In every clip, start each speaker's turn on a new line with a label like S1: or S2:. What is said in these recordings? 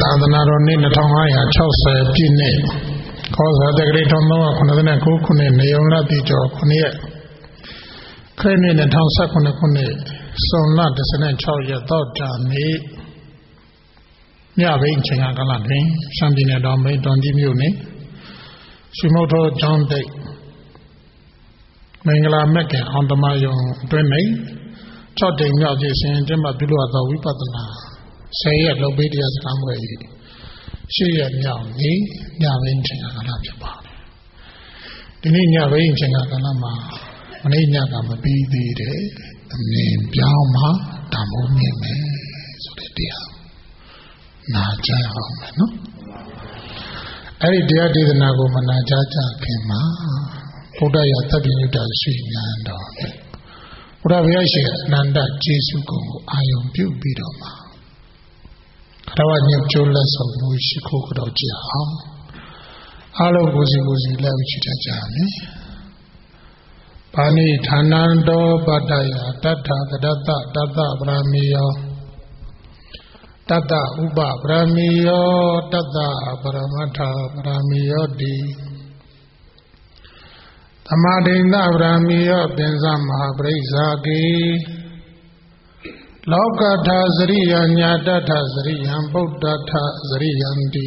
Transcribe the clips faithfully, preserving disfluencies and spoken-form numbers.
S1: သာသနာတော်နှစ်နှစ်ငါး၆၀ပြည့်နှစ်ခေါ်စာတက္ကရာတစ်သုံးခုနှစ်ခုနှစ်နေုံလတိကျော်ခုနှစ်ရက်ခရစ်နှစ်နှစ်၁၉၁၇ခုနှစ်စုံလ၁၆ရက်သောတာနေ့ညဘိန်းချိန်ကာလတွင်ရှမ်းပြည်နယ်တော်မိန်တော်ကြီးမြို့နယ်ရွှေမုတ်တော်ကျောင်းတိတ်မင်္ဂလာမက်ကအောင်တမယုံအတွင်း၌၆တိမ်မြောက်ခြင်းစဉ်ကျင်းပပြုလုပ်သောဝိပဿနာဆယ်ရက်လုပ်ပေးတရားစကားပွဲ၏ရှစ်ရက်မြောက်နေ့ညဘိန်းချိန်ကာလဖြစ်ပါတယ်ဒီနေ့ညဘိန်းချိန်ကာလမှာမနေ့ညကမပြီးသေးတဲ့အမြင်ပြောင်းမှဓမ္မမြင်မယ်ဆိုတဲ့တရားနာကြအောင်မယ်နော်အဲ့ဒီတရားဒေသနာကိုမနာကြကြခင်မှာဘုဒ္ဓရဲ့သဗ္ဗညုတရှိဉာဏ်တော်ဘုရားဘုရားရှင်အနန္တကျေးဇူးကိုအာယုံပြုပြီးတော့မှာခရဝညကျိုးလက်ဆောင်လို့ရှိခိုးကြောက်ကြအောင်အားလုံးကိုစီကိုစီလက်ဥချတကြမယ်ပါဏိဌာနံတောပတ္တယတတ္ထကတတတတ္တပရမေယောတတ္တဥပပရမေယောတတ္တပရမတ္ထပရမေယောတိသမဒိဋ္ဌပရမေယောပင်စမဟာပရိစ္ဆာကေလောကထာစရိယညာတထစရိယံဗုဒ္ဓထစရိယံတိ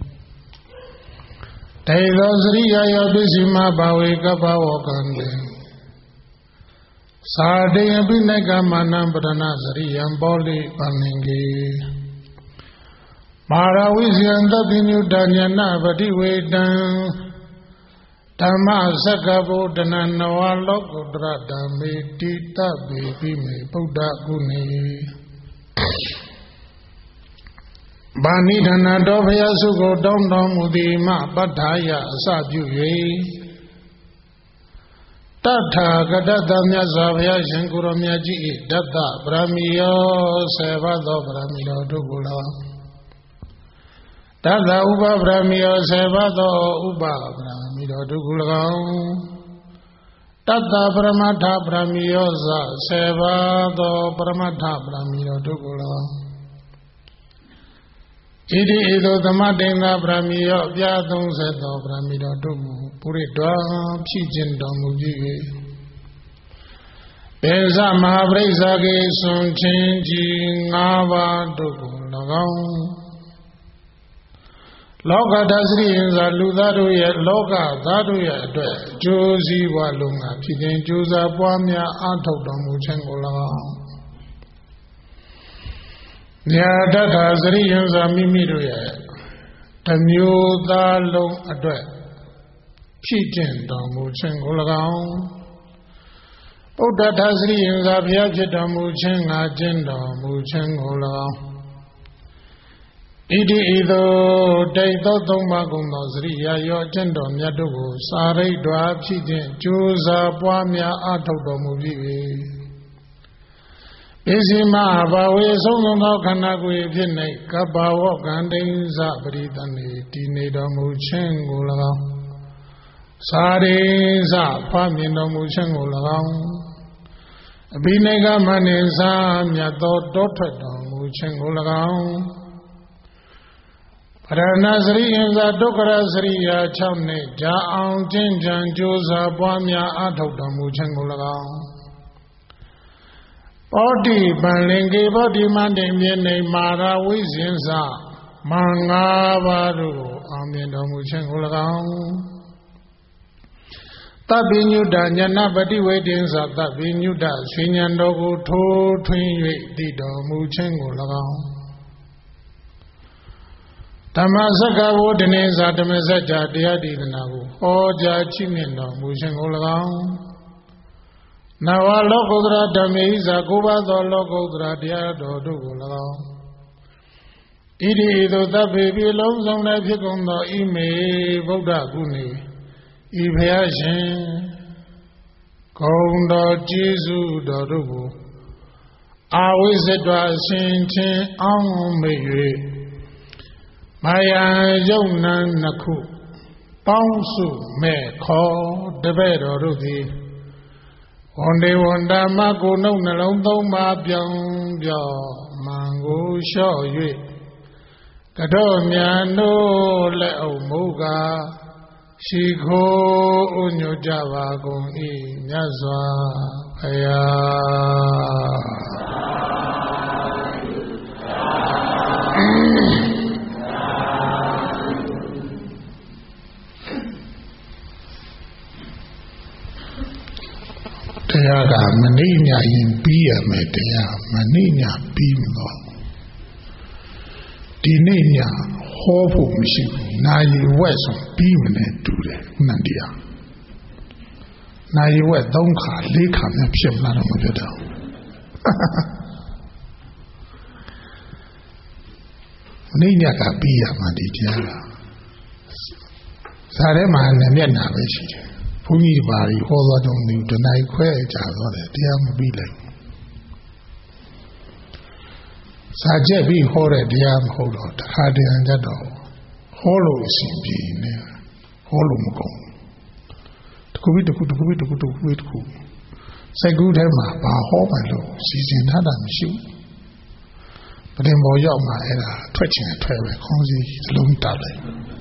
S1: တေသောစရိယယောပစ္စည်းမဘာဝေကပ္ပဝကံတေသာတေယပိနကမနံပရဏစရိယံပောလိပန္နင်ကေမာရဝိဇယံသဗ္ဗညုတဉာဏပတိဝေတံဓမ္မစက္ကဗုဒ္ဓနာနဝလောကုတ္တရဓမ္မေတိတပေပိမေဗုဒ္ဓဂုဏေဘာဏိဌာနတော်ဘုရားစုကိုတောင်းတော်မူသည်မပဋ္ဌာယအစပြု၍တထာဂတတမြတ်စွာဘုရားရှင်ကိုရောမြတ်ကြီး၏တတ္တပရမီယောဆေဘသောပရမီတော်တို့ကို၎င်းတတ္တဥပပရမီယောဆေဘသောဥပပရမီတော်တို့ကို၎င်းတတ္တပရမတ္ထပရမီယောဇဆေဘသောပရမတ္ထပရမီတော်တို့ကို၎င်းဣတိဣသောသမတေငါပရမီယောအပြာသုံးဆယ်သောပရမီတော်တို့မူပုရိတောဖြည့်ခြင်းတော်မူပြီး၍ပေဇမဟာပရိစ္ဆာကေဆွန်ချင်းကြီးငါးပါးတို့ကို၎င်းလောကဓာစရိယံသာလူသားတို့ရဲ့လောကသားတို့ရဲ့အတွက်ကြိုးစည်းဝါလုံးကဖြစ်ခြင်းကြိုးစားပွားများအားထုတ်တော်မူခြင်းကို၎င်းညာတတ္ထစရိယံသာမိမိတို့ရဲ့တမျိုးသားလုံးအတွက်ဖြစ်ခြင်းတော်မူခြင်းကို၎င်းဗုဒ္ဓထစရိယံသာဘုရားဖြစ်တော်မူခြင်းငါကျင့်တော်မူခြင်းကို၎င်းဣတိဣသောတိတ်သောသုံးပါးကုန်သောစရိယာယောအကျင့်တော်မြတ်တို့ကိုစာရိတ္တဝါဖြစ်ခြင်းကြိုးစားပွားများအားထုတ်တော်မူပြီး၏ပစ္စည်းမဘာဝေဆုံးသောသောခန္ဓာကိုယ်ဖြစ်နေကပ္ပဝကံတိဉ္စပရိသနေတည်နေတော်မူခြင်းကို၎င်းစာရိစဖွားမြင်တော်မူခြင်းကို၎င်းအဘိနိကမနိစာမြတ်သောတောထွက်တော်မူခြင်းကို၎င်းပရဏစရိယံသာဒုက္ခရစရိယာ၆နှစ်ကြာအောင်ကျင့်ကြံကြိုးစားပွားများအားထုတ်တော်မူခြင်းကို၎င်းပောတိပန်လင်္ကေပောတိမန္တိမြေနေမာရဝိဇင်္စမင်္ဂပါတို့ကိုအောင်မြင်တော်မူခြင်းကို၎င်းသဗ္ဗညုတဉာဏပတိဝေတင်္စသဗ္ဗညုတဆွေဉာဏ်တော်ကိုထိုးထွင်း၍သိတော်မူခြင်းကို၎င်းဓမ္မစက္ကဝုဒ္ဓနေဇာဓမ္မစကြာတရားဒေသနာကိုဟောကြားချီးမြှင့်တော်မူခြင်းကို၎င်းနဝလောကုတ္တရာဓမ္မေဣဇာကိုးပါးသောလောကုတ္တရာတရားတော်တို့ကို၎င်းဣတိဣသောသဗ္ဗေပိလုံးစုံလည်းဖြစ်ကုန်သောဣမေဗုဒ္ဓဂုဏေဤဘုရားရှင်ဂုဏ်တော်ကျေးဇူးတော်တို့ကိုအာဝိဇ္ဇတအရှင်ချင်းအောင်မေ့၍မာယာယုံနံနှစ်ခုပေါင်းစုမဲ့ခေါ်တပည့်တော်တို့သည်ဝန္ဒေဝန္တာမကိုနှုတ်နှလုံးသုံးပါပြောင်းပြောင်းမန်ကိုလျှော့၍ကတော့မြန်တို့လက်အုပ်မူကားရှိခိုးဥညွတ်ကြပါကုန်၏မြတ်စွာဘုရားတရားကမနှိမ့်ညရင်ပြီးရမယ်တရားမနှိမ့်ညပြီးမလို့ဒီနေ့ညဟောဖို့မရှိဘူးနာရီဝက်ဆိုပြီးမနဲ့တူတယ်ခုနတရားနာရီဝက်သုံးခါလေးခါများဖြစ်မလားတော့မဖြစ်တော့နေ့ညကပြီးရမှာဒီတရားကဇာထဲမှာလည်းမျက်နှာပဲရှိတယ်ဘုန်းကြီးပါရီဟောသွားတော့ဒီတနိုင်ခွဲကြသွားတယ်တရားမပြီးလိုက်စာကျက်ပြီးဟောတဲ့တရားမဟုတ်တော့တခါတည်းကြတော့ဟောလို့အစဉ်ပြေနေဟောလို့မကုန်တခုပြီးတခုတခုပြီးတခုတခုပြီးတခုစိတ်ကူးထဲမှာဘာဟောမှလို့စီစဉ်ထားတာမရှိဘူးပင်ပေါ်ရောက်မှအဲ့ဒါထွက်ချင်ထွက်ပဲခေါင်းစည်းတစ်လုံးတက်လိုက်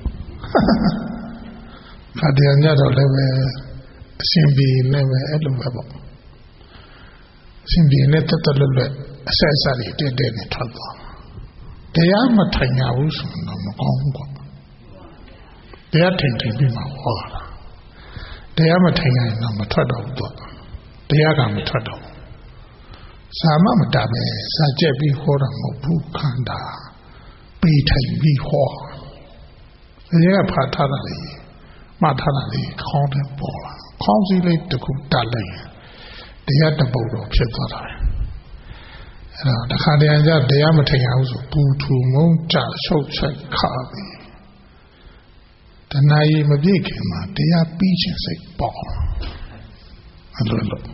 S1: ခါတည်းကြတော့လည်းပဲအစဉ်ပြေနေပဲအဲ့လိုပဲပေါ့အစဉ်ပြေနေတက်တက်လွတ်လွတ်အဆက်အစတွေတက်တက်နဲ့ထွက်သွားတရားမထိုင်ရဘူးဆိုတော့မကောင်းဘူးကွာတရားထိုင်ထိုင်ပြီးမှဟောတာတရားမထိုင်ရင်တော့မထွက်တော့ဘူးတော့တရားကမထွက်တော့ဘူးစာမမတာပဲစာကျက်ပြီးဟောတာမဟုတ်ဘူးခန္ဓာပြီးထိုင်ပြီးဟောတရားကဖတ်ထားတာလေမှတ်ထားတာလေခေါင်းထဲပေါ်လာခေါင်းစည်းလေးတစ်ခုတက်လိုက်တရားတပုတ်တော့ဖြစ်သွားတာအဲ့တော့တခါတည်းကျတရားမထိုင်အောင်ဆိုပူထူမုန်းကြရှုပ်ဆက်ခါပြီးတဏှာကြီးမပြည့်ခင်မှာတရားပြီးခြင်းစိတ်ပေါ့အဲ့လိုလို့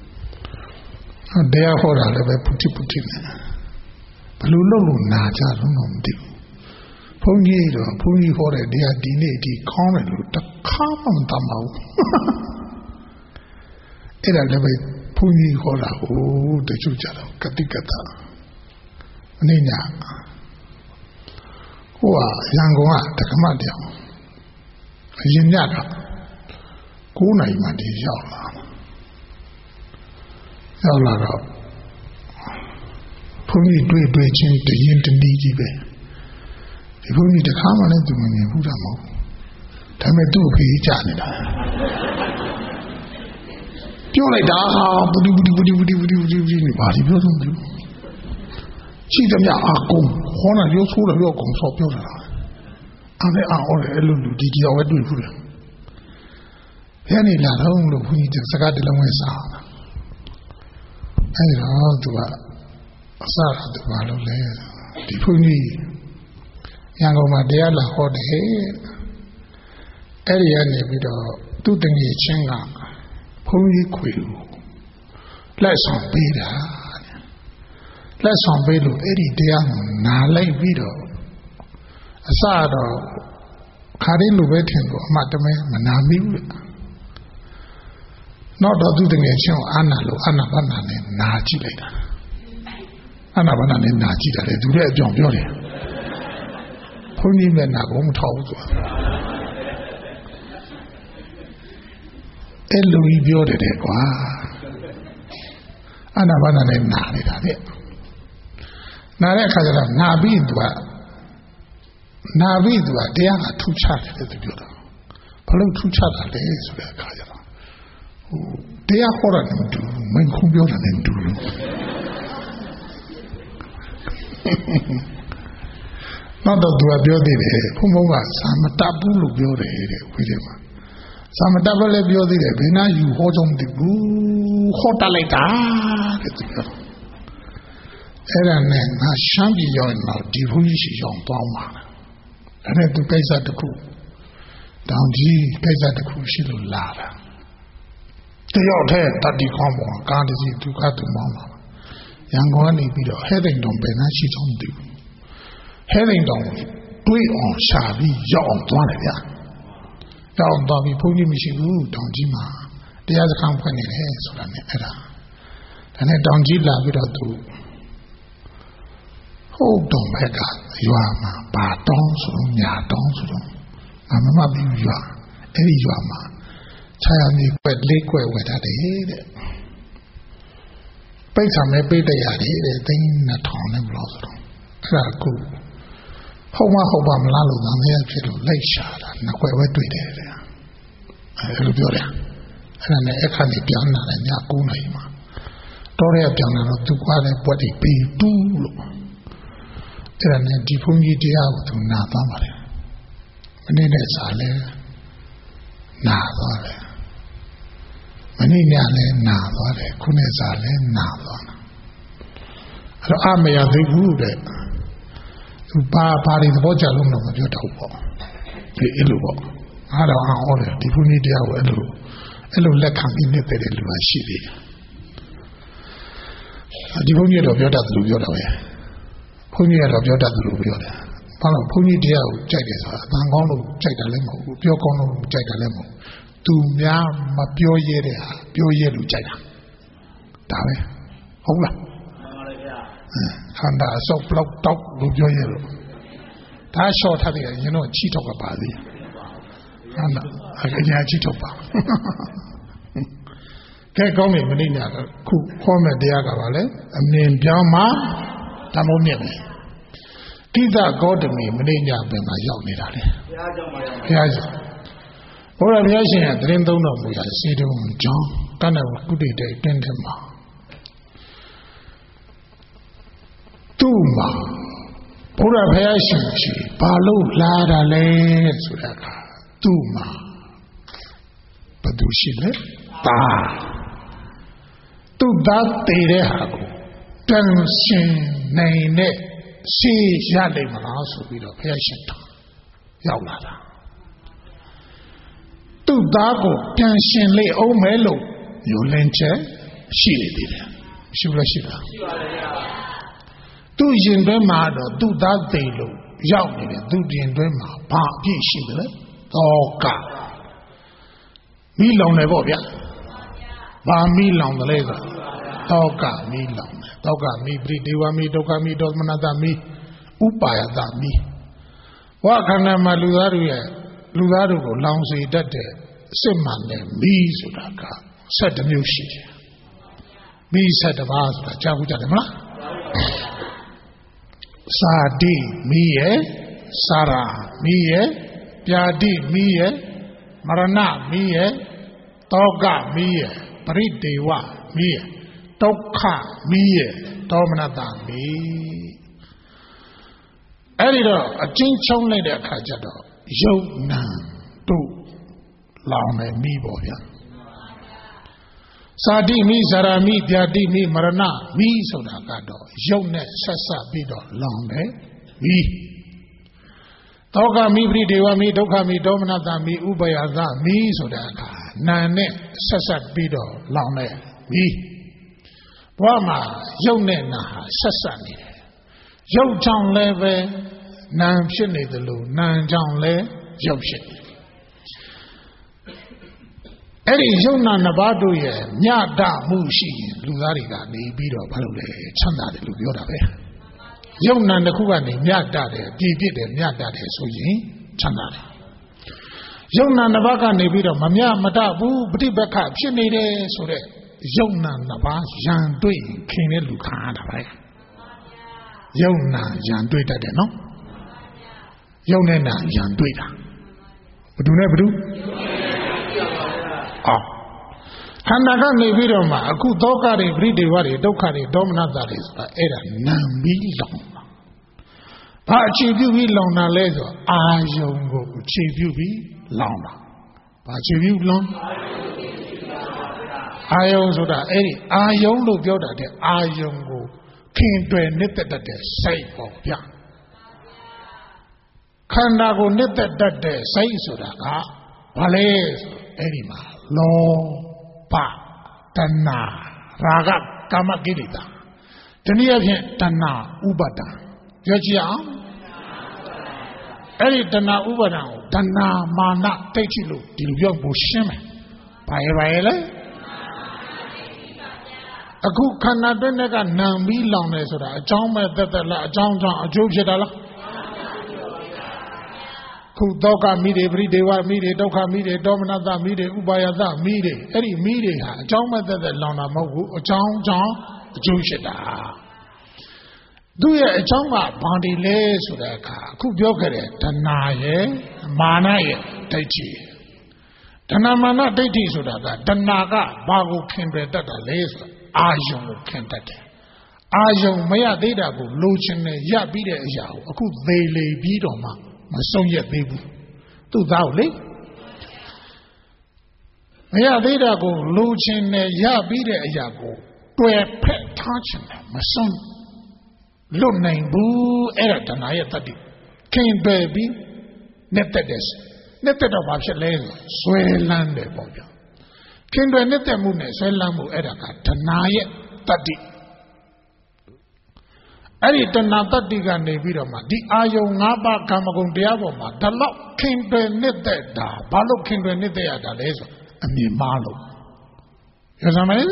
S1: တရားဟောတာလည်းပဲပုတိပုတိနဲ့ဘယ်လိုလုပ်လို့နာကြတော့မသိဘူးဘုန်းကြီးတော့ဘုန်းကြီးဟောတဲ့တရားဒီနေ့ဒီခေါင်းတယ်လို့တခါမှမတတ်ပါဘူးအဲ့ဒါလည်းပဲဘုန်းကြီးဟောတာကိုတချို့ကြတော့ကတိကတအနေညာဟိုကရန်ကုန်ကတက္ကမတရားအရင်ညကကိုးနိုင်မှဒီရောက်လာရောက်လာတော့ဘုန်းကြီးတွေ့တွေ့ချင်းတရင်တနည်းကြီးပဲဒီဘုန်းကြီးတခါမှလည်းသူမမြင်ဘူးတာမဟုတ်ဒါပေမဲ့သူ့အဖေကြီးကြာနေတာပြောလိုက်တာဟာပူပူပူပူပူပူပူပူနေပါလိပြောဆုံးဘူးရှိသမျှအကုန်ဟောတာပြောဆိုးတယ်ပြောကုန်ဆော့ပြောတာအဲ့ဒါအော်တယ်အဲ့လိုလူဒီဒီတော့ပဲတွေ့ဘူးလေဘယ်နေလာတော့လို့ဘုန်းကြီးစကားတလုံးဝဲစားတာအဲ့တော့သူကအစကတည်းကလို့လဲဒီဘုန်းကြီးရန်ကုန်မှာတရားလာဟောတယ်အဲ့ဒီကနေပြီးတော့သူ့တငယ်ချင်းကဘုန်းကြီးခွေလက်ဆောင်ပေးတာလက်ဆောင်ပေးလို့အဲ့ဒီတရားကိုနာလိုက်ပြီးတော့အစတော့ခါရင်းလိုပဲထင်တော့အမှတမဲမနာမိဘူးနောက်တော့သူတငယ်ချင်းကိုအာနာလို့အာနာဘာနာနဲ့နာကြည့်လိုက်တာအာနာဘာနာနဲ့နာကြည့်တယ်သူလည်းအကြောင်းပြောတယ်ဘုန်းကြီးမျက်နှာကိုမထောက်ဘူးဆိုတာအဲ့လိုကြီးပြောတယ်တဲ့ကွာအာနာဘာနာနဲ့နာနေတာတဲ့နာတဲ့အခါကျတော့နာပြီးသူကနာပြီးသူကတရားကထူးခြားတယ်လို့သူပြောတာဘလို့ထူးခြားတာလဲဆိုတဲ့အခါကျတော့ဟိုတရားဟောတာနဲ့မတူဘူးမင်းခုပြောတာနဲ့မတူဘူးနောက်တော့သူကပြောသေးတယ်ဘုံဘုံကသာမတတ်ဘူးလို့ပြောတယ်တဲ့ဝိသေမှာသာမတတ်ဘလည်းပြောသေးတယ်ဘယ်နာယူဟောကြောင်းမသိဘူးဟောတတ်လိုက်တာတဲ့သူပြောအဲ့ဒါနဲ့ငါရှမ်းပြည်ရောက်ရင်တော့ဒီဘုန်းကြီးရှိရောက်သွားမှာအဲ့ဒါသူကိစ္စတစ်ခုတောင်ကြီးကိစ္စတစ်ခုရှိလို့လာတာတယောက်တည်းတတိခေါင်းပေါ်ကားတစ်စီးသူကသူမောင်းလာရန်ကုန်ကနေပြီးတော့ဟဲဒိန်တောင်ဘယ်နာရှိကြောင်းမသိဘူးဟဲဒိန်တောင်တွေးအောင်ရှာပြီးရောက်အောင်သွားတယ်ဗျာရောက်သွားပြီးဘုန်းကြီးမရှိဘူးတောင်ကြီးမှာတရားစခန်းဖွင့်နေတယ်ဆိုတာနဲ့အဲ့ဒါဒါနဲ့တောင်ကြီးလာပြီးတော့သူဟဟုတ်တော့ဘက်ကရွာမှာဘာတောင်းဆိုလို့ညာတောင်းဆိုလို့အမမပြီးရွာအဲ့ဒီရွာမှာခြားရမြေကွက်လေးကွက်ဝယ်ထားတယ်တဲ့ပိတ်ဆံမဲ့ပိတ်တရားတယ်တဲ့သိန်းနှစ်ထောင်နဲ့ဘယ်လိုဆိုတော့အဲ့ဒါကူဟုတ်မဟုတ်ပါမလားလို့ငါမရဖြစ်လို့လိုက်ရှာတာနှစ်ကွက်ပဲတွေ့တယ်တဲ့အဲ့လိုပြောတယ်အဲ့ဒါနဲ့အခါနေပြောင်းလာတယ်ညကိုးနိုင်မှာတော့ရပြောင်းလာတော့သူကလည်းပွက်ပြီးပြီးတူးလို့အဲ့ဒါနဲ့ဒီဘုန်းကြီးတရားကိုသူနာသွားပါတယ်မနေ့နဲ့စားလဲနာသွားတယ်မနေ့ညလည်းနာသွားတယ်ခုနေ့စားလည်းနာသွားတယ်အဲ့တော့အမရသေးဘူးတဲ့သူပါပါရီသဘောကျလို့တော့မပြောတော့ဘူးပေါ့ဒီအဲ့လိုပေါ့အားတော့အော်တယ်ဒီဘုန်းကြီးတရားကိုအဲ့လိုအဲ့လိုလက်ခံပြီးနေတဲ့လူကရှိသေးတယ်ဒီဘုန်းကြီးတော့ပြောတတ်တယ်လို့ပြောတော့ရဲ့ဘုန်းကြီးကတော့ပြောတတ်တယ်လို့ပြောတယ်ဘာလို့ဘုန်းကြီးတရားကိုကြိုက်တယ်ဆိုတာအတန်ကောင်းလို့ကြိုက်တာလည်းမဟုတ်ဘူးပြောကောင်းလို့ကြိုက်တာလည်းမဟုတ်သူများမပြောရဲတဲ့ဟာပြောရဲလို့ကြိုက်တာဒါပဲဟုတ်လားမှန်ပါလေဗျာခန္ဓာအစောပလောက်တောက်လို့ပြောရဲလို့ဒါလျှော့ထားတယ်ရင်တော့ချီထောက်ကပါသေးဟုတ်လားအညာချီထောက်ပါကဲကောင်းပြီမနေ့ညကခုခေါ်မဲ့တရားကပါလေအမြင်ပြောင်းမှာတမိုးမြင့်တယ်တိသဂေါတမီမနေ့ညပင်မှာရောက်နေတာလေဘုရားကြောင့်ပါဘုရားကြောင့်ဘုရားဘုရားရှင်ကတရင်သုံးတော်မူရာစေတုံကြောင့်ကနဝကုတိတဲ့အတွင်းထဲမှာသူ့မှာဘုရားဘုရားရှင်ရှိဘာလို့လာတာလဲဆိုတာကသူ့မှာဘယ်သူရှိလဲတာသူ့သားတည်တဲ့ဟာကိုတန်ရှင်နိုင်တဲ့ရှိရလိမ့်မလားဆိုပြီးတော့ဘုရားရှင်တော်ရောက်လာတာသူ့သားကိုပြန်ရှင်လေအောင်မဲလို့ညှို့လင်းချက်ရှိနေသေးတယ်ရှိလို့ရှိတာရှိပါလေဗျာသူ့ရင်တွဲမှာတော့သူ့သားသိလို့ရောက်နေတယ်သူ့ရင်တွဲမှာဘာအပြည့်ရှိတယ်လဲတော့ကမိလောင်တယ်ပေါ့ဗျာဘာမိလောင်တယ်လဲဆိုတော့ကမိလောင်တယ်တော့ကမိပရိဒေဝမိဒုက္ခမိဒေါမနတမိဥပါယတမိဝါခန္ဓာမှာလူသားတို့ရဲ့လူသားတို့ကိုလောင်စေတတ်တဲ့စစ်မှန်တဲ့မိဆိုတာကဆက်တစ်မျိုးရှိတယ်မိဆက်တစ်ပါးဆိုတာကြားဘူးကြတယ်မလားစာတိမိရဲ့စာရာမိရဲ့ပြာတိမိရဲ့မရဏမိရဲ့တောကမိရဲ့ပရိဒေဝမိရဲ့ဒုက္ခမိရဲ့ဒေါမနတမိအဲ့ဒီတော့အချင်းချုံးလိုက်တဲ့အခါကျတော့ယုတ်နံတို့လောင်မယ်မိပေါ့ဗျာစာတိမိဇရာမိပြာတိမိမရဏမိဆိုတာကတော့ယုတ်နဲ့ဆက်ဆက်ပြီးတော့လောင်တယ်မိတောကမိပရိဒေဝမိဒုက္ခမိဒေါမနတမိဥပယသမိဆိုတာကနာနဲ့ဆက်ဆက်ပြီးတော့လောင်တယ်မိဘဝမှာယုတ်နဲ့နာဟာဆက်ဆက်နေတယ်ယုတ်ကြောင့်လည်းပဲနာဖြစ်နေတယ်လို့နာကြောင့်လည်းယုတ်ဖြစ်နေအဲ့ဒီယုတ်နာနှစ်ပါးတို့ရဲ့ညတမှုရှိရင်လူသားတွေကနေပြီးတော့ဘာလို့လဲချမ်းသာတယ်လို့ပြောတာပဲယုတ်နာတစ်ခုကနေညတတယ်ပြည့်ပြည့်တယ်ညတတယ်ဆိုရင်ချမ်းသာတယ်ယုတ်နာနှစ်ပါးကနေပြီးတော့မမြမတဘူးပฏิပက္ခဖြစ်နေတယ်ဆိုတဲ့ယုတ်နာနှစ်ပါးရန်တွေ့ခင်တဲ့လူခံရတာပဲယုတ်နာရန်တွေ့တတ်တယ်နော်ယုတ်နဲ့နာရန်တွေ့တာဘယ်သူနဲ့ဘယ်သူအော်ခန္ဓာကနေပြီးတော့မှအခုဒုက္ခတွေပရိဒေဝတွေဒုက္ခတွေဒေါမနတတွေဆိုတာအဲ့ဒါနာပြီးလောင်တာဘာအခြေပြုပြီးလောင်တာလဲဆိုအာယုံကိုအခြေပြုပြီးလောင်တာဘာအခြေပြုလောင်အာယုံဆိုတာအဲ့ဒီအာယုံလို့ပြောတာတဲ့အာယုံကိုခင်တွယ်နှစ်သက်တတ်တဲ့စိတ်ပေါ့ဗျာခန္ဓာကိုနှစ်သက်တတ်တဲ့စိတ်ဆိုတာကဘာလဲဆိုအဲ့ဒီမှာလောဘတဏှာရာဂကာမကိလေသာဒီနည်းအားဖြင့်တဏှာဥပါဒံပြောကြည့်အောင်အဲ့ဒီတဏှာဥပါဒံကိုတဏှာမာနတိတ်ချိလို့ဒီလိုပြောဖို့ရှင်းမယ်ဘာရဲ့ဘာရဲ့လဲအခုခန္ဓာတွင်းကနံပြီးလောင်နေဆိုတာအကြောင်းမဲ့သက်သက်လားအကြောင်းကြောင့်အကျိုးဖြစ်တာလားခုတောကမိတွေပရိဒေဝမိတွေဒုက္ခမိတွေဒေါမနတမိတွေဥပါယသမိတွေအဲ့ဒီမိတွေဟာအကြောင်းမဲ့သက်သက်လောင်တာမဟုတ်ဘူးအကြောင်းကြောင့်အကျိုးဖြစ်တာသူ့ရဲ့အကြောင်းကဘာတွေလဲဆိုတဲ့အခါအခုပြောခဲ့တဲ့တဏှာရဲ့မာနရဲ့ဒိဋ္ဌိတဏှာမာနဒိဋ္ဌိဆိုတာကတဏှာကဘာကိုခင်ပယ်တတ်တာလဲဆိုအာယုံကိုခင်တတ်တယ်အာယုံမရသေးတာကိုလိုချင်တယ်ရပြီးတဲ့အရာကိုအခုသေးလေပြီးတော့မှမဆုံးရသေးဘူးသူ့သားကိုလေမရသေးတာကိုလိုချင်တယ်ရပြီးတဲ့အရာကိုတွေ့ဖက်ထားချင်တယ်မဆုံးလွတ်နိုင်ဘူးအဲ့ဒါတဏှာရဲ့တတ္တိခင်ပယ်ပြီးနဲ့တက်တယ်နဲ့တက်တော့ဘာဖြစ်လဲဆွဲလန်းတယ်ပေါ့ဗျာခင်တွယ်နဲ့တက်မှုနဲ့ဆွဲလန်းမှုအဲ့ဒါကတဏှာရဲ့တတ္တိအဲ့ဒီတဏှာတတ္တိကနေပြီးတော့မှဒီအာယုံ၅ပါးကာမဂုဏ်တရားပေါ်မှာဒါတော့ခင်တွယ်နဲ့တက်တာဘာလို့ခင်တွယ်နဲ့တက်ရတာလဲဆိုအမြင်မှားလို့ရစမယ်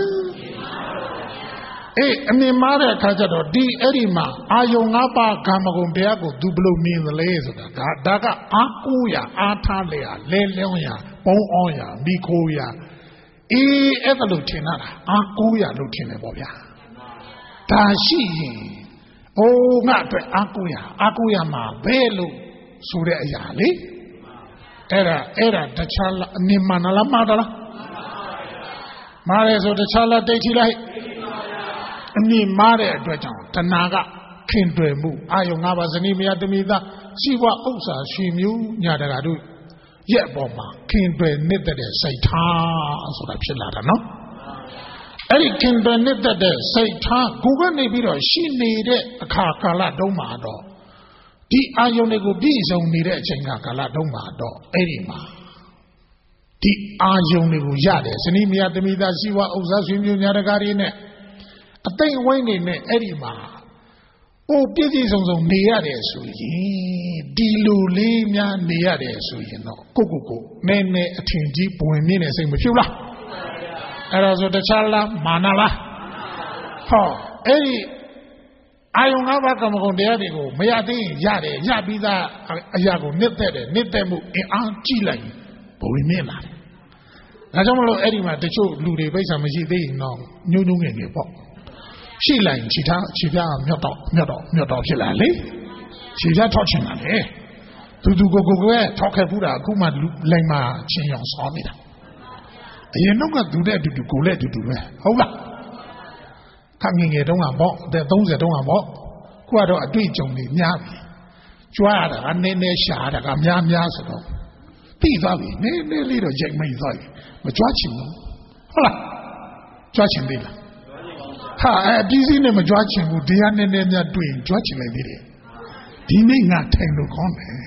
S1: အေးအမြင်မှားတဲ့အခါကျတော့ဒီအဲ့ဒီမှာအာယုံ၅ပါးကာမဂုဏ်တရားကိုသူဘယ်လိုမြင်သလဲဆိုတာဒါဒါကအာကိုးရအာထားလေရလဲလျောင်းရပုံအောင်ရမိခိုးရအေးအဲ့ဒါလို့ထင်တာအာကိုးရလို့ထင်တယ်ပေါ့ဗျာဒါရှိရင်အိုးငါအတွက်အာကိုးရအာကိုးရမှာဘယ်လို့ဆိုတဲ့အရာလေအဲ့ဒါအဲ့ဒါတခြားအမြင်မှန်လားမှားတာလားမှားတယ်ဆိုတခြားလားဒိဋ္ဌိလားအမြင်မှားတဲ့အတွက်ကြောင့်တဏှာကခင်တွယ်မှုအာယုံ၅ပါးဇနီးမယားတမိသားရှိဘဥစ္စာရှိမျိုးညာတကာတို့ရဲ့အပေါ်မှာခင်တွယ်နှစ်သက်တဲ့စိတ်ထားဆိုတာဖြစ်လာတာနော်အဲ့ဒီခင်တွယ်နှစ်သက်တဲ့စိတ်ထားကိုကနေပြီးတော့ရှိနေတဲ့အခါကာလတုန်းမှာတော့ဒီအာယုံတွေကိုပြည့်စုံနေတဲ့အချိန်ကာလတုန်းမှာတော့အဲ့ဒီမှာဒီအာယုံတွေကိုရတယ်ဇနီးမယားတမိသားရှိဘဥစ္စာရှိမျိုးညာတကာတွေနဲ့အသိအဝိုင်းနေနဲ့အဲ့ဒီမှာအိုပြည့်ပြည့်စုံစုံနေရတယ်ဆိုရင်ဒီလိုလေးများနေရတယ်ဆိုရင်တော့ကိုကိုကိုနည်းနည်းအထင်ကြီးပွင့်မြင့်နေစိတ်မဖြစ်လားအဲ့ဒါဆိုတခြားလားမာနလားဟောအဲ့ဒီအာယုံ၅ပါးကမ္မဂုဏ်တရားတွေကိုမရသေးရင်ရတယ်ရပြီးသားအရာကိုနှစ်သက်တယ်နှစ်သက်မှုအင်အားကြည့်လိုက်ဘဝင်မြင့်လာတယ်ဒါကြောင့်မလို့အဲ့ဒီမှာတချို့လူတွေပိဿာမရှိသေးရင်တော့ညှိုးညှိုးငယ်ငယ်ပေါ့ရှိလိုက်ခြေထားခြေပြားမြော့တော့မြော့တော့မြော့တော့ဖြစ်လာလေခြေပြားထောက်ချင်လာလေသူသူကိုကိုကိုထောက်ခဲ့ဘူးတာအခုမှလိမ်မာချင်းရောင်ဆောင်းနေတာအရင်တော့ကသူတဲ့အတူတူကိုလည်းအတူတူပဲဟုတ်လားခငငယ်ငယ်တုန်းကပေါ့အသက်၃၀တုန်းကပေါ့ခုကတော့အတွေ့အကြုံတွေများပြီကြွားရတာကနည်းနည်းရှားတာကများများဆိုတော့သိသွားပြီနည်းနည်းလေးတော့ရိတ်မိတ်သွားပြီမကြွားချင်ဘူးဟုတ်လားကြွားချင်သေးလားဟာအတီးစီးနဲ့မကြွားချင်ဘူးတရားနဲ့နဲ့များတွေ့ရင်ကြွားချင်လိုက်သေးတယ်ဒီနေ့ငါထိုင်လို့ကောင်းတယ်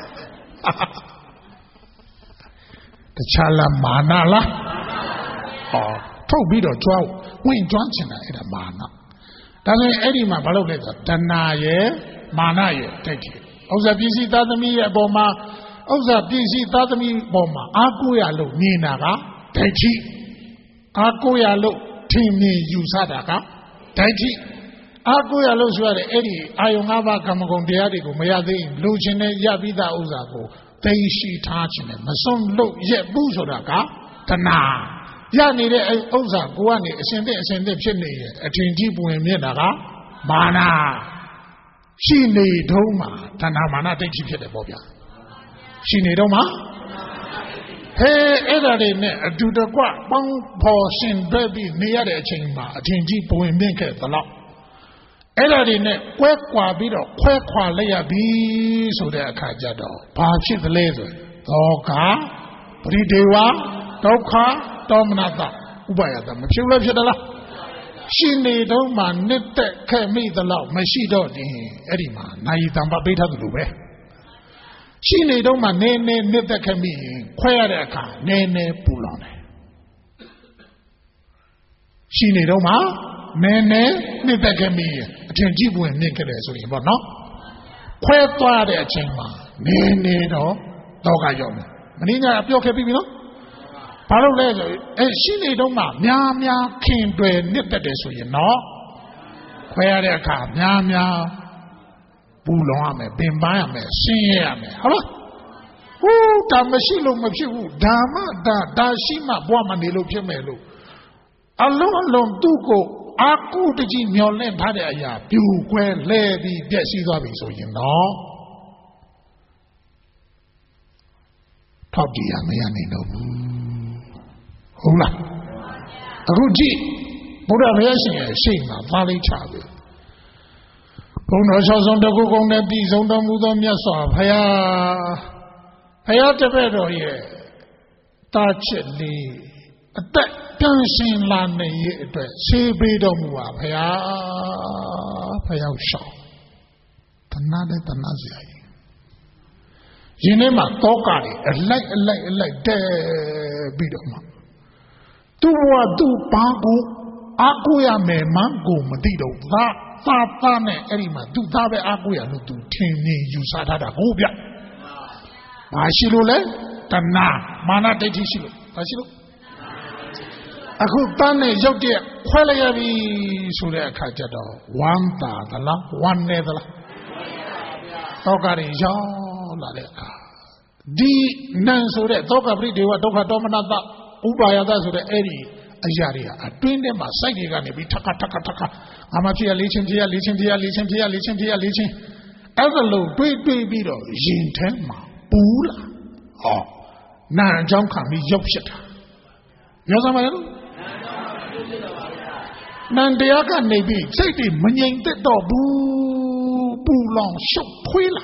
S1: တခြားလားမာနလားဟောထုတ်ပြီးတော့ကြွားဝင်ကြွားချင်တာအဲ့ဒါမာနဒါဆိုရင်အဲ့ဒီမှာဘာလုပ်လဲဆိုတဏှာရဲ့မာနရဲ့တိုက်တယ်ဥစ္စာပစ္စည်းသားသမီးရဲ့အပေါ်မှာဥစ္စာပစ္စည်းသားသမီးပေါ်မှာအာကိုရလို့မြင်တာကဒိဋ္ဌိအာကိုရလို့ထင်မြင်ယူဆတာကဒိဋ္ဌိအာကိုရလို့ဆိုရတဲ့အဲ့ဒီအာယုံ၅ပါးကမ္မဂုဏ်တရားတွေကိုမရသေးရင်လူချင်းနဲ့ရပြီးသားဥစ္စာကိုသိရှိထားခြင်းနဲ့မစွန့်လို့ရက်ဘူးဆိုတာကတဏှာရနေတဲ့အဲ့ဥစ္စာကိုကနေအရှင်တဲ့အရှင်တဲ့ဖြစ်နေရဲ့အထင်ကြီးပွင့်မြင့်တာကမာနရှိနေတုံးမှာတဏှာမာနဒိဋ္ဌိဖြစ်တယ်ပေါ့ဗျာရှိနေတုံးမှာဟဲအဲ့ဒါတွေနဲ့အတူတကွပေါင်းဖော်ရှင်ဘက်ပြီးနေရတဲ့အချိန်မှာအထင်ကြီးပွင့်မြင့်ခဲ့သလောက်အဲ့ဒါတွေနဲ့ကွဲကွာပြီးတော့ခွဲခွာလိုက်ရပြီဆိုတဲ့အခါကျတော့ဘာဖြစ်သလဲဆိုသောကပရိဒေဝဒုက္ခဒေါမနတဥပါယတမဖြစ်လို့ဖြစ်တယ်လားရှိနေတော့မှနှစ်သက်ခဲ့မိသလောက်မရှိတော့ရင်အဲ့ဒီမှာနိုင်တံပပိဋ္ဌသလိုပဲရှိနေတော့မှနည်းနည်းနှစ်သက်ခဲ့မိရင်ခွဲရတဲ့အခါနည်းနည်းပူလောင်တယ်ရှိနေတော့မှနည်းနည်းနှစ်သက်ခဲ့မိရင်အထင်ကြီးပွင့်မြင့်ခဲ့တယ်ဆိုရင်ပေါ့နော်ခွဲသွားတဲ့အချိန်မှာနည်းနည်းတော့တော့ကရောက်မယ်မင်းညာပြောခဲ့ပြီနော်ဘာလို့လဲဆိုအဲရှိနေတော့မှများများခင်တွယ်နှစ်သက်တယ်ဆိုရင်တော့ခွဲရတဲ့အခါများများပူလောင်ရမယ်ပင်ပန်းရမယ်ဆင်းရဲရမယ်ဟုတ်လားဟိုးဒါမရှိလို့မဖြစ်ဘူးဒါမှဒါဒါရှိမှဘဝမနေလို့ဖြစ်မယ်လို့အလုံးအလုံးသူ့ကိုအာကုတကြီးမျောလင့်ထားတဲ့အရာပြူကွဲလဲပြီးပြည့်စည်သွားပြီဆိုရင်တော့ထောက်ကြည့်ရမရနိုင်တော့ဘူးဟုတ်လားအခုကြည့်ဘုရားဘုရားရှင်ရဲ့ရှေ့မှာသားလေးချပြီဘုံတော်၆ဆုံးတကုကုံနဲ့တည်ဆုံးတော်မူသောမြတ်စွာဘုရားဘုရားတပည့်တော်ရဲ့တာချက်လေးအသက်တန်ရှင်လာနေရဲ့အတွက်ဆေးပေးတော်မူပါဘုရားဘုရားရှောင်းတဏှာနဲ့တဏှာစရာကြီးယင်းထဲမှာတောကတွေအလိုက်အလိုက်အလိုက်တဲပြီးတော့မှသူ့ဘဝသူ့ဘာကိုအာကိုရမယ်မှန်းကိုမသိတော့သာသာသားနဲ့အဲ့ဒီမှာသူ့သားပဲအာကိုရလို့သူထင်မြင်ယူဆထားတာဟုတ်ဗျဘာရှိလို့လဲတဏှာမာနဒိဋ္ဌိရှိလို့ဘာရှိလို့အခုတန်းနဲ့ရုပ်တရက်ခွဲလိုက်ရပြီဆိုတဲ့အခါကျတော့ဝမ်းသာသလားဝမ်းနေသလားတောကတွေရောက်လာတဲ့အခါဒီနံဆိုတဲ့သောကပရိဒေဝဒုက္ခဒေါမနတဥပါယတဆိုတဲ့အဲ့ဒီအရာတွေကအတွင်းထဲမှာစိုက်တွေကနေပြီးထက်ခါထက်ခါထက်ခါအမှဖြစ်ရလေးချင်းဖြစ်ရလေးချင်းဖြစ်ရလေးချင်းဖြစ်ရလေးချင်းဖြစ်ရလေးချင်းအဲ့ဒါလို့တွေးတွေးပြီးတော့ရင်ထဲမှာပူလာဟောနာအကြောင်းခံပြီးရုပ်ဖြစ်တာပြောစမ်းပါလေနန္တရားကနေပြီးစိတ်တွေမငြိမ်သက်တော့ဘူးပူလောင်ရှုပ်ထွေးလာ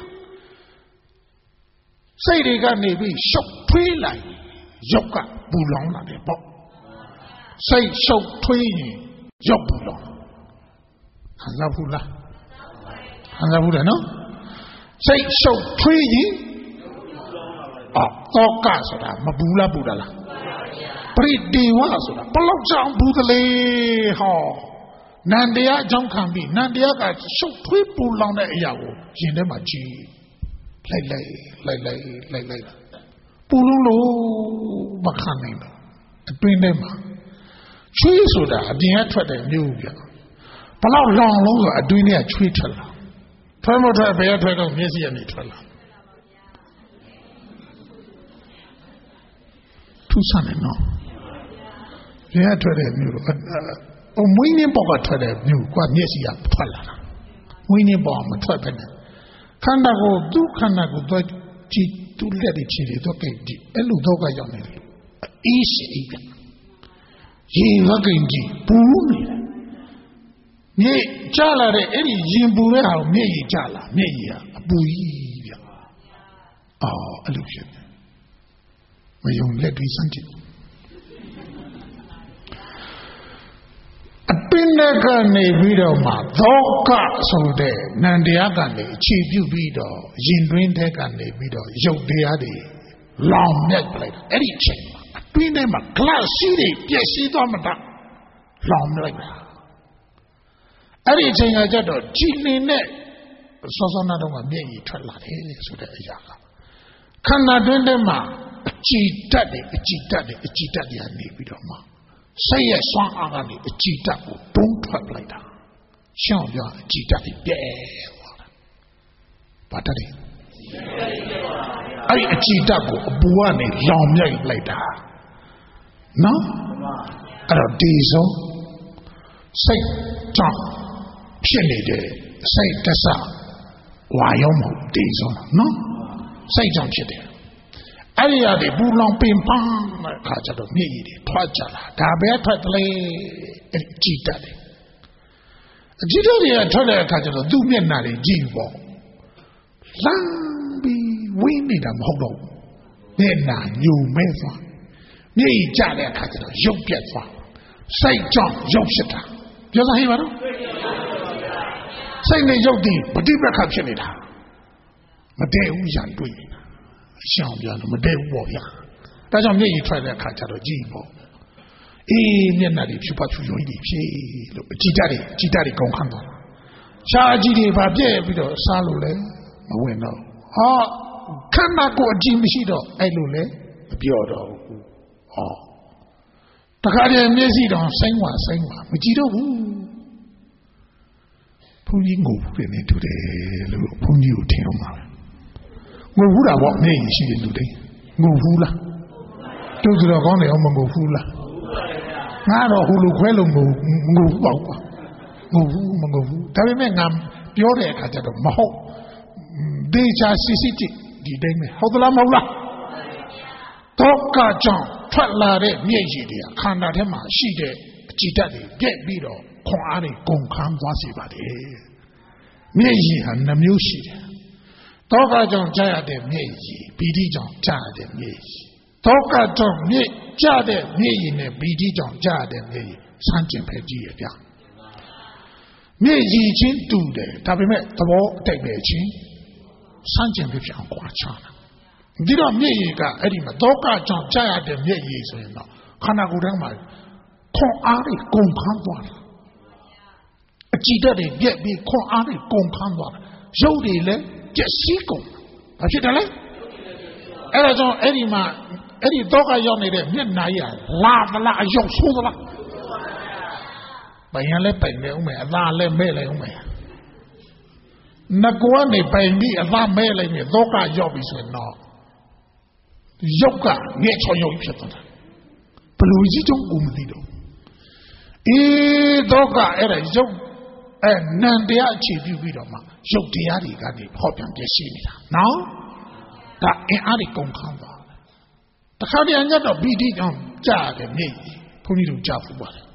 S1: စိတ်တွေကနေပြီးရှုပ်ထွေးလိုက်ရုပ်ကပူလောင်လာတယ်ပေါ့စိတ်ရှုပ်ထွေးရင်ရုပ်ပူလောင်ခံစားဘူးလားခံစားဘူးတယ်နော်စိတ်ရှုပ်ထွေးရင်အော်တောကဆိုတာမပူလားပူတာလားပရိဒေဝဆိုတာဘလောက်ကြောင့်ဘူးတလေဟောနန္တရားအကြောင်းခံပြီးနန္တရားကရှုပ်ထွေးပူလောင်တဲ့အရာကိုရင်ထဲမှာကြည့်လိုက်လိုက်လိုက်လိုက်လိုက်လိုက်ပူလုံးလို့မခံနိုင်ဘူးအတွင်းထဲမှာချွေးဆိုတာအပြင်ကထွက်တဲ့မျိုးပြဘလောက်လောင်လုံးဆိုအတွင်းထဲကချွေးထွက်လာထွက်မထွက်ဘယ်ကထွက်တော့မျက်စိကနေထွက်လာထူးဆန်းတယ်နော်ဘယ်ကထွက်တဲ့မျိုးတော့အမွေးင်းပေါ်ကထွက်တဲ့မျိုးကမျက်စိကထွက်လာတာမွေးင်းပေါ်မထွက်ပဲနဲ့ခန္ဓာကိုသူ့ခန္ဓာကိုတော့ကြည့်သူ့လက်တွေခြေတွေတော့ကြည့်ကြည့်အဲ့လိုတော့ကရောက်နေတယ်အေးရှိကရင်ဝကင်ကြည့်ပူနေတယ်မြေကြလာတဲ့အဲ့ဒီရင်ပူတဲ့ဟာကိုမျက်ရည်ကြလာမျက်ရည်ကအပူကြီးဗျအော်အဲ့လိုဖြစ်တယ်မယုံလက်တွေစမ်းကြည့်အတွင်းထဲကနေပြီးတော့မှသောကဆိုတဲ့နန္တရားကနေအခြေပြုပြီးတော့ရင်တွင်းထဲကနေပြီးတော့ရုပ်တရားတွေလောင်မြတ်ပလိုက်အဲ့ဒီအချိန်မှာအတွင်းထဲမှာဂလရှိတွေပြည့်စည်သွားမှတော့လောင်လိုက်တာအဲ့ဒီအချိန်ကကြတော့ကြည်လင်တဲ့စောစောနာတော့ကမျက်ရည်ထွက်လာတယ်ဆိုတဲ့အရာကခန္ဓာတွင်းထဲမှာအကြည်တတ်တယ်အကြည်တတ်တယ်အကြည်တတ်တယ်နေပြီးတော့မှစိတ်ရဲ့စွမ်းအားကနေအကြည်တတ်ကိုတုံးထွက်လိုက်တာရှောင်းပြအကြည်တတ်ပြီးပြဲသွားတာဘာတတ်တယ်အဲ့ဒီအကြည်တတ်ကိုအပူကနေလောင်မြိုက်လိုက်တာနော်အဲ့တော့ဒီဆုံးစိတ်ကြောင့်ဖြစ်နေတဲ့စိတ်တဆဝါရောမဟုတ်ဒီဆုံးနော်စိတ်ကြောင့်ဖြစ်တယ်အဲ့ဒီအရာတွေပူလောင်ပင်ပန်းတဲ့အခါကျတော့မျက်ရည်တွေထွက်ကြလာဒါပဲထွက်တယ်လေအဲ့ဒီကြည်တတ်တယ်အကြည်တတ်တွေကထွက်တဲ့အခါကျတော့သူ့မျက်နှာတွေကြည့်ပေါ့လမ်းပြီးဝင်းနေတာမဟုတ်တော့ဘူးမျက်နှာညူမဲသွားမျက်ရည်ကျတဲ့အခါကျတော့ရုပ်ပြတ်သွားစိတ်ကြောင့်ရုပ်ဖြစ်တာပြောစားဟိပါတော့စိတ်နဲ့ရုပ်တည်ပฏิပက္ခဖြစ်နေတာမတည့်ဘူးရန်တွေ့နေတာအရှောင်ပြလို့မတည့်ဘူးပေါ့ဗျာဒါကြောင့်မျက်ရည်ထွက်တဲ့အခါကျတော့ကြည့်ပေါ့အေးမျက်နှာတွေဖြူဖတ်ဖြူရုံကြီးဖြေလို့အကြည်တတ်တွေအကြည်တတ်တွေကောင်းခန့်သွားတာရှားအကြည်တွေပါပြည့်ပြီးတော့စားလို့လည်းမဝင်တော့ဟောခန္ဓာကိုယ်အကြည်မရှိတော့အဲ့လိုလည်းမပြောတော့ဘူးဟောတခါတည်းမျက်စိတောင်စိမ့်ဝါစိမ့်ဝါမကြည့်တော့ဘူးဘုန်းကြီးငိုဘူးနေတူတယ်လို့ဘုန်းကြီးကိုထင်အောင်ပါငိုဘူးတာပေါ့မျက်ရည်ရှိတဲ့လူတွေငိုဘူးလားတို့ဆိုတော့ကောင်းတယ်အောင်မငိုဘူးလားငါတော့ဟိုလိုခွဲလို့ငိုငိုပေါ့ကွာငိုဘူးမငိုဘူးဒါပေမဲ့ငါပြောတဲ့အခါကျတော့မဟုတ်ဒေချာစစ်စစ်ဒီတိုင်းပဲဟုတ်သလားမဟုတ်လားတော့ကကြောင့်ထွက်လာတဲ့မျက်ရည်တွေကခန္ဓာထဲမှာရှိတဲ့အကြည်ဓာတ်တွေပြက်ပြီးတော့ခွန်အားတွေကုန်ခန်းသွားစေပါတယ်မျက်ရည်ဟာနှမျိုးရှိတယ်တော့ကကြောင့်ကြားရတဲ့မျက်ရည်ပီတိကြောင့်ကြားရတဲ့မျက်ရည်တော့ကကြောင့်မျက်ကြားတဲ့မျက်ရည်နဲ့ပီတိကြောင့်ကြားရတဲ့မျက်ရည်စမ်းကျင်ပဲကြည့်ရပြမျက်ရည်ချင်းတူတယ်ဒါပေမဲ့သဘောအတိတ်ပဲချင်းစမ်းကျင်ပဲပြောင်းကွာချတာဒီတော့မျက်ရည်ကအဲ့ဒီမှာတော့ကကြောင့်ကြားရတဲ့မျက်ရည်ဆိုရင်တော့ခန္ဓာကိုယ်ထဲမှာခွန်အားတွေကုန်ခန်းသွားတယ်အကြည်ဓာတ်တွေပြက်ပြီးခွန်အားတွေကုန်ခန်းသွားတယ်ရုပ်တွေလည်းပျက်စီးကုန်ဘာဖြစ်တယ်လဲအဲ့ဒါကြောင့်အဲ့ဒီမှာအဲ့ဒီတော့ကရောက်နေတဲ့မျက်နှာရလာမလားအယုတ်ဆိုးသလားပိုင်ရလဲပိုင်နေဦးမယ်အသာလဲမဲ့လိုက်ဦးမယ်ငကောကနေပိုင်ပြီးအသာမဲ့လိုက်နေတော့ကရောက်ပြီဆိုရင်တော့ရုပ်ကငဲ့ချော်ရုပ်ဖြစ်သွားတာဘလူကြီးကြောင့်ကိုမသိတော့အေးတော့ကအဲ့ဒါရုပ်အဲနံတရားအခြေပြုပြီးတော့မှရုပ်တရားတွေကနေဟောပြန်ပြရှိနေတာနော်ဒါအင်အားတွေကုန်ခန်းသွားတယ်တခါတည်းညတော့ဘီတိကြောင့်ကြားတယ်မြေဘုန်းကြီးတို့ကြားဖို့ပါတယ်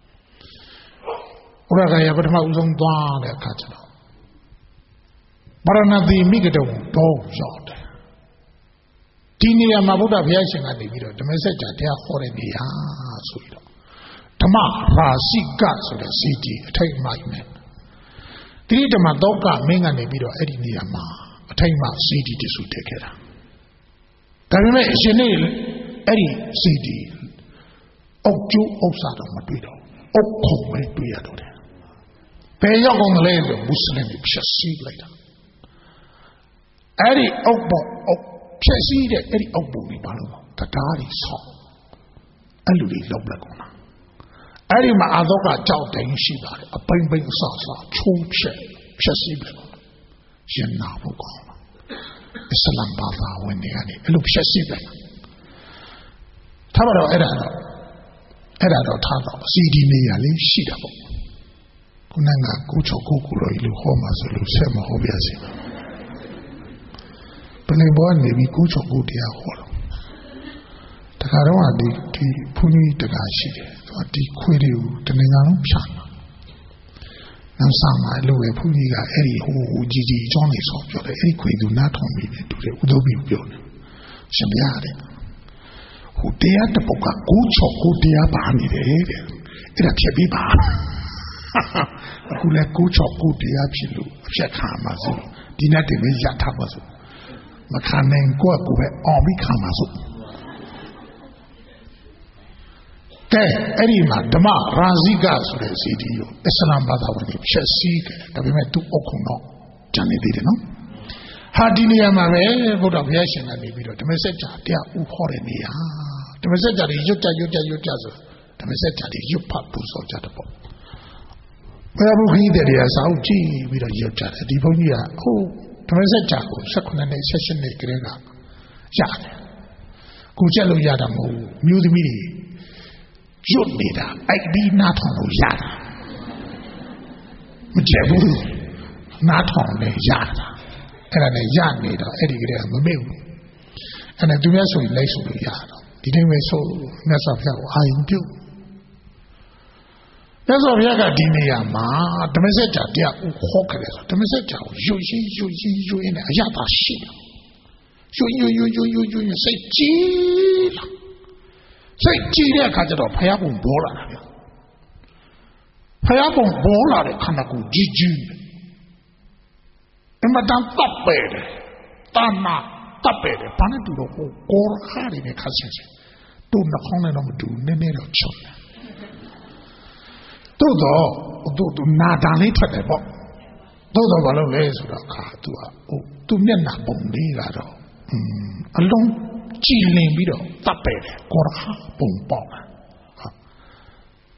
S1: ဘုရားကရပထမဦးဆုံးသွားတဲ့အခါကျတော့ဗရဏသီမိဂတုံဘောရောက်တယ်ဒီနေရာမှာဗုဒ္ဓဘုရားရှင်ကနေပြီးတော့ဓမ္မစကြာတရားဟောတဲ့နေရာဆိုပြီးတော့ဓမ္မရာစိကဆိုတဲ့စီတီအထိတ်မိုက်နဲ့တိဓမ္မတောကမင်းကနေပြီးတော့အဲ့ဒီနေရာမှာအထိတ်မှစီတီတဆူတက်ခဲ့တာဒါပေမဲ့အရှင်နေအဲ့ဒီစီတီအုတ်ကျိုးဥစ္စာတော့မတွေ့တော့အုတ်ခုံပဲတွေ့ရတော့တယ်ဘယ်ရောက်ကုန်လဲလို့မွတ်စလင်တွေဖြတ်စီးလိုက်တာအဲ့ဒီအုတ်ပေါ်အုတ်ဖြတ်စီးတဲ့အဲ့ဒီအုတ်ပုံတွေဘာလို့တရားတွေဆောက်အဲ့လူတွေလောက်လက်ကုန်တာအဲ့ဒီမှာအာသောကကြောက်တိုင်းရှိပါတယ်အပိမ့်ပိမ့်အဆအဆချိုးချက်ဖြတ်စီးပြီးရင်နာဖို့ကောင်းတာအစ္စလာမ်ဘာသာဝင်တွေကနေအဲ့လိုဖြတ်စီးတယ်ထားပါတော့အဲ့ဒါတော့အဲ့ဒါတော့ထားတော့စီဒီနေရလေးရှိတာပေါ့ခုနကကိုချောကိုကိုလိုလို့ဟောမှာဆိုလို့ဆက်မဟောပြစီဘယ်လိုဘောနေပြီးကိုချောကိုတရားဟောတော့တခါတော့ဒီဒီဘုန်းကြီးတကားရှိတယ်သူကဒီခွေးတွေကိုတနေ့လုံးဖြာတာနောက်ဆောင်မှာလို့ပဲဘုန်းကြီးကအဲ့ဒီဟိုဟိုကြီးကြီးကြောင်းနေဆောပြောတယ်အဲ့ဒီခွေးသူနားထောင်ပြီးတယ်တူတယ်ဥဒုပြီးပြောတယ်ရှင်ပြရတယ်ဟိုတရားတပုတ်ကကိုချောကိုတရားပါနေတယ်တဲ့အဲ့ဒါဖြစ်ပြီးပါအခုလဲကိုချောကိုတရားဖြစ်လို့အဖြတ်ခံမှာစို့ဒီနေ့တည်းပဲရထားပါစို့မခံနိုင်ကိုယ့်ကိုယ်ပဲအောင်ပြီးခံမှာစို့ကဲအဲ့ဒီမှာဓမ္မရာဇိကဆိုတဲ့စီဒီကိုအစ္စလာမ်ဘာသာဝင်တွေဖြတ်စည်းခဲ့ဒါပေမဲ့သူ့အုတ်ခုံတော့ကျန်နေသေးတယ်နော်ဟာဒီနေရာမှာပဲဘုရားဘုရားရှင်ကနေပြီးတော့ဓမ္မစကြာတရားဥဟောတဲ့နေရာဓမ္မစကြာတွေရွတ်ကြရွတ်ကြရွတ်ကြဆိုဓမ္မစကြာတွေရွတ်ဖတ်ပူဇော်ကြတယ်ပေါ့ဘယ်ဘုရားကြီးတရားစာအုပ်ကြည့်ပြီးတော့ရွတ်ကြတယ်ဒီဘုန်းကြီးကဟိုဓမ္မစကြာကို၁၈နှစ်၁၈နှစ်ကလေးကရတယ်ကိုကြက်လို့ရတာမဟုတ်ဘူးမျိုးသမီးတွေရွတ်နေတာအဲ့ဒီနားထောင်လို့ရတာမကြက်ဘူးနားထောင်လည်းရတာအဲ့ဒါနဲ့ရနေတော့အဲ့ဒီကလေးကမမေ့ဘူးအဲ့ဒါသူများဆိုရင်လိုက်ဆိုလို့ရတော့ဒီတိုင်းပဲဆိုမြတ်စွာဘုရားကိုအာရုံပြုမြတ်စွာဘုရားကဒီနေရာမှာဓမ္မစကြာတရားဥဟောခဲ့တယ်ဆိုဓမ္မစကြာကိုယူရင်းယူရင်းယူရင်းနဲ့အရသာရှိတယ်ယူယူယူယူယူယူစိတ်ကြည်လာစိတ်ကြည်တဲ့အခါကျတော့ဘုရားပုံပေါ်လာတာဗျဘုရားပုံပေါ်လာတဲ့ခန္ဓာကိုယ်ကြည်ကြည်အမတန်တပ်ပဲတယ်တာနာတပ်ပဲတယ်ဘာနဲ့တူတော့ဟိုကောရခါရီနဲ့ခါဆင်းစင်တူနှခေါင်းနဲ့တော့မတူနည်းနည်းတော့ချုံတယ်တို့တော့တို့တို့နာတာလေးထွက်တယ်ပေါ့တို့တော့ဘာလို့လဲဆိုတော့ခါသူကဟိုသူမျက်နှာပုံလေးကတော့อืมအလုံးကြည်လင်ပြီးတော့တပ်ပဲတယ်ကောရခါပုံပေါက်တာ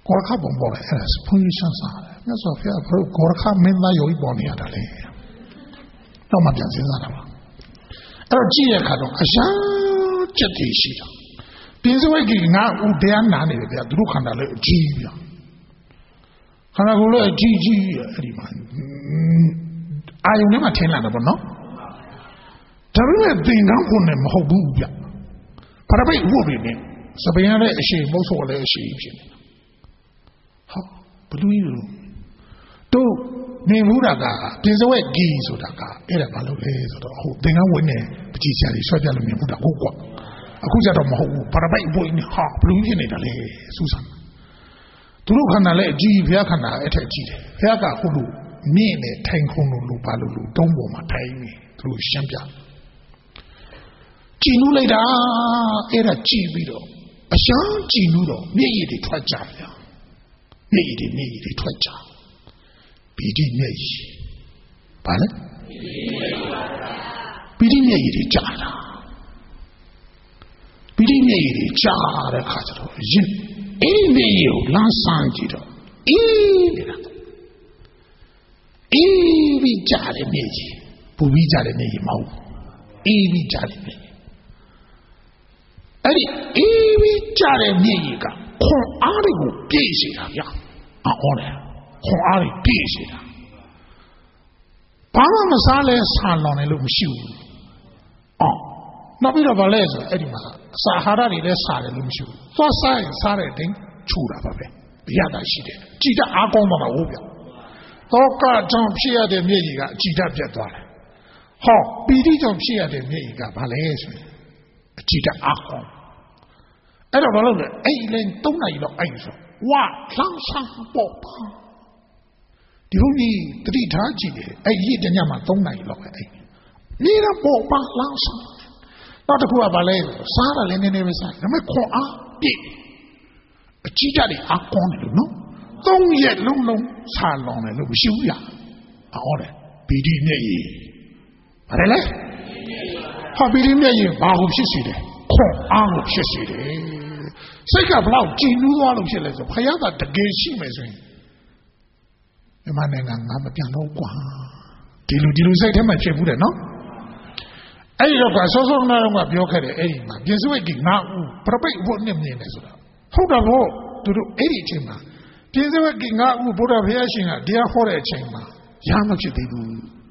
S1: ကောရခပုံပေါ်တယ်အဲ့ဒါဘုန်းကြီးဆန်းစားတယ်မြတ်စွာဘုရားဘုရားကောရခမင်းသားယောဂီပေါ်နေရတာလေတော့မှပြန်စဉ်းစားတာပါအဲ့တော့ကြည့်ရခါတော့အရာကြက်တည်ရှိတာပြင်စဝိတ်ကြီးငါဦးတရားနာနေတယ်ဗျာသူတို့ခန္ဓာလေးအကြီးဗျာခန္ဓာကိုယ်လည်းအကြီးကြီးအဲ့ဒီမှာအာယုန်ထဲမှာထင်လာတယ်ပေါ့နော်ဒါပေမဲ့သင်္ကန်းခုနဲ့မဟုတ်ဘူးဗျပရပိတ်ဝုတ်ပြီနဲ့စပင်းရတဲ့အရှိမုတ်ဆိုလည်းအရှိဖြစ်နေဟာဘလူးကြီးလို့တို့နေမှုတာကပြင်စဝဲကြီးဆိုတာကအဲ့ဒါဘာလို့လဲဆိုတော့ဟုတ်သင်္ကန်းဝင်နေပကြည်စရာတွေဆွဲပြလို့မြင်မှုတာဟုတ်ကွာအခုကျတော့မဟုတ်ဘူးပရပိတ်ဝုတ်နေဟာဘလူးဖြစ်နေတာလေစူးစမ်းသူတို့ခန္ဓာလည်းအကြီးဘုရားခန္ဓာအဲ့ထက်ကြီးတယ်ဘုရားကဟုတ်လို့မြင့်နေထိုင်ခုံလို့လို့ဘာလို့လို့တုံးပေါ်မှာထိုင်နေသူတို့ရှင်းပြကြည်နူးလိုက်တာအဲ့ဒါကြည်ပြီးတော့အရှမ်းကြည်နူးတော့မျက်ရည်တွေထွက်ကြတယ်မျက်ရည်တွေမျက်ရည်တွေထွက်ကြပီတိမျက်ရည်ဘာလဲပီတိမျက်ရည်တွေကြာတာပီတိမျက်ရည်တွေကြာတဲ့ခါကျတော့ရင်အေးမျက်ရည်ကိုလမ်းဆန်းကြည့်တော့အေးနေတာအေးပြီးကြာတဲ့မျက်ရည်ပူပြီးကြာတဲ့မျက်ရည်မဟုတ်အေးပြီးကြာတဲ့မျက်ရည်အဲ့ဒီအေးပြီးကြာတဲ့မျက်ရည်ကခွန်အားတွေကိုပြည့်စေတာဗျာအော်တယ်ခွန်အားတွေပြည့်စေတာဘာမှမစားလဲဆာလောင်တယ်လို့မရှိဘူးအော်နောက်ပြီးတော့ဗာလဲဆိုအဲ့ဒီမှာစာဟာရတွေလည်းစားတယ်လို့မရှိဘူးသွားစားရင်စားတဲ့တိုင်းချူတာပါပဲရတာရှိတယ်ကြည်တအားကောင်းတော့ဟုတ်ဗျာသောကကြောင့်ဖြစ်ရတဲ့မျက်ရည်ကအကြည်တပြတ်သွားတယ်ဟောပီတိကြောင့်ဖြစ်ရတဲ့မျက်ရည်ကဗာလဲဆိုရင်အကြည်တအားကောင်းအဲ့တော့ဘာလို့လဲအဲ့ဒီလည်းသုံးနာရီလောက်အဲ့ဆိုဝါလှမ်းဆန်းပေါ့ပါဒီလိုကြီးတတိထားကြည့်တယ်အဲ့ဒီတညမှာသုံးနာရီလောက်ပဲအဲ့နေတော့ပေါ့ပါလှမ်းဆန်းနောက်တစ်ခုကဘာလဲစားတာလည်းနည်းနည်းပဲစားဒါပေမဲ့ခွန်အားပြည့်အကြည့်တတ်တယ်အားကောင်းတယ်လို့နော်သုံးရက်လုံးလုံးစားလောင်တယ်လို့မရှိဘူးရဟောတယ်ပီတိမျက်ရည်ဘာလဲဟောပီတိမျက်ရည်ဘာကိုဖြစ်စေတယ်ခွန်အားကိုဖြစ်စေတယ်စိတ်ကဘလောက်ကြည်နူးသွားလို့ဖြစ်လဲဆိုဘုရားကတကယ်ရှိမယ်ဆိုရင်မြန်မာနိုင်ငံငါမပြန်တော့ကွာဒီလိုဒီလိုစိတ်ထဲမှာဖြစ်ဘူးတယ်နော်အဲ့ဒီတော့ကစောစောနာတော့ကပြောခဲ့တယ်အဲ့ဒီမှာပြင်စဝိတ်ကြီးငါဦးပြပိတ်ဖို့နဲ့မြင်တယ်ဆိုတာဟုတ်တယ်လို့သူတို့အဲ့ဒီအချိန်မှာပြင်စဝိတ်ကြီးငါဦးဘုရားဘုရားရှင်ကတရားဟောတဲ့အချိန်မှာရမဖြစ်သေးဘူး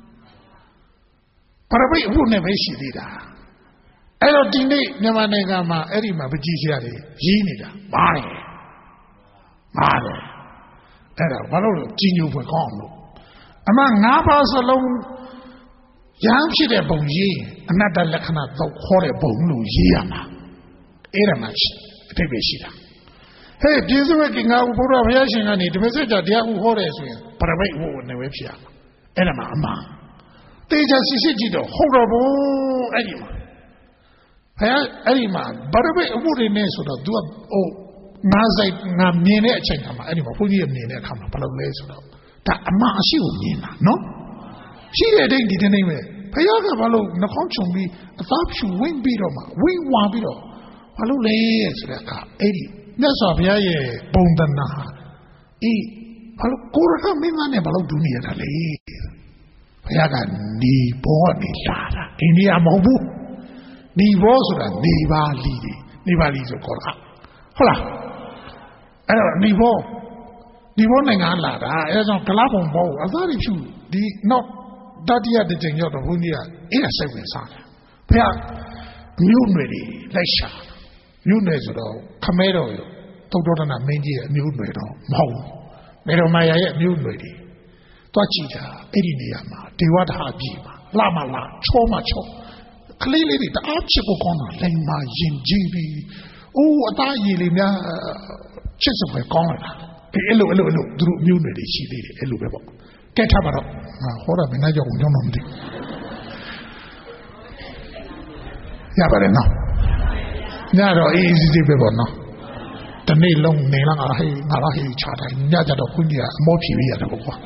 S1: ပြပိတ်ဖို့နဲ့ပဲရှိသေးတာအဲ့တော့ဒီနေ့မြန်မာနိုင်ငံမှာအဲ့ဒီမှာပကြီးစရာတွေရေးနေတာမားတယ်မားတယ်အဲ့ဒါဘာလို့လဲကြီးညိုဖွယ်ကောင်းအောင်လို့အမှငါးပါးစလုံးရမ်းဖြစ်တဲ့ပုံရေးအနတ္တလက္ခဏာတော့ခေါ်တဲ့ပုံလို့ရေးရမှာအဲ့ဒါမှအတိတ်ပဲရှိတာဟဲ့ပြည့်စုံတဲ့ငါဘုရားဘုရားရှင်ကနေဒီမစက်ကြတရားဥဟောတယ်ဆိုရင်ပရမိတ်ဟိုနဲ့ပဲဖြစ်ရမှာအဲ့ဒါမှအမှန်တေချာစစ်စစ်ကြည့်တော့ဟုတ်တော့ဘူးအဲ့ဒီမှာဘုရားအဲ့ဒီမှာပရမိတ်အမှုတွေနဲ့ဆိုတော့ तू ကဟိုငါစိတ်ငါမြင်တဲ့အချိန်ခါမှာအဲ့ဒီမှာဘုန်းကြီးရမြင်တဲ့အခါမှာဘယ်လိုလဲဆိုတော့ဒါအမှန်အရှိကိုမြင်တာနော်ရှိတဲ့တိတ်ဒီနေ့ပဲဘုရားကဘာလို့နှာခေါင်းချုံပြီးအသားဖြူဝင်းပြီးတော့မှဝင်းဝါပြီးတော့ဘာလို့လဲဆိုတဲ့အခါအဲ့ဒီမြတ်စွာဘုရားရဲ့ပုံသဏ္ဍာန်ဟာအေးဘာလို့ကိုရကမင်းသားနဲ့ဘာလို့ဒူးနေရတာလဲဘုရားကနေဘောနေလာတာအိန္ဒိယမဟုတ်ဘူးနေဘောဆိုတာနေပါလီနေပါလီဆိုခေါ်တာဟုတ်လားအဲ့တော့နေဘောနေဘောနိုင်ငံလာတာအဲဒါကြောင့်ကလားပုံဘောအသားဖြူဒီနောက်တတိယတစ်ချိန်ရောက်တော့ဘုန်းကြီးကအဲ့ဒါစိတ်ဝင်စားတယ်ဘုရားမြို့နယ်တွေလိုက်ရှာမြို့နယ်ဆိုတော့ခမဲတော်ရသုတ္တရဏမင်းကြီးရဲ့မြို့နယ်တော့မဟုတ်ဘူးမေတော်မာယာရဲ့မြို့နယ်တွေတွားကြည့်တာအဲ့ဒီနေရာမှာဒေဝတာပြည်မှာလာမလာချောမချောကလေးလေးတွေတအားချစ်ကိုကောင်းတာလိမ်မာရင်ကြီးပြီးအိုးအသားရည်လေးများချစ်စပွဲကောင်းလာတာအဲ့လိုအဲ့လိုအဲ့လိုသူတို့မြို့နယ်တွေရှိသေးတယ်အဲ့လိုပဲပေါ့ကဲထားပါတော့ငါဟောတာမင်းကြောင့်ကြောင်းတော့မသိရပါတယ်နော်ညတော့အေးအေးဆေးပဲပေါ့နော်တနေ့လုံးနေလာငါဟေးငါလာဟေးချတိုင်းညကြတော့ခွင့်ကြီးကအမောဖြေရရတယ်ပေါ့ကွာ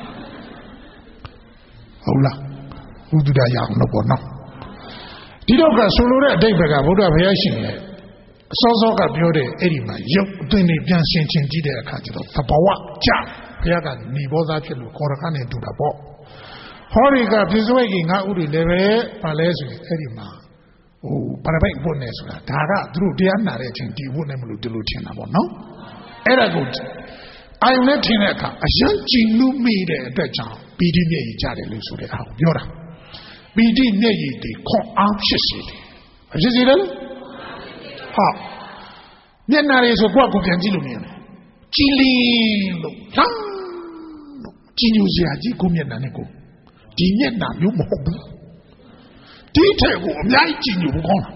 S1: ဟုတ်လားဘုဒ္ဓရအောင်လို့ပေါ့နော်ဒီတော့ကဆိုလိုတဲ့အတိတ်ဘက်ကဘုရားဘုရားရှင်ရဲ့စောစောကပြောတဲ့အဲ့ဒီမှာရုပ်အသွင်တွေပြန်ဆင်ခြင်ကြည့်တဲ့အခါကျတော့သဘာဝကြဘုရားကနေဘောသားဖြစ်လို့ခေါ်ရခနဲ့တူတာပေါ့ဟောဒီကပြစ္ဆုတ်ကြီးငါဥတွေလည်းပဲပါလဲဆိုရင်အဲ့ဒီမှာဟိုပရပိုက်ဘုတ်နဲ့ဆိုတာဒါကသူတို့တရားနာတဲ့အချိန်ဒီဘုတ်နဲ့မလို့ဒီလိုထင်တာပေါ့နော်အဲ့ဒါကိုအာယုန်နဲ့ထင်တဲ့အခါအယံကြည်နုမိတဲ့အတွက်ကြောင့်ပီတိမျက်ရည်ကြတယ်လို့ဆိုတဲ့အားကိုပြောတာပီတိမျက်ရည်တွေခွန်အားဖြစ်စေတယ်ဖြစ်စေတယ်လို့ဟာမျက်နာတွေဆိုကိုယ့်ကိုပြန်ကြည့်လို့မြင်တယ်ကြည်လင်းလို့လမ်းလို့ကြည်ညိုစရာကြီးကိုမျက်နာနဲ့ကိုဒီမျက်နာမျိုးမဟုတ်ဘူးဒီထဲကိုအများကြီးကြည်ညိုဖို့ကောင်းတာ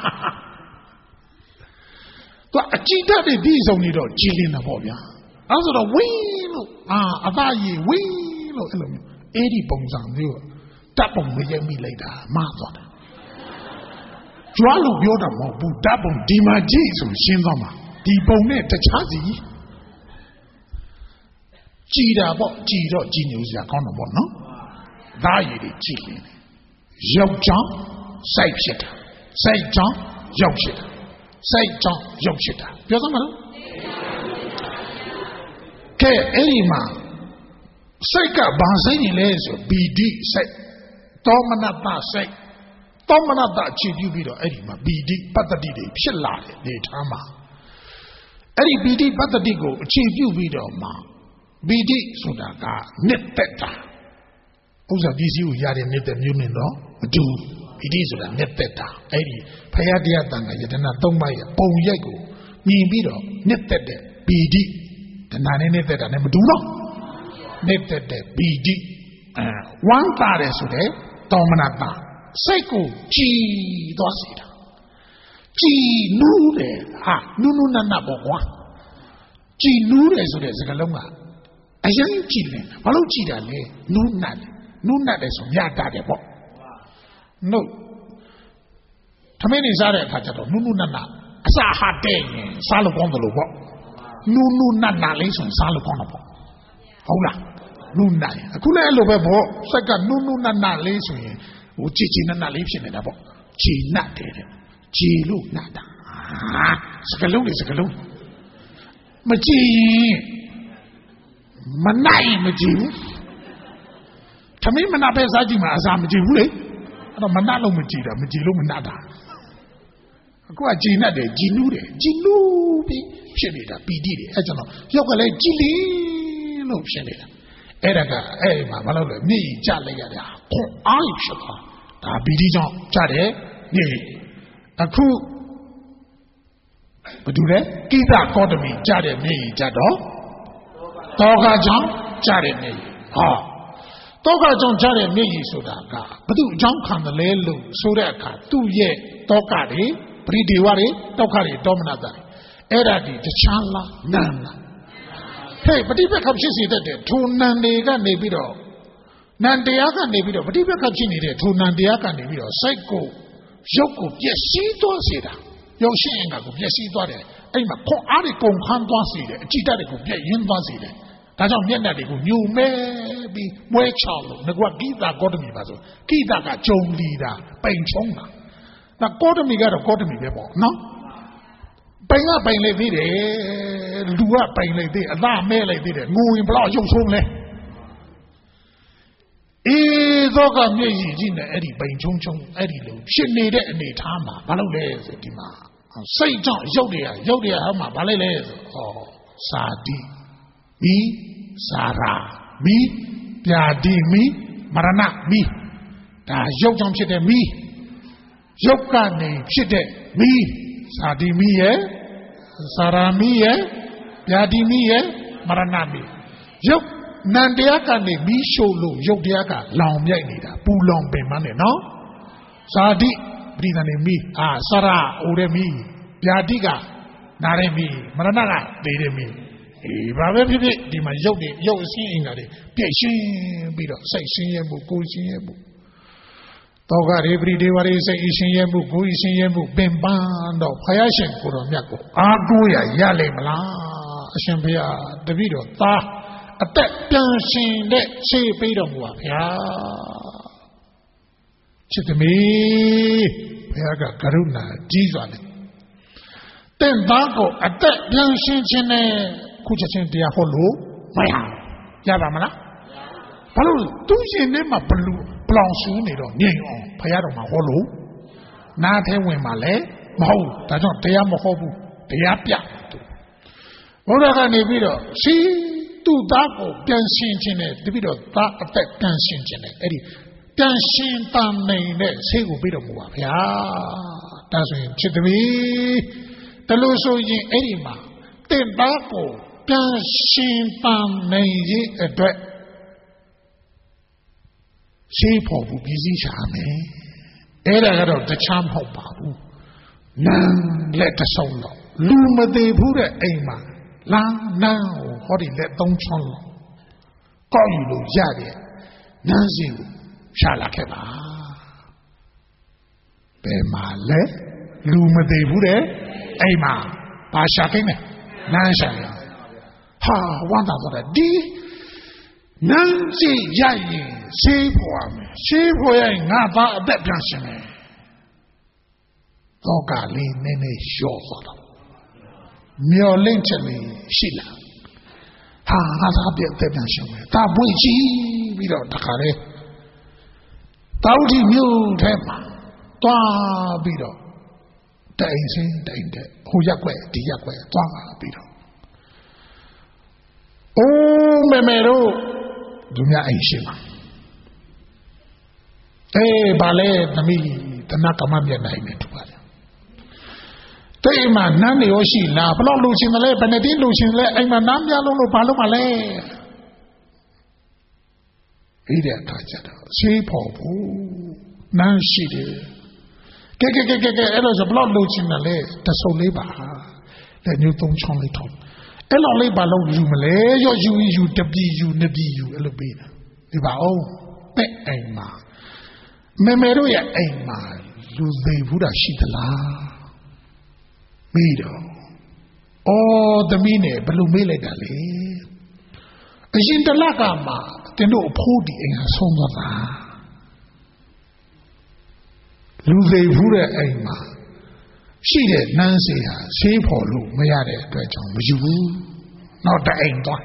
S1: သူအကြည့်တတ်တဲ့ဒီစုံနေတော့ကြည်လင်းတာပေါ့ဗျာအဲဆိုတော့ဝင်းလို့အာအသားရည်ဝင်းလို့အဲ့လိုမျိုးအဲ့ဒီပုံစံမျိုးတပ်ပုံမရိုက်မိလိုက်တာမှားသွားတယ်ကြွားလို့ပြောတာမဟုတ်ဘူးတပ်ပုံဒီမှာကြည့်ဆိုရှင်းသွားမှာဒီပုံနဲ့တခြားစီကြည်တာပေါ့ကြည်တော့ကြည်ညိုစရာကောင်းတော့ပေါ့နော်သားရည်တွေကြည်လင်းတယ်ယောက်ျောင်းစိုက်ဖြစ်တာစိုက်ချောင်းယောက်ဖြစ်တာစိုက်ချောင်းယောက်ဖြစ်တာပြောစမ်းမလားကဲအဲ့ဒီမှာစိတ်ကဘာစိတ်နေလဲဆိုပီတိစိတ်တောမနတစိတ်တောမနတအခြေပြုပြီးတော့အဲ့ဒီမှာပီတိပတ္တိတွေဖြစ်လာတယ်နေထားမှာအဲ့ဒီပီတိပတ္တိကိုအခြေပြုပြီးတော့မှပီတိဆိုတာကနှစ်သက်တာဥစ္စာပစ္စည်းကိုရတဲ့နှစ်သက်မျိုးနဲ့တော့မတူပီတိဆိုတာနှစ်သက်တာအဲ့ဒီဖယားတရားတန်ခါယတနာသုံးပါးရဲ့ပုံရိပ်ကိုမြင်ပြီးတော့နှစ်သက်တဲ့ပီတိတဏှာနဲ့နှစ်သက်တာနဲ့မတူတော့နှစ်သက်တဲ့ပီတိအဲဝမ်းသာတယ်ဆိုတဲ့တောမနတာစိတ်ကိုကြည်သွားစေတာကြည်နူးတယ်ဟာနူးနူးနတ်နတ်ပေါ့ကွာကြည်နူးတယ်ဆိုတဲ့စကားလုံးကအရင်ကြည်တယ်ဘာလို့ကြည်တာလဲနူးနတ်နူးနတ်တယ်ဆိုမြတ်တာတယ်ပေါ့နှုတ်သမင်းနေစားတဲ့အခါကျတော့နူးနူးနတ်နတ်အစာဟာတဲ့ရင်စားလို့ကောင်းတယ်လို့ပေါ့နူးနူးနတ်နတ်လေးဆိုစားလို့ကောင်းတော့ပေါ့ဟုတ်လားနူးနတ်အခုလည်းအဲ့လိုပဲပေါ့စက်ကနူးနူးနတ်နတ်လေးဆိုရင်ဟိုကြည်ကြည်နတ်နတ်လေးဖြစ်နေတာပေါ့ကြည်နတ်တယ်တဲ့ကြည်လို့နတ်တာစကလုံးလေးစကလုံးမကြည်ရင်မနိုင်မကြည်ဘူးသမင်းမနာပဲစားကြည့်မှာအစာမကြည်ဘူးလေအဲ့တော့မနာလို့မကြည်တာမကြည်လို့မနာတာအခုကကြည်နတ်တယ်ကြည်နူးတယ်ကြည်နူးပြီးဖြစ်နေတာပီတိတယ်အဲ့ကြောင့်ရောက်ကလည်းကြည်လင်းလို့ဖြစ်နေတာအဲ့ဒါကအဲ့မှာမလုပ်လို့မြေကြီးကြလိုက်ရတာခွန်အားဖြစ်သွားဒါပီတိကြောင့်ကြတယ်မြေအခုဘာတူလဲကိစ္စကောတမီကြတဲ့မြေကြီးကြတော့တောကကြောင့်ကြတဲ့မြေကြီးဟောတောကကြောင့်ကြတဲ့မြေကြီးဆိုတာကဘသူအကြောင်းခံတယ်လဲလို့ဆိုတဲ့အခါသူ့ရဲ့တောကတွေပရိဒေဝတွေတောကတွေတောမနတာတွေအဲ့ဒါဒီတခြားလားနန်းလားဟဲ့ပฏิပက္ခဖြစ်စေတတ်တဲ့ထိုနန်းတွေကနေပြီးတော့နန်းတရားကနေပြီးတော့ပฏิပက္ခဖြစ်နေတဲ့ထိုနန်းတရားကနေပြီးတော့စိတ်ကိုရုပ်ကိုပျက်စီးသွားစေတာရုပ်ရှိရင်ကကိုပျက်စီးသွားတယ်အဲ့မှာခွန်အားတွေကုန်ခန်းသွားစေတယ်အကြည့်တတ်တွေကိုပြည့်ရင်းသွားစေတယ်ဒါကြောင့်မျက်နှာတွေကိုညှို့မဲပြီးမွဲချောင်းလို့ငါကကိတာကောတမီပါဆိုကိတာကကြုံလီတာပိန်ချုံးတာဒါကောတမီကတော့ကောတမီပဲပေါ့နော်ပိန်ကပိန်လိုက်သေးတယ်လူကပိန်လိုက်သေးအသားမဲလိုက်သေးတယ်ငိုရင်ဘလောက်ရုပ်ဆုံးလဲအေးသောကမျက်ရည်ကြီးနဲ့အဲ့ဒီပိန်ချုံချုံအဲ့ဒီလိုဖြစ်နေတဲ့အနေထားမှာဘာလို့လဲဆိုဒီမှာစိတ်ကြောင့်ရုပ်တွေကရုပ်တွေကဟောမှာဘာလဲလဲဆိုဟောစာတိမိစာရာမိပြာတိမိမရဏမိဒါရုပ်ကြောင့်ဖြစ်တဲ့မိရုပ်ကနေဖြစ်တဲ့မိစာတိမိရဲ့စာရာမိရဲ့ပြာတိမိရဲ့မရဏမိရုပ်နန္တရားကနေမိရှုလို့ရုပ်တရားကလောင်မြိုက်နေတာပူလောင်ပင်မနဲ့နော်စာတိပရိသနေမိအာစရာအိုရမိပြာတိကနာရမိမရဏကသေရမိအေးဘာပဲဖြစ်ဖြစ်ဒီမှာရုပ်တွေရုပ်အစင်းအင်္ဂါတွေပြည့်ရှင်းပြီးတော့စိတ်ရှင်းရမှုကိုယ်ရှင်းရမှုတောကရေပရိဒေဝရေစိတ်ရှင်းရမှုကိုယ်ရှင်းရမှုပင်ပန်းတော့ဘုရားရှင်ကိုတော်မြတ်ကိုအားကိုးရရလိမ့်မလားအရှင်ဘုရားတပည့်တော်သားအသက်ပြန်ရှင်တဲ့ခြေပေးတော်မူပါဗျာချစ်သမီးဘုရားကကရုဏာကြီးစွာနဲ့တင်သားကိုအသက်ပြန်ရှင်းခြင်းနဲ့ခုချက်ချင်းတရားဟောလို့မရရပါမလားဘာလို့သူရှင်နဲ့မှဘလူပလောင်ဆူနေတော့ငြိမ်အောင်ဖရာတော်မှာဟောလို့နားထဲဝင်ပါလေမဟုတ်ဒါကြောင့်တရားမဟောဘူးတရားပြဘုရားကနေပြီးတော့ရှိသူ့သားကိုပြန်ရှင်းခြင်းနဲ့တပိတော့သားအသက်ပြန်ရှင်းခြင်းနဲ့အဲ့ဒီပြန်ရှင်းတန်နေတဲ့ဆေးကိုပြီးတော့မူပါဗျာဒါဆိုရင်ချစ်သမီးတလို့ဆိုရင်အဲ့ဒီမှာတင်သားကိုပြန်ရှင်းတန်နေရဲ့အတွက်ဆေးဖို့ဘူးပြည်စည်းရှာမယ်အဲ့ဒါကတော့တခြားမဟုတ်ပါဘူးနန်းလက်တဆုံးတော့လူမသေးဘူးတဲ့အိမ်မှာလာနန်းကိုဟောဒီလက်သုံးချွန်းလို့ကောက်ယူလို့ရတယ်နန်းစီကိုရှာလာခဲ့ပါဘယ်မှာလဲလူမသေးဘူးတဲ့အိမ်မှာပါရှာခဲ့မယ်နန်းရှာရဟာဝမ်းသာတော့ဒီနန်းစီရရင်ဆေးဖွာမယ်ဆေးဖွာရင်ငါသားအသက်ပြန်ရှင်မယ်တော့ကလေးနည်းနည်းလျှော့သွားတော့မျောလင့်ချက်လေးရှိလာဟာငါသားပြတ်သက်ပြန်ရှင်မယ်ဒါပွင့်ကြည့်ပြီးတော့တခါလေတောက်တီမြို့ထဲမှာတွားပြီးတော့တိုင်စင်းတိုင်တဲ့ဟိုရက်ွက်ဒီရက်ွက်တွားပြီးတော့အိုးမေမေတို့သူများအိမ်ရှိမှာအေးဗာလဲသမီးတနကမမျက်နိုင်နေတူပါလေတဲ့အိမ်မှာနန်းနေရောရှိလားဘလို့လူချင်းတယ်လဲဘယ်နဲ့တင်းလူချင်းလဲအိမ်မှာနန်းပြလုံးလို့ဘာလို့မလဲအဲ့ဒီအခါကျတော့ဆေးဖို့ဘူးနန်းရှိတယ်ကဲကဲကဲကဲအဲ့လိုဆိုဘလို့လူချင်းတယ်လဲတဆုပ်လေးပါလက်ညှိုးသုံးချောင်းလေးထုံးအဲ့လိုလေးဘာလို့ယူမလဲရောယူယူတပီယူနှစ်ပီယူအဲ့လိုပေးတာဒီပါအောင်တဲ့အိမ်မှာမေမေတို့ရဲ့အိမ်မှာလူသေးဘူးတာရှိသလားမေးတော့အော်သမီးနဲ့ဘယ်လိုမေးလိုက်တာလဲအရင်တလကမှတင်တို့အဖိုးဒီအိမ်ဟာဆုံးသွားတာလူသေးဘူးတဲ့အိမ်မှာရှိတဲ့နန်းစေဟာဆေးဖို့လို့မရတဲ့အတွက်ကြောင့်မယူဘူးနောက်တအိမ်သွား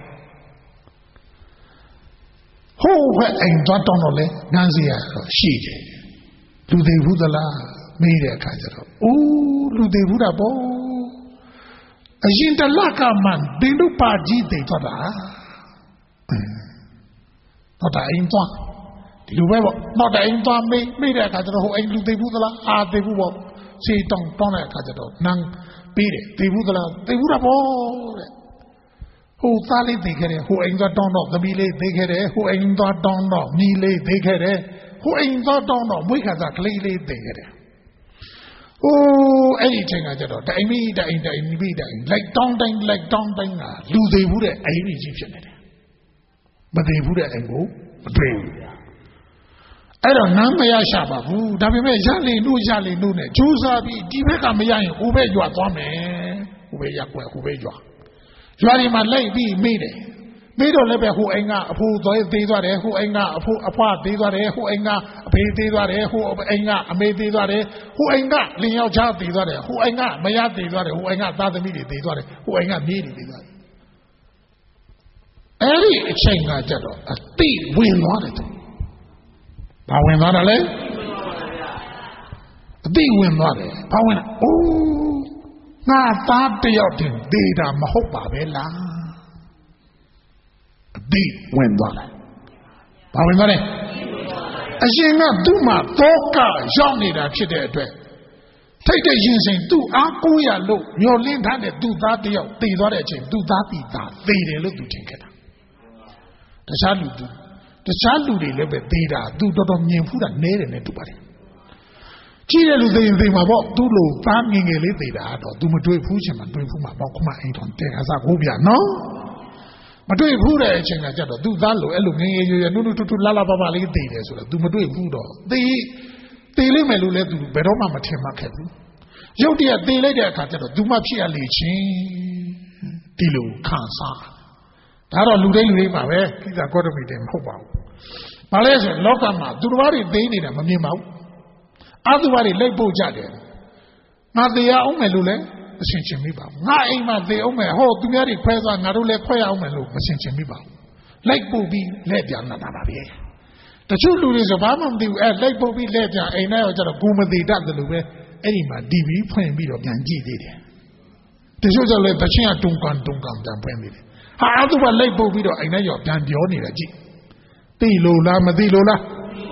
S1: ဟိုးဘက်အိမ်သွားတောင်းတော့လေနန်းစေကတော့ရှိတယ်လူသေးဘူးသလားမေးတဲ့အခါကျတော့အိုးလူသေးဘူးတာပေါ့အရင်တလကမှတင်တို့ပါကြီးသိသွားတာတော့တအိမ်သွားဒီလိုပဲပေါ့နောက်တအိမ်သွားမေးမေးတဲ့အခါကျတော့ဟိုအိမ်လူသေးဘူးသလားအာသေးဘူးပေါ့စီတောင်းတောင်းတဲ့အခါကျတော့နန်းပေးတယ်သေဘူးသလားသေဘူးတာပေါ့တဲ့ဟိုသားလေးသိခဲ့တယ်ဟိုအိမ်သွားတောင်းတော့သမီးလေးသိခဲ့တယ်ဟိုအိမ်သွားတောင်းတော့မိလေးသိခဲ့တယ်ဟိုအိမ်သွားတောင်းတော့မွေးခါစားကလေးလေးသိခဲ့တယ်ဟိုအဲ့ဒီချိန်ကကျတော့တိုင်မီတိုင်တိုင်မီတိုင်လိုက်တောင်းတိုင်းလိုက်တောင်းတိုင်းကလူသေးဘူးတဲ့အိမ်ကြီးဖြစ်နေတယ်မသေးဘူးတဲ့အိမ်ကိုမတွေ့ဘူးအဲ့တော့နန်းမရရှာပါဘူးဒါပေမဲ့ရလေလို့ရလေလို့နဲ့ကြိုးစားပြီးဒီဘက်ကမရရင်ဟိုဘက်ရွာသွားမယ်ဟိုဘက်ရက်ွယ်ဟိုဘက်ရွာရွာဒီမှာလိုက်ပြီးမေးတယ်မေးတော့လည်းပဲဟိုအိမ်ကအဖိုးသွားသေးသွားတယ်ဟိုအိမ်ကအဖိုးအဖွားသေးသွားတယ်ဟိုအိမ်ကအဖေသေးသွားတယ်ဟိုအိမ်ကအမေသေးသွားတယ်ဟိုအိမ်ကလင်ယောက်ျားသေးသွားတယ်ဟိုအိမ်ကမယားသေးသွားတယ်ဟိုအိမ်ကသားသမီးတွေသေးသွားတယ်ဟိုအိမ်ကမြေးတွေသေးသွားတယ်အဲ့ဒီအချိန်ကကျတော့အတိဝင်သွားတယ်ဘာဝင်သွားတာလဲအတိဝင်သွားတယ်ဘာဝင်လဲအိုးငါသားတယောက်တင်ဒေတာမဟုတ်ပါပဲလားအတိဝင်သွားတယ်ဘာဝင်သွားလဲအရှင်ကသူ့မှာတောကရောက်နေတာဖြစ်တဲ့အတွက်ထိတ်တဲ့ရင်စိန်သူ့အားကိုးရလို့မျောလင်းထားတဲ့သူ့သားတယောက်တည်သွားတဲ့အချိန်သူ့သားပြီးသားသေတယ်လို့သူထင်ခဲ့တာတခြားလူသူတခြားလူတွေလည်းပဲသေးတာသူတော်တော်မြင်ဖူးတာနဲတယ်နဲ့တူပါတယ်ကြီးတဲ့လူသိရင်သိမှာပေါ့သူ့လိုသားငယ်ငယ်လေးသေးတာတော့သူမတွေ့ဘူးချင်းမတွေ့ဘူးမှာပေါ့ခမအိမ်တော်တဲ့ခါစားကိုပြနော်မတွေ့ဘူးတဲ့အချိန်ကကြတော့သူ့သားလိုအဲ့လိုငယ်ငယ်ရွယ်ရွယ်နုနုတူတူလာလာပါပါလေးသေးတယ်ဆိုတော့သူမတွေ့ဘူးတော့သေသေလိမ့်မယ်လို့လည်းသူဘယ်တော့မှမထင်မှခဲ့ဘူးရုပ်တရက်သေလိုက်တဲ့အခါကျတော့သူမှဖြစ်ရလေချင်းဒီလိုခံစားဒါတော့လူတိုင်းလူတိုင်းပါပဲကိစ္စကောတမီတယ်မဟုတ်ပါဘူး။ဘာလဲဆိုလောကမှာသူတော်ဘာတွေသိနေတာမမြင်ပါဘူး။အသူဘာတွေလိုက်ပို့ကြတယ်။ငါတရားအောင်မယ်လို့လဲမဆင်ခြင်မိပါဘူးငါအိမ်မှာသေအောင်မယ်ဟောသူများတွေခွဲသွားငါတို့လည်းခွဲအောင်မယ်လို့မဆင်ခြင်မိပါဘူးလိုက်ပို့ပြီးလက်ပြန်လာတာပါပဲတချို့လူတွေဆိုဘာမှမသိဘူးအဲလိုက်ပို့ပြီးလက်ပြန်အိမ်ထဲရောကျတော့ကိုမသေးတတ်တယ်လို့ပဲအဲ့ဒီမှာတီဗီဖွင့်ပြီးတော့ပြန်ကြည့်သေးတယ်တချို့ကျလည်းတချင်းကတုံကန်တုံကန်ပြန်ဖွင့်နေတယ်ဟာအဲ့သူကလိုက်ပို့ပြီးတော့အိမ်ထဲရောပြန်ပြောနေတာကြည့်သိလို့လားမသိလို့လား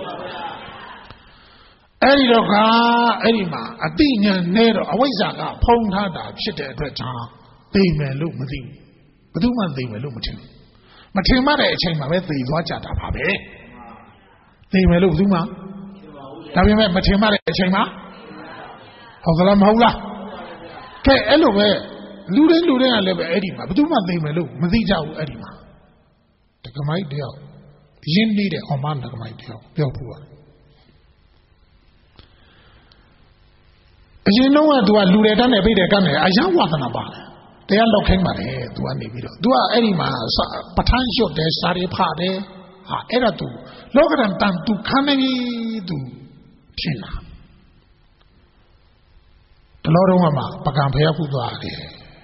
S1: အဲ့ဒီတော့ကအဲ့ဒီမှာအတိညာနဲ့တော့အဝိဇ္ဇာကဖုံးထားတာဖြစ်တဲ့အတွက်ကြောင့်သိမယ်လို့မသိဘူးဘယ်သူမှသိမယ်လို့မထင်ဘူးမထင်မှတဲ့အချိန်မှာပဲသိသွားကြတာပါပဲသိမယ်လို့ဘယ်သူမှဒါပေမဲ့မထင်မှတဲ့အချိန်မှာဟုတ်သလားမဟုတ်လားကဲအဲ့လိုပဲလူတိုင်းလူတိုင်းကလည်းပဲအဲ့ဒီမှာဘယ်သူမှသိမယ်လို့မသိကြဘူးအဲ့ဒီမှာတက္ကမိုက်တယောက်ရင်းနှီးတဲ့အောင်မတက္ကမိုက်တယောက်ပြောဖို့ပါအရင်တော့ကသူကလူတွေတန်းနဲ့ပြိတဲ့ကမ်းနဲ့အယံဝါသနာပါတယ်တရားလောက်ခိုင်းပါတယ်သူကနေပြီးတော့သူကအဲ့ဒီမှာပဋ္ဌာန်းလျှော့တယ်စာရီဖတ်တယ်ဟာအဲ့ဒါသူလောကရန်တန်သူခံနေပြီသူရှင်းလာတလောတော့မှပကံဖျက်ဖို့သွားတယ်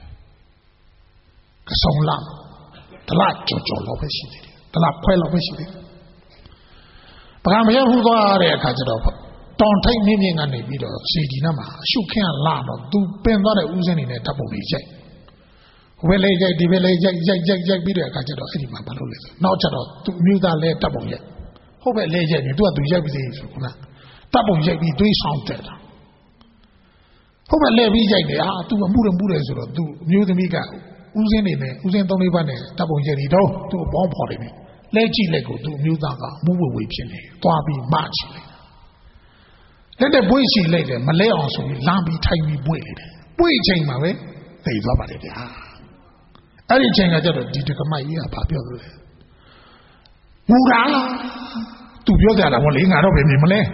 S1: ကဆုံလာတလားကြော်ကြော်လောက်ပဲရှိတယ်တလားခွဲလောက်ပဲရှိတယ်ပကံဖျက်ဖို့သွားတဲ့အခါကျတော့တောင်ထိပ်မြင့်မြင့်ကနေပြီးတော့စီဒီနာမှာအရှုခင်းလာတော့သူပင်သွားတဲ့ဥစဉ်နေနဲ့ဓာတ်ပုံလေးရိုက်ဝဲလေးရိုက်ဒီဘက်လေးရိုက်ရိုက်ရိုက်ရိုက်ပြီးတဲ့အခါကျတော့အဲ့ဒီမှာမလုပ်လေဆိုနောက်ကျတော့သူမျိုးသားလဲဓာတ်ပုံရိုက်ဟုတ်ပဲလဲရိုက်နေသူကသူရိုက်ပြီးသေးဆိုခုနဓာတ်ပုံရိုက်ပြီးတွေးဆောင်တက်တာဟုတ်ပဲလဲပြီးရိုက်တယ်ဟာသူအမှုရမှုတယ်ဆိုတော့သူမျိုးသမီးကဥစဉ်နေနဲ့ဥစဉ်သုံးလေးပါးနဲ့ဓာတ်ပုံရိုက်နေတော့သူ့ဘောင်းဖော်နေတယ်လဲကြည့်လိုက်ကိုသူမျိုးသားကမူးဝေဝေဖြစ်နေသွားပြီးမချလိုက်လက်တဲ့ပွေ့ချီလိုက်တယ်မလဲအောင်ဆိုပြီးလမ်းပြီးထိုင်ပြီးပွေ့လိုက်တယ်ပွေ့ချိန်မှာပဲသိသွားပါတယ်ဗျာအဲ့ဒီချိန်ကကျတော့ဒီတက္ကမကြီးကဘာပြောလို့လဲငူတာသူပြောကြတာမဟုတ်လေငါတော့ပဲမြင်မလဲ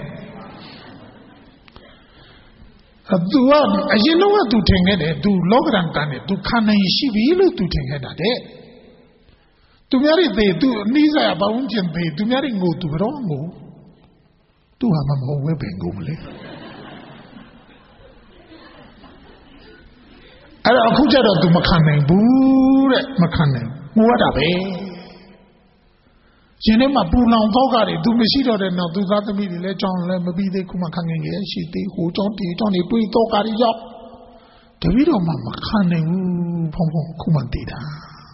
S1: သူကအရင်တော့ကသူထင်ခဲ့တယ်သူလောကရန်တန်တယ်သူခံနိုင်ရှိပြီလို့သူထင်ခဲ့တာတဲ့သူများတွေသေသူအနည်းစားဘာဝင်ကျင်သေသူများတွေငိုသူတော့ငိုသူဟာမမဟုတ်ဝဲပင်ကုန်မလဲအဲ့တော့အခုကျတော့ तू မခံနိုင်ဘူးတဲ့မခံနိုင်ငိုရတာပဲရှင်ထဲမှာပူလောင်တော့ကတွေ तू မရှိတော့တဲ့နောက် तू သားသမီးတွေလည်းကြောင်းလည်းမပြီးသေးခုမှခံငင်ရဲ့ရှိသေးဟိုကြောင်းတီကြောင်းတွေတွေးတော့ကတွေရောက်တပည့်တော်မှမခံနိုင်ဘူးဖုံဖုံခုမှတည်တာ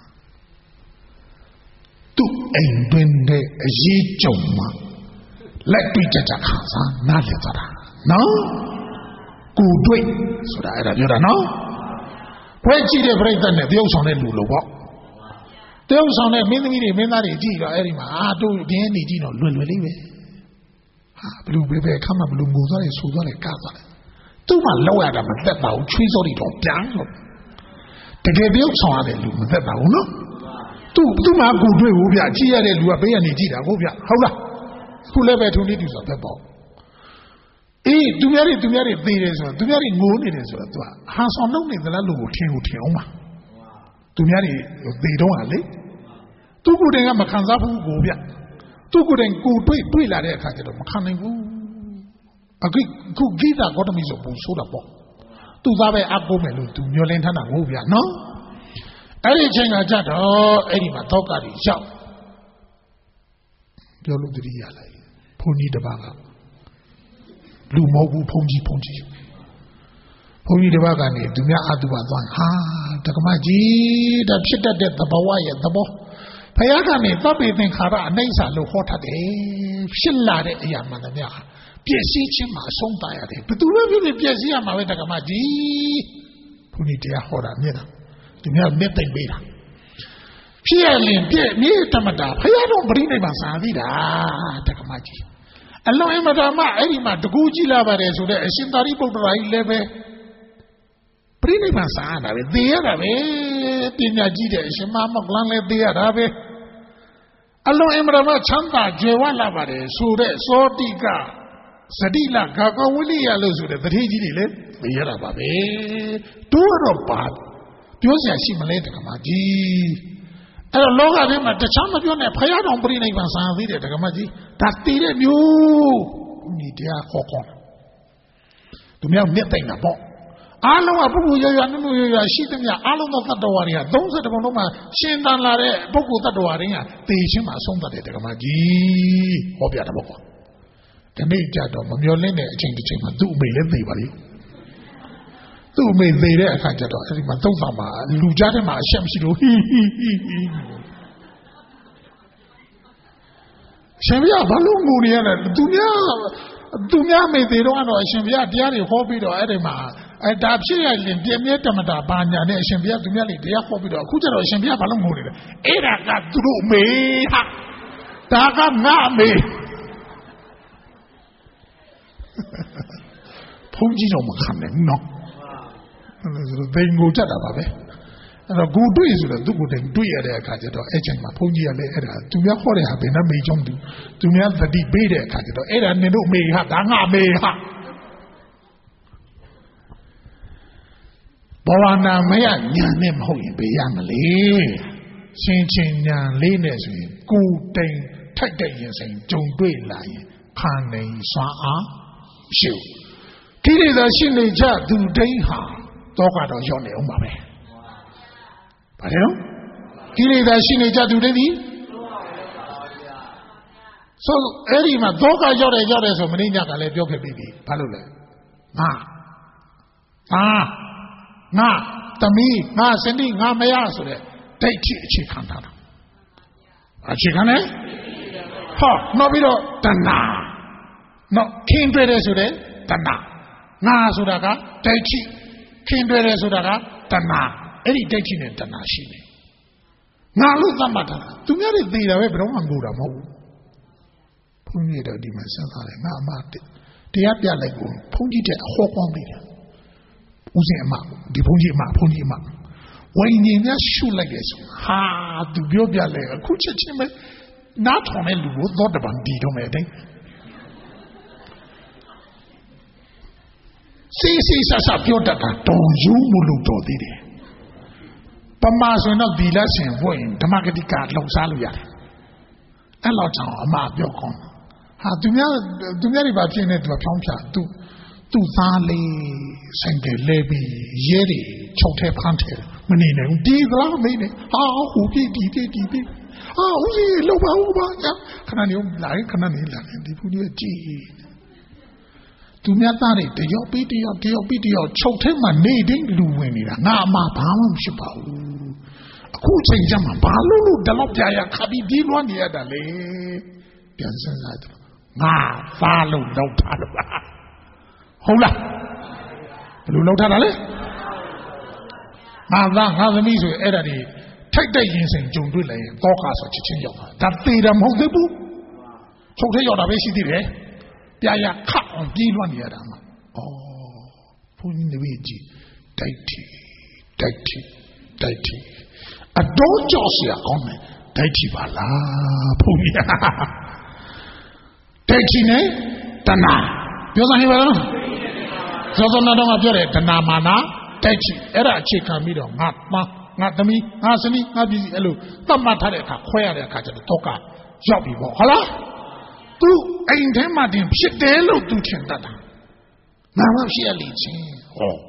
S1: သူ့အိမ်တွင်တဲ့အရေးကြုံမှာလက်တွေ့ကြကြခံစားနားလည်သွားတာနော်ကိုတွေ့ဆိုတာအဲ့ဒါပြောတာနော်ခွဲကြည့်တဲ့ပြိဿနဲ့တရုပ်ဆောင်တဲ့လူလိုပေါ့တရုပ်ဆောင်တဲ့မင်းသမီးတွေမင်းသားတွေကြည့်တော့အဲ့ဒီမှာအာတို့ဒင်းနေကြည့်တော့လွယ်လွယ်လေးပဲဟာဘလူပဲပဲခမ်းမဘလူငိုသွားတယ်ဆူသွားတယ်ကသွားတယ်သူ့မှာလောက်ရတာမသက်ပါဘူးချွေးစောတွေတော့ပြန်လို့တကယ်တရုပ်ဆောင်ရတဲ့လူမသက်ပါဘူးနော်သူ့သူ့မှာကိုတွေ့ဘူးဗျကြည့်ရတဲ့လူကဘေးကနေကြည့်တာဟုတ်ဗျဟုတ်လားခုလည်းပဲထုံနေတူဆိုတော့ပေါ့အေးသူများတွေသူများတွေသေတယ်ဆိုတော့သူများတွေငိုနေတယ်ဆိုတော့သူကဟာဆောင်နှုတ်နေသလားလို့ထင်ကိုထင်အောင်ပါသူများတွေသေတော့ဟာလေသူကိုယ်တိုင်ကမခံစားဘူးကိုဗျသူကိုယ်တိုင်ကိုတွေ့တွေ့လာတဲ့အခါကျတော့မခံနိုင်ဘူးအခုခုဂိတာဂေါတမီဆိုပူဆိုးတာပေါ့သူသားပဲအပိုးမယ်လို့သူမျောလင်းထားတာငို့ဗျနော်အဲ့ဒီချိန်ကကြတော့အဲ့ဒီမှာတောကတွေရောက်ပြောလို့တတိယလိုက်ဘုန်းကြီးတစ်ပါးကလူမဟုတ်ဘူးဘုန်းကြီးဘုန်းကြီးဘုန်းကြီးတစ်ပါးကနေသူများအတုပါသွားဟာတက္ကမကြီးဒါဖြစ်တတ်တဲ့သဘောဝရဲ့သဘောဘုရားကနေသဗ္ဗေသင်္ခါရအနိစ္စလို့ဟောထားတယ်ဖြစ်လာတဲ့အရာမှန်သမျှပျက်စီးခြင်းမှာအဆုံးသတ်ရတယ်ဘယ်သူပဲဖြစ်ဖြစ်ပျက်စီးရမှာပဲတက္ကမကြီးဘုန်းကြီးတရားဟောတာမြင်တာသူများမြတ်သိမ့်ပေးတာဖြစ်ရရင်ပြည့်မြေတမတာဘုရားတော်ပြိဋိဘံစာပြီးတာတက္ကမကြီးအလုံးအမတာမအဲ့ဒီမှာတကူကြည့်လာပါတယ်ဆိုတဲ့အရှင်သာရိပုတ္တရာကြီးလည်းပဲပြိဋိဘံစာတာပဲသိရတာပဲပညာကြီးတဲ့အရှင်မမောကလန်လည်းသိရတာပဲအလုံးအမတာမချမ်းသာကြွယ်ဝလာပါတယ်ဆိုတဲ့စောတိကဇတိလဂါကဝိလိယလို့ဆိုတဲ့တတိကြီးတွေလည်းသိရတာပါပဲတို့တော့ပါပြောစရာရှိမလဲတက္ကမကြီးအဲ့တော့လောကထဲမှာတခြားမပြောနဲ့ဖယားတော်ပြိဋိဘံစာသေးတယ်တက္ကမကြီးဒါတည်တဲ့မျိုးဒီတရားခေါ်ခေါ်သူများမြတ်တိုင်တာပေါ့အားလုံးကပုဂ္ဂိုလ်ရရနုနုရရရှိသမျှအားလုံးသောတတ္တဝါတွေကသုံးဆယ်တပုံလုံးမှာရှင်သန်လာတဲ့ပုဂ္ဂိုလ်တတ္တဝါတွေကသေခြင်းမှာအဆုံးသတ်တဲ့ဓမ္မကြီးဟောပြတာပေါ့ကွာဒီနေ့ကြတော့မမျောလင့်တဲ့အချိန်တစ်ချိန်မှာသူ့အမေလည်းသေပါလိမ့်သူ့အမေသေတဲ့အခါကျတော့အဲ့ဒီမှာသုံးဆောင်မှာလူကြားထဲမှာအရှက်မရှိလို့ဟီဟီဟီဟီရှင်ပြဘာလို့ငိုနေရလဲသူများသူများမေသေးတော့ကတော့အရှင်ဘုရားတရားတွေဟောပြီးတော့အဲ့ဒီမှာအဲဒါဖြစ်ရရင်ပြည့်မြဲတမတာဘာညာနဲ့အရှင်ဘုရားသူများတွေတရားဟောပြီးတော့အခုကျတော့အရှင်ဘုရားဘာလို့ငိုနေလဲအဲ့ဒါကသူတို့မေဟာဒါကငါမေဘုန်းကြီးတော့မခံနဲ့နော်အဲ့ဒါဆိုဘယ်ငိုကြတာပါပဲအဲ့တော့ကိုတွေ့ဆိုတော့သူ့ကိုယ်တိုင်တွေ့ရတဲ့အခါကျတော့အဲ့ချိန်မှာဘုန်းကြီးကလည်းအဲ့ဒါသူများဟောတဲ့ဟာဘယ်နှမေချောင်းသူသူများသတိပေးတဲ့အခါကျတော့အဲ့ဒါနင်တို့မေဟာဒါငါမေဟာဘဝနာမယညာနဲ့မဟုတ်ရင်ဘယ်ရမလဲရှင်ချင်းညာလေးနဲ့ဆိုရင်ကိုယ်တိုင်ထိုက်တဲ့ရင်ဆိုင်ကြုံတွေ့လာရင်ခံနိုင်စွမ်းအားရှိဘူးကိလေသာရှိနေကြသူတိုင်းဟာတော့ကတော့ရောက်နေအောင်ပါပဲဘာလဲနော်ကိလေသာရှိနေကြသူတွေဒီဆိုအဲ့ဒီမှာသောကရောက်တယ်ရောက်တယ်ဆိုမင်းညကလည်းပြောခဲ့ပြီဘာလို့လဲငါငါငါသမီးငါစနိငါမရဆိုတဲ့ဒိဋ္ဌိအခြေခံထားတာအခြေခံလဲဟောနောက်ပြီးတော့တဏှာနော်ခင်းတွေ့တယ်ဆိုတဲ့တဏှာငါဆိုတာကဒိဋ္ဌိခင်းတွေ့တယ်ဆိုတာကတဏှာအဲ့ဒီဒိဋ္ဌိနဲ့တဏှာရှိနေငါလို့သတ်မှတ်တာသူများတွေသိတာပဲဘယ်တော့မှငိုတာမဟုတ်ဘူးဘုန်းကြီးတို့ဒီမှာဆက်သားတယ်ငါအမတရားပြလိုက်ကိုဘုန်းကြီးတဲ့အဟောကောင်းပြီဦးစင်အမဒီဘုန်းကြီးအမဘုန်းကြီးအမဝိညာဉ်များရှုလိုက်တယ်ဆိုဟာသူပြောပြလဲအခုချက်ချင်းပဲနားထောင်တဲ့လူကိုသောတပန်ဒီတော့မယ်တဲ့စီစီဆဆပြောတတ်တာတော်ယူမလို့တော်သေးတယ်ပမာဆိုရင်တော့ဒီလက်ဆင်ဝင့်ဓမ္မဂတိကလှုပ်ရှားလို့ရတယ်အဲ့လောက်ကြောင့်အမပြောကောင်းဟာသူများသူများတွေပါဖြစ်နေသူဖြောင်းဖြာသူသူသားလေးဆိုင်ကလေးပြီးရဲတွေချုပ်ထဲဖမ်းထဲမနေနိုင်ဘူးဒီလားမင်းနဲ့ဟာဟိုပြီဒီဒီဒီဒီဟာဦးကြီးလောက်ပါဦးပါခဏနေလာခဏနေလာဒီဖူးကြီးကြည့်သူများသားတွေတယောက်ပြီးတယောက်တယောက်ပြီးတယောက်ချုပ်ထဲမှာနေတဲ့လူဝင်နေတာငါအမဘာမှမဖြစ်ပါဘူးအခုချိန်ကျမှဘာလို့လို့တလောက်ပြရခါပြီးပြီးလွှမ်းနေရတာလေပြန်စဉ်းစားတယ်ငါသားလို့လောက်ထားတော့ဟုတ်လားဘယ်လိုလောက်ထားတာလဲငါသားငါသမီးဆိုအဲ့ဒါတွေထိုက်တဲ့ရင်ဆိုင်ကြုံတွေ့လိုက်ရင်တောကဆိုချက်ချင်းရောက်တာဒါသေတာမဟုတ်သေးဘူးချုပ်ထဲရောက်တာပဲရှိသေးတယ်ပြရခတ်အောင်ပြေးလွှမ်းနေရတာမှာဩဘုန်းကြီးတွေကြည့်တိုက်တီတိုက်တီတိုက်တီအတော်ကြောက်စရာကောင်းတယ်တိုက်တီပါလားဘုန်းကြီးတိုက်တီနဲ့တဏှာပြောစမ်းဟိပါလားသောသောနာတော်ကပြောတယ်တဏှာမာနတိုက်တီအဲ့ဒါအခြေခံပြီးတော့ငါသားငါသမီးငါစနီးငါပြည်စီအဲ့လိုသတ်မှတ်ထားတဲ့အခါခွဲရတဲ့အခါကျတော့တော့ကရောက်ပြီပေါ့ဟုတ်လားသူအိမ်ထဲမှာတင်ဖြစ်တယ်လို့သူထင်တတ်တာငါမှဖြစ်ရလိမ့်ချင်းဟော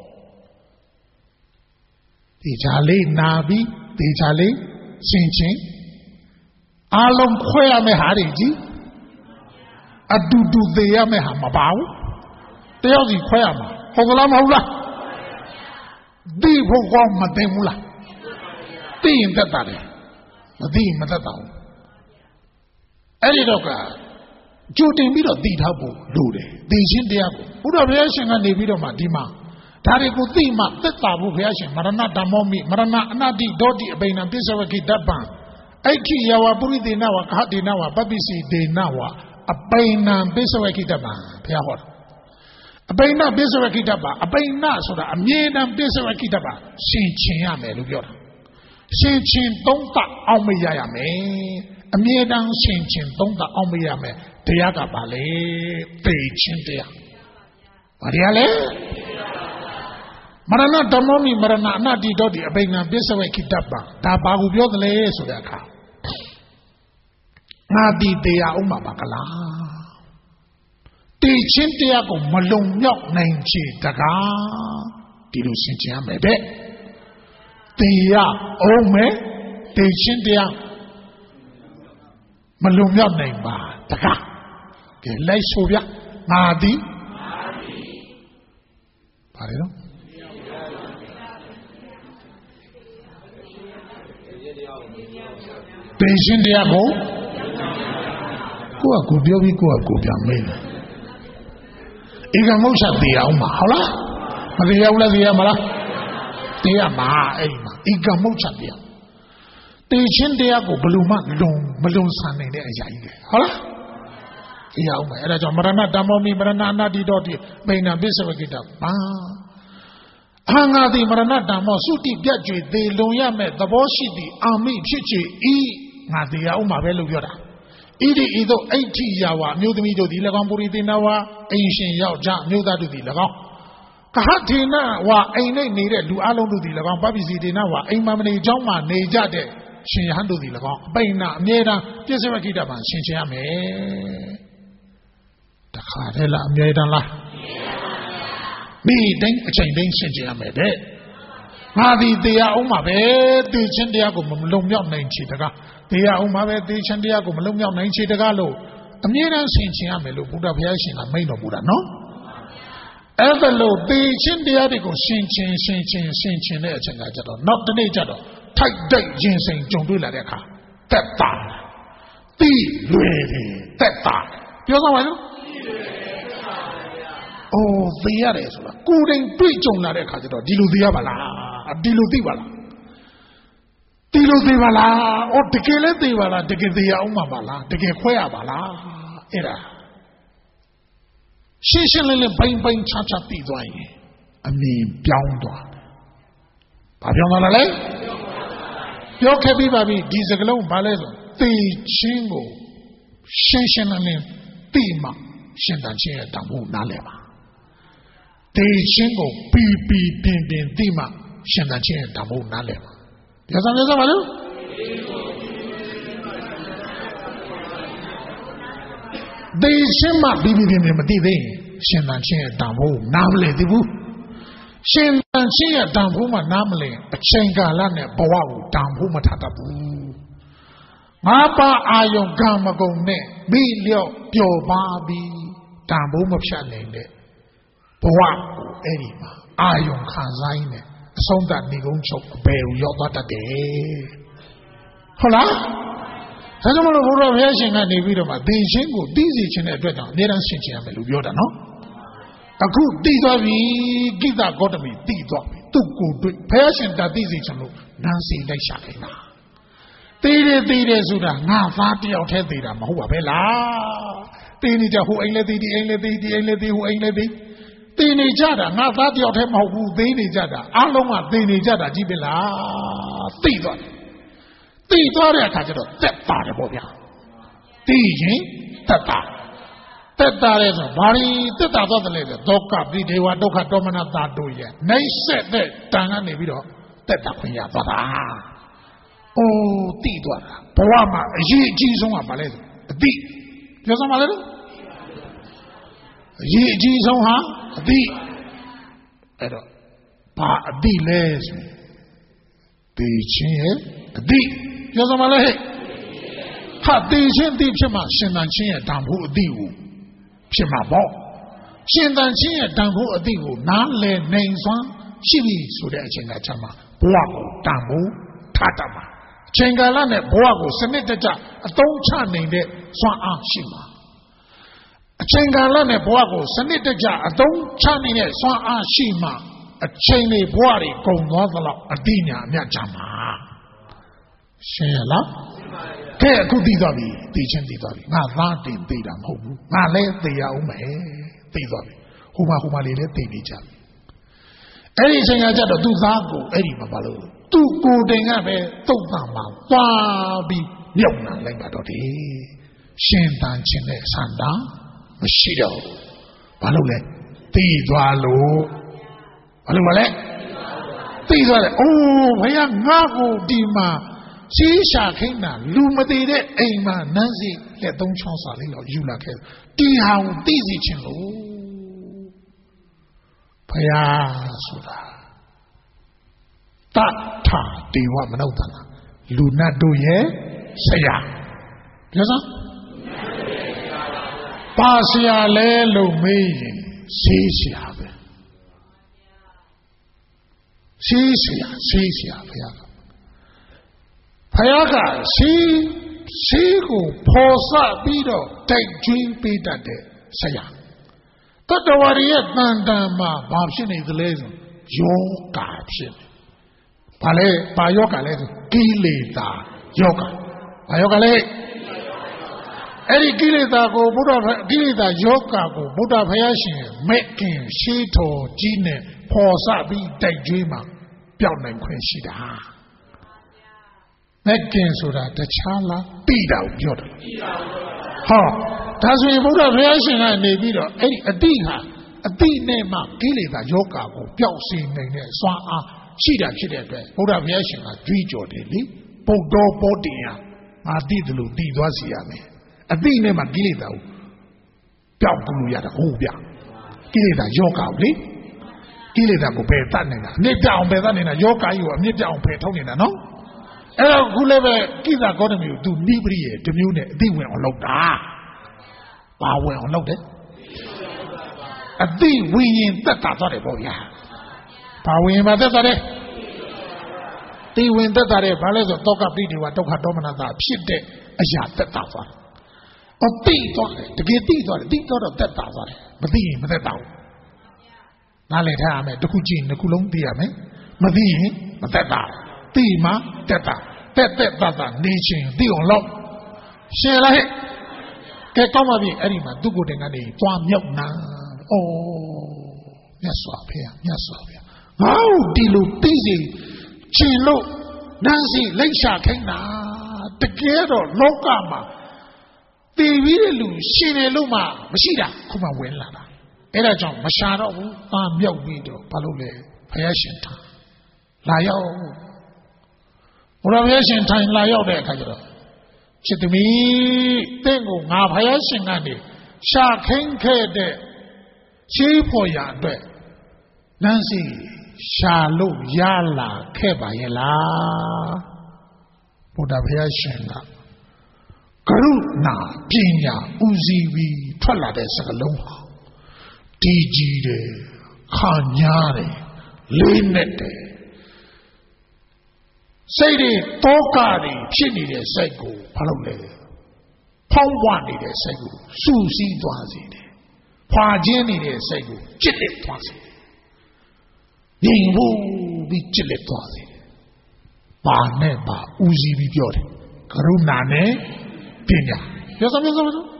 S1: ဒီချာလေးနာပြီးဒီချာလေးစင်ချင်းအားလုံးခွဲရမယ့်ဟာတွေကြီးအတူတူသေးရမယ့်ဟာမပါဘူးတယောက်စီခွဲရမှာဟုတ်ကလားမဟုတ်လားဒီဖို့ကောမသိဘူးလားသိရင်တတ်တာလေမသိရင်မတတ်တာဘူးအဲ့ဒီတော့ကကြိုတင်ပြီးတော့သိထားဖို့လိုတယ်သိချင်းတရားကိုဘုရားဘုရားရှင်ကနေပြီးတော့မှဒီမှာဒါတွေကိုသိမှသက်သာဖို့ဘုရားရှင်မရဏဓမ္မောမိမရဏအနတ္တိဒေါတိအဘိနံပိစ္ဆဝကိတ္တပံအိဋ္ဌိယဝပုရိသေနဝခဟတိနဝပပိစီဒေနဝအဘိနံပိစ္ဆဝကိတ္တပံဘုရားဟောတာအဘိနပိစ္ဆဝကိတ္တပံအဘိနဆိုတာအမြဲတမ်းပိစ္ဆဝကိတ္တပံရှင်ချင်ရမယ်လို့ပြောတာရှင်ချင်သုံးသအောင်မရရမယ်အမြဲတမ်းရှင်ချင်သုံးသအောင်မရမယ်တရားကပါလေသိချင်းတရားဘာတရားလဲမရဏဓမ္မောမိမရဏအနတ္တိတောတိအဘိနံပိစ္ဆဝကိတ္တပံဒါဘာကိုပြောသလဲဆိုတဲ့အခါငါဒီတရားဥမှာပါကလားသိချင်းတရားကိုမလုံမြောက်နိုင်ချေတကား
S2: ဒီလိုရှင်းချင်ရမယ်တဲ့တရားအောင်မယ်တေချင်းတရားမလုံမြောက်နိုင်ပါတကားကဲလိုက်ဆိုဗျငါသည်ဘာလဲနော်တေချင်းတရားကိုကိုကကိုပြောပြီးကိုကကိုပြန်မေးတယ်ဧကမုတ်ချက်တရားအောင်မှာဟုတ်လားမတရားဘူးလားတရားမလားတရားမှာအဲ့ဒီမှာဧကမုတ်ချက်တရားတေချင်းတရားကိုဘယ်လိုမှလုံမလုံဆန်နိုင်တဲ့အရာကြီးလေဟုတ်လားတရားအောင်မယ်အဲ့ဒါကြောင့်မရဏတမောမိမရဏအနာတိတော်တိပိဏပိစဝကိတပါအာငါသည်မရဏတမောသုတိပြတ်ကြွေသေလုံရမဲ့သဘောရှိသည်အာမိဖြစ်ချေဤငါတရားအောင်မှာပဲလို့ပြောတာဣတိဤသို့အဋ္ဌိယဝအမျိုးသမီးတို့သည်၎င်းပုရိသေနဝအိမ်ရှင်ယောက်ျားမျိုးသားတို့သည်၎င်းကဟထေနဝအိမ်၌နေတဲ့လူအလုံးတို့သည်၎င်းပပိစီတေနဝအိမ်မမနေเจ้าမှနေကြတဲ့ရှင်ယဟန်တို့သည်၎င်းအပိဏအမြဲတမ်းပြစ္ဆေဝကိတ္တမှာရှင်းချရမယ်တခါတည်းလားအမြဲတမ်းလားမိတိုင်းအချိန်တိုင်းရှင်းချရမယ်တဲ့ငါသည်တရားအောင်မှာပဲသိချင်းတရားကိုမလုံမြောက်နိုင်ချေတကားတရားအောင်မှာပဲသိချင်းတရားကိုမလုံမြောက်နိုင်ချေတကားလို့အမြဲတမ်းရှင်းချင်ရမယ်လို့ဘုရားဘုရားရှင်ကမိန့်တော်မူတာနော်အဲ့ဒါလို့သိချင်းတရားတွေကိုရှင်းချင်းရှင်းချင်းရှင်းချင်းတဲ့အချိန်ကကြတော့နောက်တစ်နေ့ကြတော့ထိုက်တိုက်ရင်စိန်ကြုံတွေ့လာတဲ့အခါတက်တာတိလွယ်တယ်တက်တာပြောစမ်းပါစို့အိုးသိရတယ်ဆိုတာကိုယ်တိုင်တွေ့ကြုံလာတဲ့အခါကျတော့ဒီလိုသိရပါလားဒီလိုသိပါလားဒီလိုသိပါလားအော်တကယ်လည်းသိပါလားတကယ်သိရအောင်မှာပါလားတကယ်ခွဲရပါလားအဲ့ဒါရှင်းရှင်းလင်းလင်းဘိုင်းဘိုင်းချာချာသိသွားရင်အမြင်ပြောင်းသွားဘာပြောင်းသွားလဲပြောခဲ့ပြီးပါပြီဒီစကလုံးဘာလဲဆိုသိချင်းကိုရှင်းရှင်းလင်းလင်းသိမှရှင်းတန်ချင်းရဲ့တောင်ဖို့နားလည်ပါသိချင်းကိုပီပီပင်ပင်သိမှရှင်းတန်ချင်းရဲ့တောင်ဖို့နားလည်ပါပြောစမ်းပြောစမ်းပါလို့သိချင်းမှပီပီပင်ပင်မသိသေးရင်ရှင်းတန်ချင်းရဲ့တောင်ဖို့နားမလည်သေးဘူးရှင်တန်ချင်းရဲ့တန်ဖိုးမှနားမလည်အချိန်ကာလနဲ့ဘဝကိုတန်ဖိုးမထားတတ်ဘူးငါးပါးအာယုံကံမကုန်နဲ့မိလျော့ပျော်ပါပြီးတန်ဖိုးမဖြတ်နိုင်တဲ့ဘဝကိုအဲ့ဒီမှာအာယုံခံစားရင်းနဲ့အဆုံးသတ်နေကုန်ချုပ်အပေကိုရောက်သွားတတ်တယ်ဟုတ်လားဒါကြောင့်မလို့ဘုရားဘုရားရှင်ကနေပြီးတော့မှသင်ချင်းကိုသိစေခြင်းတဲ့အတွက်ကြောင့်အများအားရှင်းချင်ရမယ်လို့ပြောတာနော်အခုသိသွားပြီကိတ္တဂေါတမီသိသွားပြီသူ့ကိုယ်တွေ့ဘုရားရှင်တသိစေချင်လို့နန်းစီလိုက်ရှာခိုင်းတာသိတယ်သိတယ်ဆိုတာငါသားတယောက်တည်းသိတာမဟုတ်ပါပဲလားသိနေကြဟိုအိမ်လည်းသိဒီအိမ်လည်းသိဒီအိမ်လည်းသိဟိုအိမ်လည်းသိသိနေကြတာငါသားတယောက်တည်းမဟုတ်ဘူးသိနေကြတာအလုံးကသိနေကြတာကြီးပဲလားသိသွားတယ်သိသွားတဲ့အခါကျတော့တက်ပါတယ်ပေါ့ဗျာသိရင်တက်တာတက်တာလဲဆိုဘာလို့တက်တာသွားတယ်လဲဒုက္ခပိဒေဝဒုက္ခဒေါမနတာတို့ရဲ့နိုင်ဆက်တဲ့တန်ကနေပြီးတော့တက်တာခွင့်ရသွားတာအိုးတိသွားတာဘဝမှာအရေးအကြီးဆုံးကဘာလဲဆိုအတိပြောစမ်းပါလေအရေးအကြီးဆုံးဟာအတိအဲ့တော့ဘာအတိလဲဆိုတေချင်းရဲ့အတိပြောစမ်းပါလေဟာတေချင်းတိဖြစ်မှရှင်တန်ချင်းရဲ့တန်ဖို့အတိကိုဖြစ်မှာပေါ့ရှင်တန်ချင်းရဲ့တန်ဖိုးအတိကိုနားလည်နိုင်စွမ်းရှိပြီဆိုတဲ့အချိန်ကချမ်းမှာဘဝကိုတန်ဖိုးထားတတ်မှာအချိန်ကာလနဲ့ဘဝကိုစနစ်တကျအသုံးချနိုင်တဲ့စွမ်းအားရှိမှာအချိန်ကာလနဲ့ဘဝကိုစနစ်တကျအသုံးချနိုင်တဲ့စွမ်းအားရှိမှာအချိန်တွေဘဝတွေကုန်သွားသလောက်အတိညာအမြတ်ချမှာရှင်းရလားကဲအခုသိသွားပြီသိချင်းသိသွားပြီငါသားတင်သိတာမဟုတ်ဘူးငါလည်းသိရအောင်မယ်သိသွားပြီဟိုမှာဟိုမှာလေးလည်းသိနေကြပြီအဲ့ဒီအချိန်ကကြတော့သူ့သားကိုအဲ့ဒီမှာပါလို့သူ့ကိုယ်တိုင်ကပဲတုတ်တံမှာသွားပြီးမြုပ်နှံလိုက်ပါတော့တယ်ရှင်တန်ခြင်းနဲ့ဆန္ဒမရှိတော့ဘာလို့လဲသိသွားလို့ဘာလို့မလဲသိသွားတယ်အိုးဘုရားငါ့ကိုဒီမှာရှိရှာခိန်းတာလူမသေးတဲ့အိမ်မှာနန်းစီလက်သုံးချောင်းစာလေးတော့ယူလာခဲ့တီဟာကိုသိစီခြင်းလို့ဘုရားဆိုတာ ta dewa manautana luna do ye sayaပြောစမ်းပါဆရာလဲလို့မေးရင်ဆေးဆရာပဲဆေးဆရာဆေးဆရာဘုရားကဘုရားကဆေးဆေးကိုဖော်စပြီးတော့တိုက်ကျွင်းပေးတတ်တဲ့ဆရာတတဝရရဲ့တန်တန်မှာဘာဖြစ်နေသလဲဆိုယောဂဖြစ်နေဘာလဲဘာယောဂလဲဆိုကိလေသာယောဂဘာယောဂလဲအဲ့ဒီကိလေသာကိုဘုရားကိလေသာယောဂကိုဘုရားဘုရားရှင်မဲ့ခင်ရှိတော်ကြီးနဲ့ဖော်စပြီးတိုက်ကျွေးမှာပျောက်နိုင်ခွင့်ရှိတာမဲ့ခင်ဆိုတာတခြားလားပြီးတာကိုပြောတယ်ဟောဒါဆိုရင်ဘုရားဘုရားရှင်ကနေပြီးတော့အဲ့ဒီအတိဟာအတိနဲ့မှကိလေသာယောဂကိုပျောက်စေနိုင်တဲ့စွမ်းအားရှိတာဖြစ်တဲ့အတွက်ဘုရားဘုရားရှင်ကကြွေးကြော်တယ်လေပုတ်တော်ပေါ်တင်ရငါသိတယ်လို့တည်သွားစီရမယ်အတိနဲ့မှကိလေသာကိုပျောက်လို့ရတာဟုတ်ဗျကိလေသာယောဂကိုလေကိလေသာကိုပယ်တတ်နေတာအမြင့်ပြောင်းပယ်တတ်နေတာယောဂကြီးကိုအမြင့်ပြောင်းပယ်ထုတ်နေတာနော်အဲ့တော့ခုလည်းပဲကိစ္စကောတမီကိုသူနိပရိရဲ့တမျိုးနဲ့အတိဝင်အောင်လုပ်တာဘာဝင်အောင်လုပ်တယ်အတိဝိညာဉ်သက်တာသွားတယ်ပေါ့ဗျာဘာဝိညာဉ်မှာသက်တာလဲတိဝင်သက်တာတယ်ဘာလဲဆိုတော့တောကပိဋိဝဒုက္ခဒေါမနတာဖြစ်တဲ့အရာသက်တာသွားတယ်အတိသွားတယ်တကယ်တိသွားတယ်တိသွားတော့သက်တာသွားတယ်မသိရင်မသက်တာဘူးနားလည်ထားရမယ်တစ်ခုကြည့်နှစ်ခုလုံးသိရမယ်မသိရင်မသက်တာသိမှသက်တာသက်သက်သက်တာနေချင်းသိအောင်လုပ်ရှင်းလားဟဲ့ကဲကောင်းပါပြီအဲ့ဒီမှာသူ့ကိုယ်တိုင်ကနေသွားမြောက်နာဩမြတ်စွာဘုရားမြတ်စွာဘုရားငါ့ကိုဒီလိုသိစေချင်လို့နန်းစီလိုက်ရှာခိုင်းတာတကယ်တော့လောကမှာတည်ပြီးတဲ့လူရှင်တယ်လို့မှမရှိတာခုမှဝင်လာတာအဲ့ဒါကြောင့်မရှာတော့ဘူးသားမြောက်ပြီးတော့ဘာလို့လဲဘုရားရှင်ထားလာရောက်ဘုရားဘုရားရှင်ထိုင်လာရောက်တဲ့အခါကျတော့ချစ်သမီးတင့်ကိုငါဘုရားရှင်ကနေရှာခိုင်းခဲ့တဲ့ချေးဖို့ရအတွက်နန်းစီရှာလို့ရလာခဲ့ပါရဲ့လားဘုရားဘုရားရှင်ကကရုဏာပညာဦးစီးပြီးထွက်လာတဲ့စကားလုံးဟာဒီကြီးတယ်ခါညားတယ်လေးနဲ့တယ်စိတ်တွေတောကတွေဖြစ်နေတဲ့စိတ်ကိုဘာလို့လဲဖောင်းပွားနေတဲ့စိတ်ကိုစူးစီးသွားစေတယ်ဖွာခြင်းနေတဲ့စိတ်ကိုကြစ်လက်သွားစေတယ်ငြိမ်ဖို့ပြီးကြစ်လက်သွားစေတယ်ပါနဲ့ပါဦးစီးပြီးပြောတယ်ကရုဏာနဲ့ပညာပြောစမ်းပြောစမ်းပြောစမ်း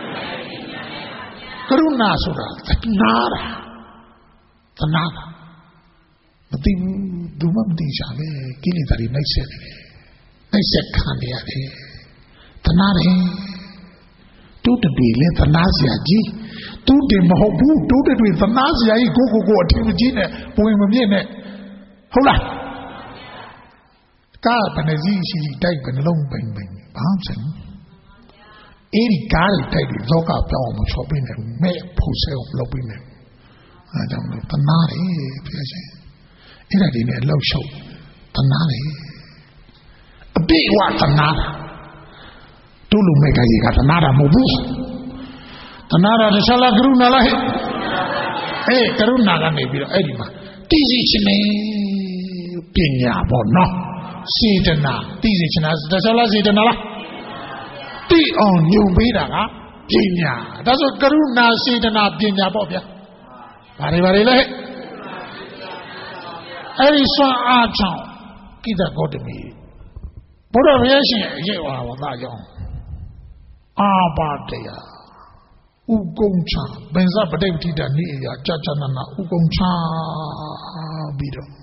S2: ကရုဏာဆိုတာသနာတာသနာတာမသိဘူးသူမှမသိချာပဲကိလေသာတွေနှိပ်စက်နေတယ်နှိပ်စက်ခံနေရတယ်သနာတယ်တူတတွေလည်းသနာစရာကြီးတူတယ်မဟုတ်ဘူးတူတတွေသနာစရာကြီးကိုကိုကိုအထင်ကြီးနဲ့ပုံမမြင့်နဲ့ဟုတ်လားကားဘယ်နှစီရှိတိုက်ဘယ်နှလုံးပိန်ပိန်ဘာမှမဆိုင်အဲ့ဒီကားတွေတိုက်ပြီးလောကပြောင်းအောင်မချော်ပေးနဲ့မဲ့ဖို့ဆဲအောင်လုပ်ပေးမယ်အဲဒါကြောင့်လို့သနာတယ်ပြောချင်အဲ့ဒါဒီနဲ့လှုပ်ရှုပ်သနာတယ်အပြည့်အဝသနာတာတို့လူမဲ့ကကြီးကသနာတာမဟုတ်ဘူးသနာတာတခြားလားကရုဏာလားဟဲ့အေးကရုဏာကနေပြီးတော့အဲ့ဒီမှာသိစီခြင်းနဲ့ပညာပေါ့နော်စေတနာသိစီခြင်းလားတခြားလားစေတနာလားသိအောင်ညွန်ပေးတာကပညာဒါဆိုကရုဏာစေတနာပညာပေါ့ဗျာဘာတွေဘာတွေလဲအဲ့ဒီစွမ်းအားကြောင့်ကိတ္တဂေါတမီဘုရားဘုရားရှင်အရေးဝါဝသကြောင့်အာပါတရားဥကုံချဘင်္ဇပဋိပတိတနိအရာကြာကြာနာနာဥကုံချပြီးတော့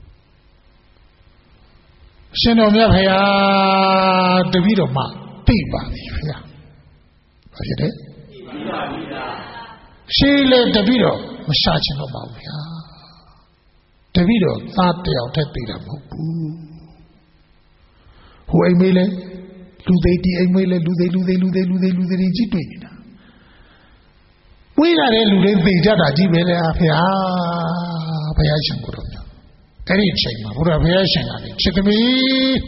S2: ရှင်တော်မြတ်ဖရာတပည့်တော်မှသိပါပြီဖရာဘာဖြစ်လဲသိပါပြီလားရှိလေတပည့်တော်မရှာချင်တော့ပါဘူးဖရာတပည့်တော်သားတယောက်တည်းသိတာမဟုတ်ဘူးဟိုအိမ်မေးလဲလူသေးတီအိမ်မေးလဲလူသေးလူသေးလူသေးလူသေးလူသေးကြီးတွေ့နေတာဝေးရတဲ့လူတွေသိကြတာကြီးပဲလေဖရာဘုရားရှင်ကိုယ်တော်အဲ့ဒီအချိန်မှာဘုရားဘုရားရှင်ကလည်းချစ်သမီး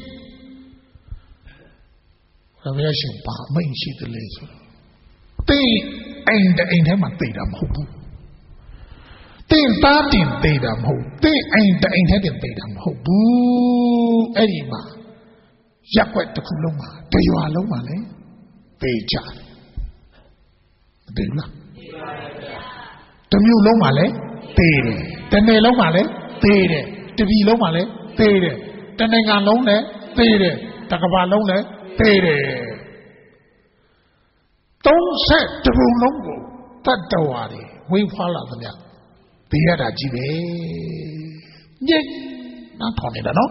S2: ဘုရားဘုရားရှင်ဘာအမိန့်ရှိတယ်လဲဆိုတော့တင်းအိမ်တအိမ်ထဲမှာသိတာမဟုတ်ဘူးတင်းသားတင်သိတာမဟုတ်တင်းအိမ်တအိမ်ထဲတင်သိတာမဟုတ်ဘူးအဲ့ဒီမှာရက်ွက်တစ်ခုလုံးမှာတရွာလုံးမှာလည်းသိကြတယ်မသိဘူးလားသိပါဗျာတမျိုးလုံးမှာလည်းသိတယ်တနယ်လုံးမှာလည်းသိတယ်တပြည်လုံးမှာလည်းသိတယ်တနိုင်ငံလုံးလည်းသိတယ်တကမ္ဘာလုံးလည်းသိတယ်သုံးဆက်တပုံလုံးကိုတတ်တော်ရတယ်ဝေးဖွာလာသမျှသိရတာကြီးပဲညက်နားထောင်နေတာနော်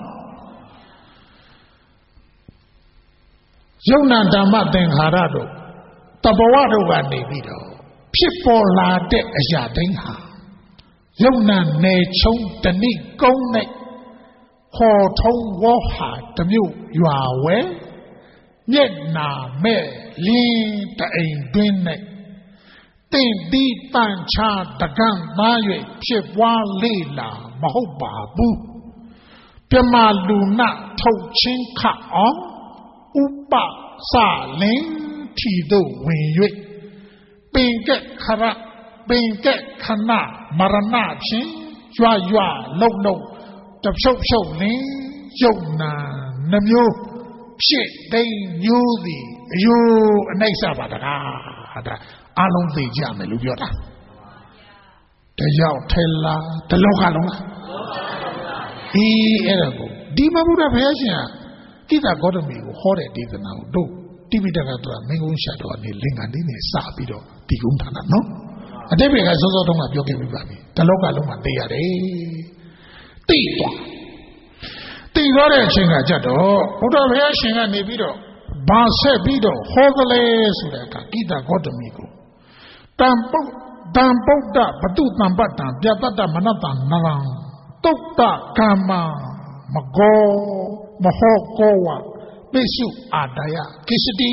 S2: ယုံနာဓမ္မသင်္ခါရတို့တဘဝတို့ကနေပြီးတော့ဖြစ်ပေါ်လာတဲ့အရာတိုင်းဟာယုံနာနယ်ချုံတဏိကုန်းနဲ့ဟောထုံးဝေါဟာတမျိုးရွာဝဲမျက်နာမဲ့လင်းတအိမ်တွင်းနဲ့တင့်ဒီတန်ချတကန့်သား၍ဖြစ်ပွားလေလာမဟုတ်ပါဘူးပြမလူနာထုတ်ချင်းခအောင်ဥပစလင်းထီတို့ဝင်၍ပင်ကက်ခရပင်ကက်ခဏမရဏဖြင့်ရွာရွာလုံလုံတဖြုတ်ဖြုတ်လင်းယုံနာနှမျိုးဖြစ်သိမျိုးသည်အယိုးအနိုင်စားပါတကားဒါအလုံးသိကြမယ်လို့ပြောတာတယောက်ထဲလားတလောကလုံးလားအေးအဲ့ဒါကိုဒီမှာဘုရားဘုရားရှင်ကကိတ္တဂေါတမီကိုဟောတဲ့ဒေသနာကိုတို့တိပိဋကဆိုတာမင်းကုန်းရှာတော်အနေလင်္ကာလေးနဲ့စပြီးတော့ဒီကုန်းထားတာနော်အတိတ်ကစောစောတုန်းကပြောခဲ့ပြီးပါပြီတလောကလုံးမှာသိရတယ်သိသွားသိသွားတဲ့အချိန်ကကြတော့ဘုရားဘုရားရှင်ကနေပြီးတော့ဘာဆက်ပြီးတော့ဟောကလေးဆိုတဲ့အခါကိတ္တဂေါတမီကိုတံပုတ်တံပုဒ္ဒဘတုတံပတ္တံပြတ္တမနတံနရံတုတ်တကမ္မမကောမဟောကောဝပိစုအာဒယကိစ္စတိ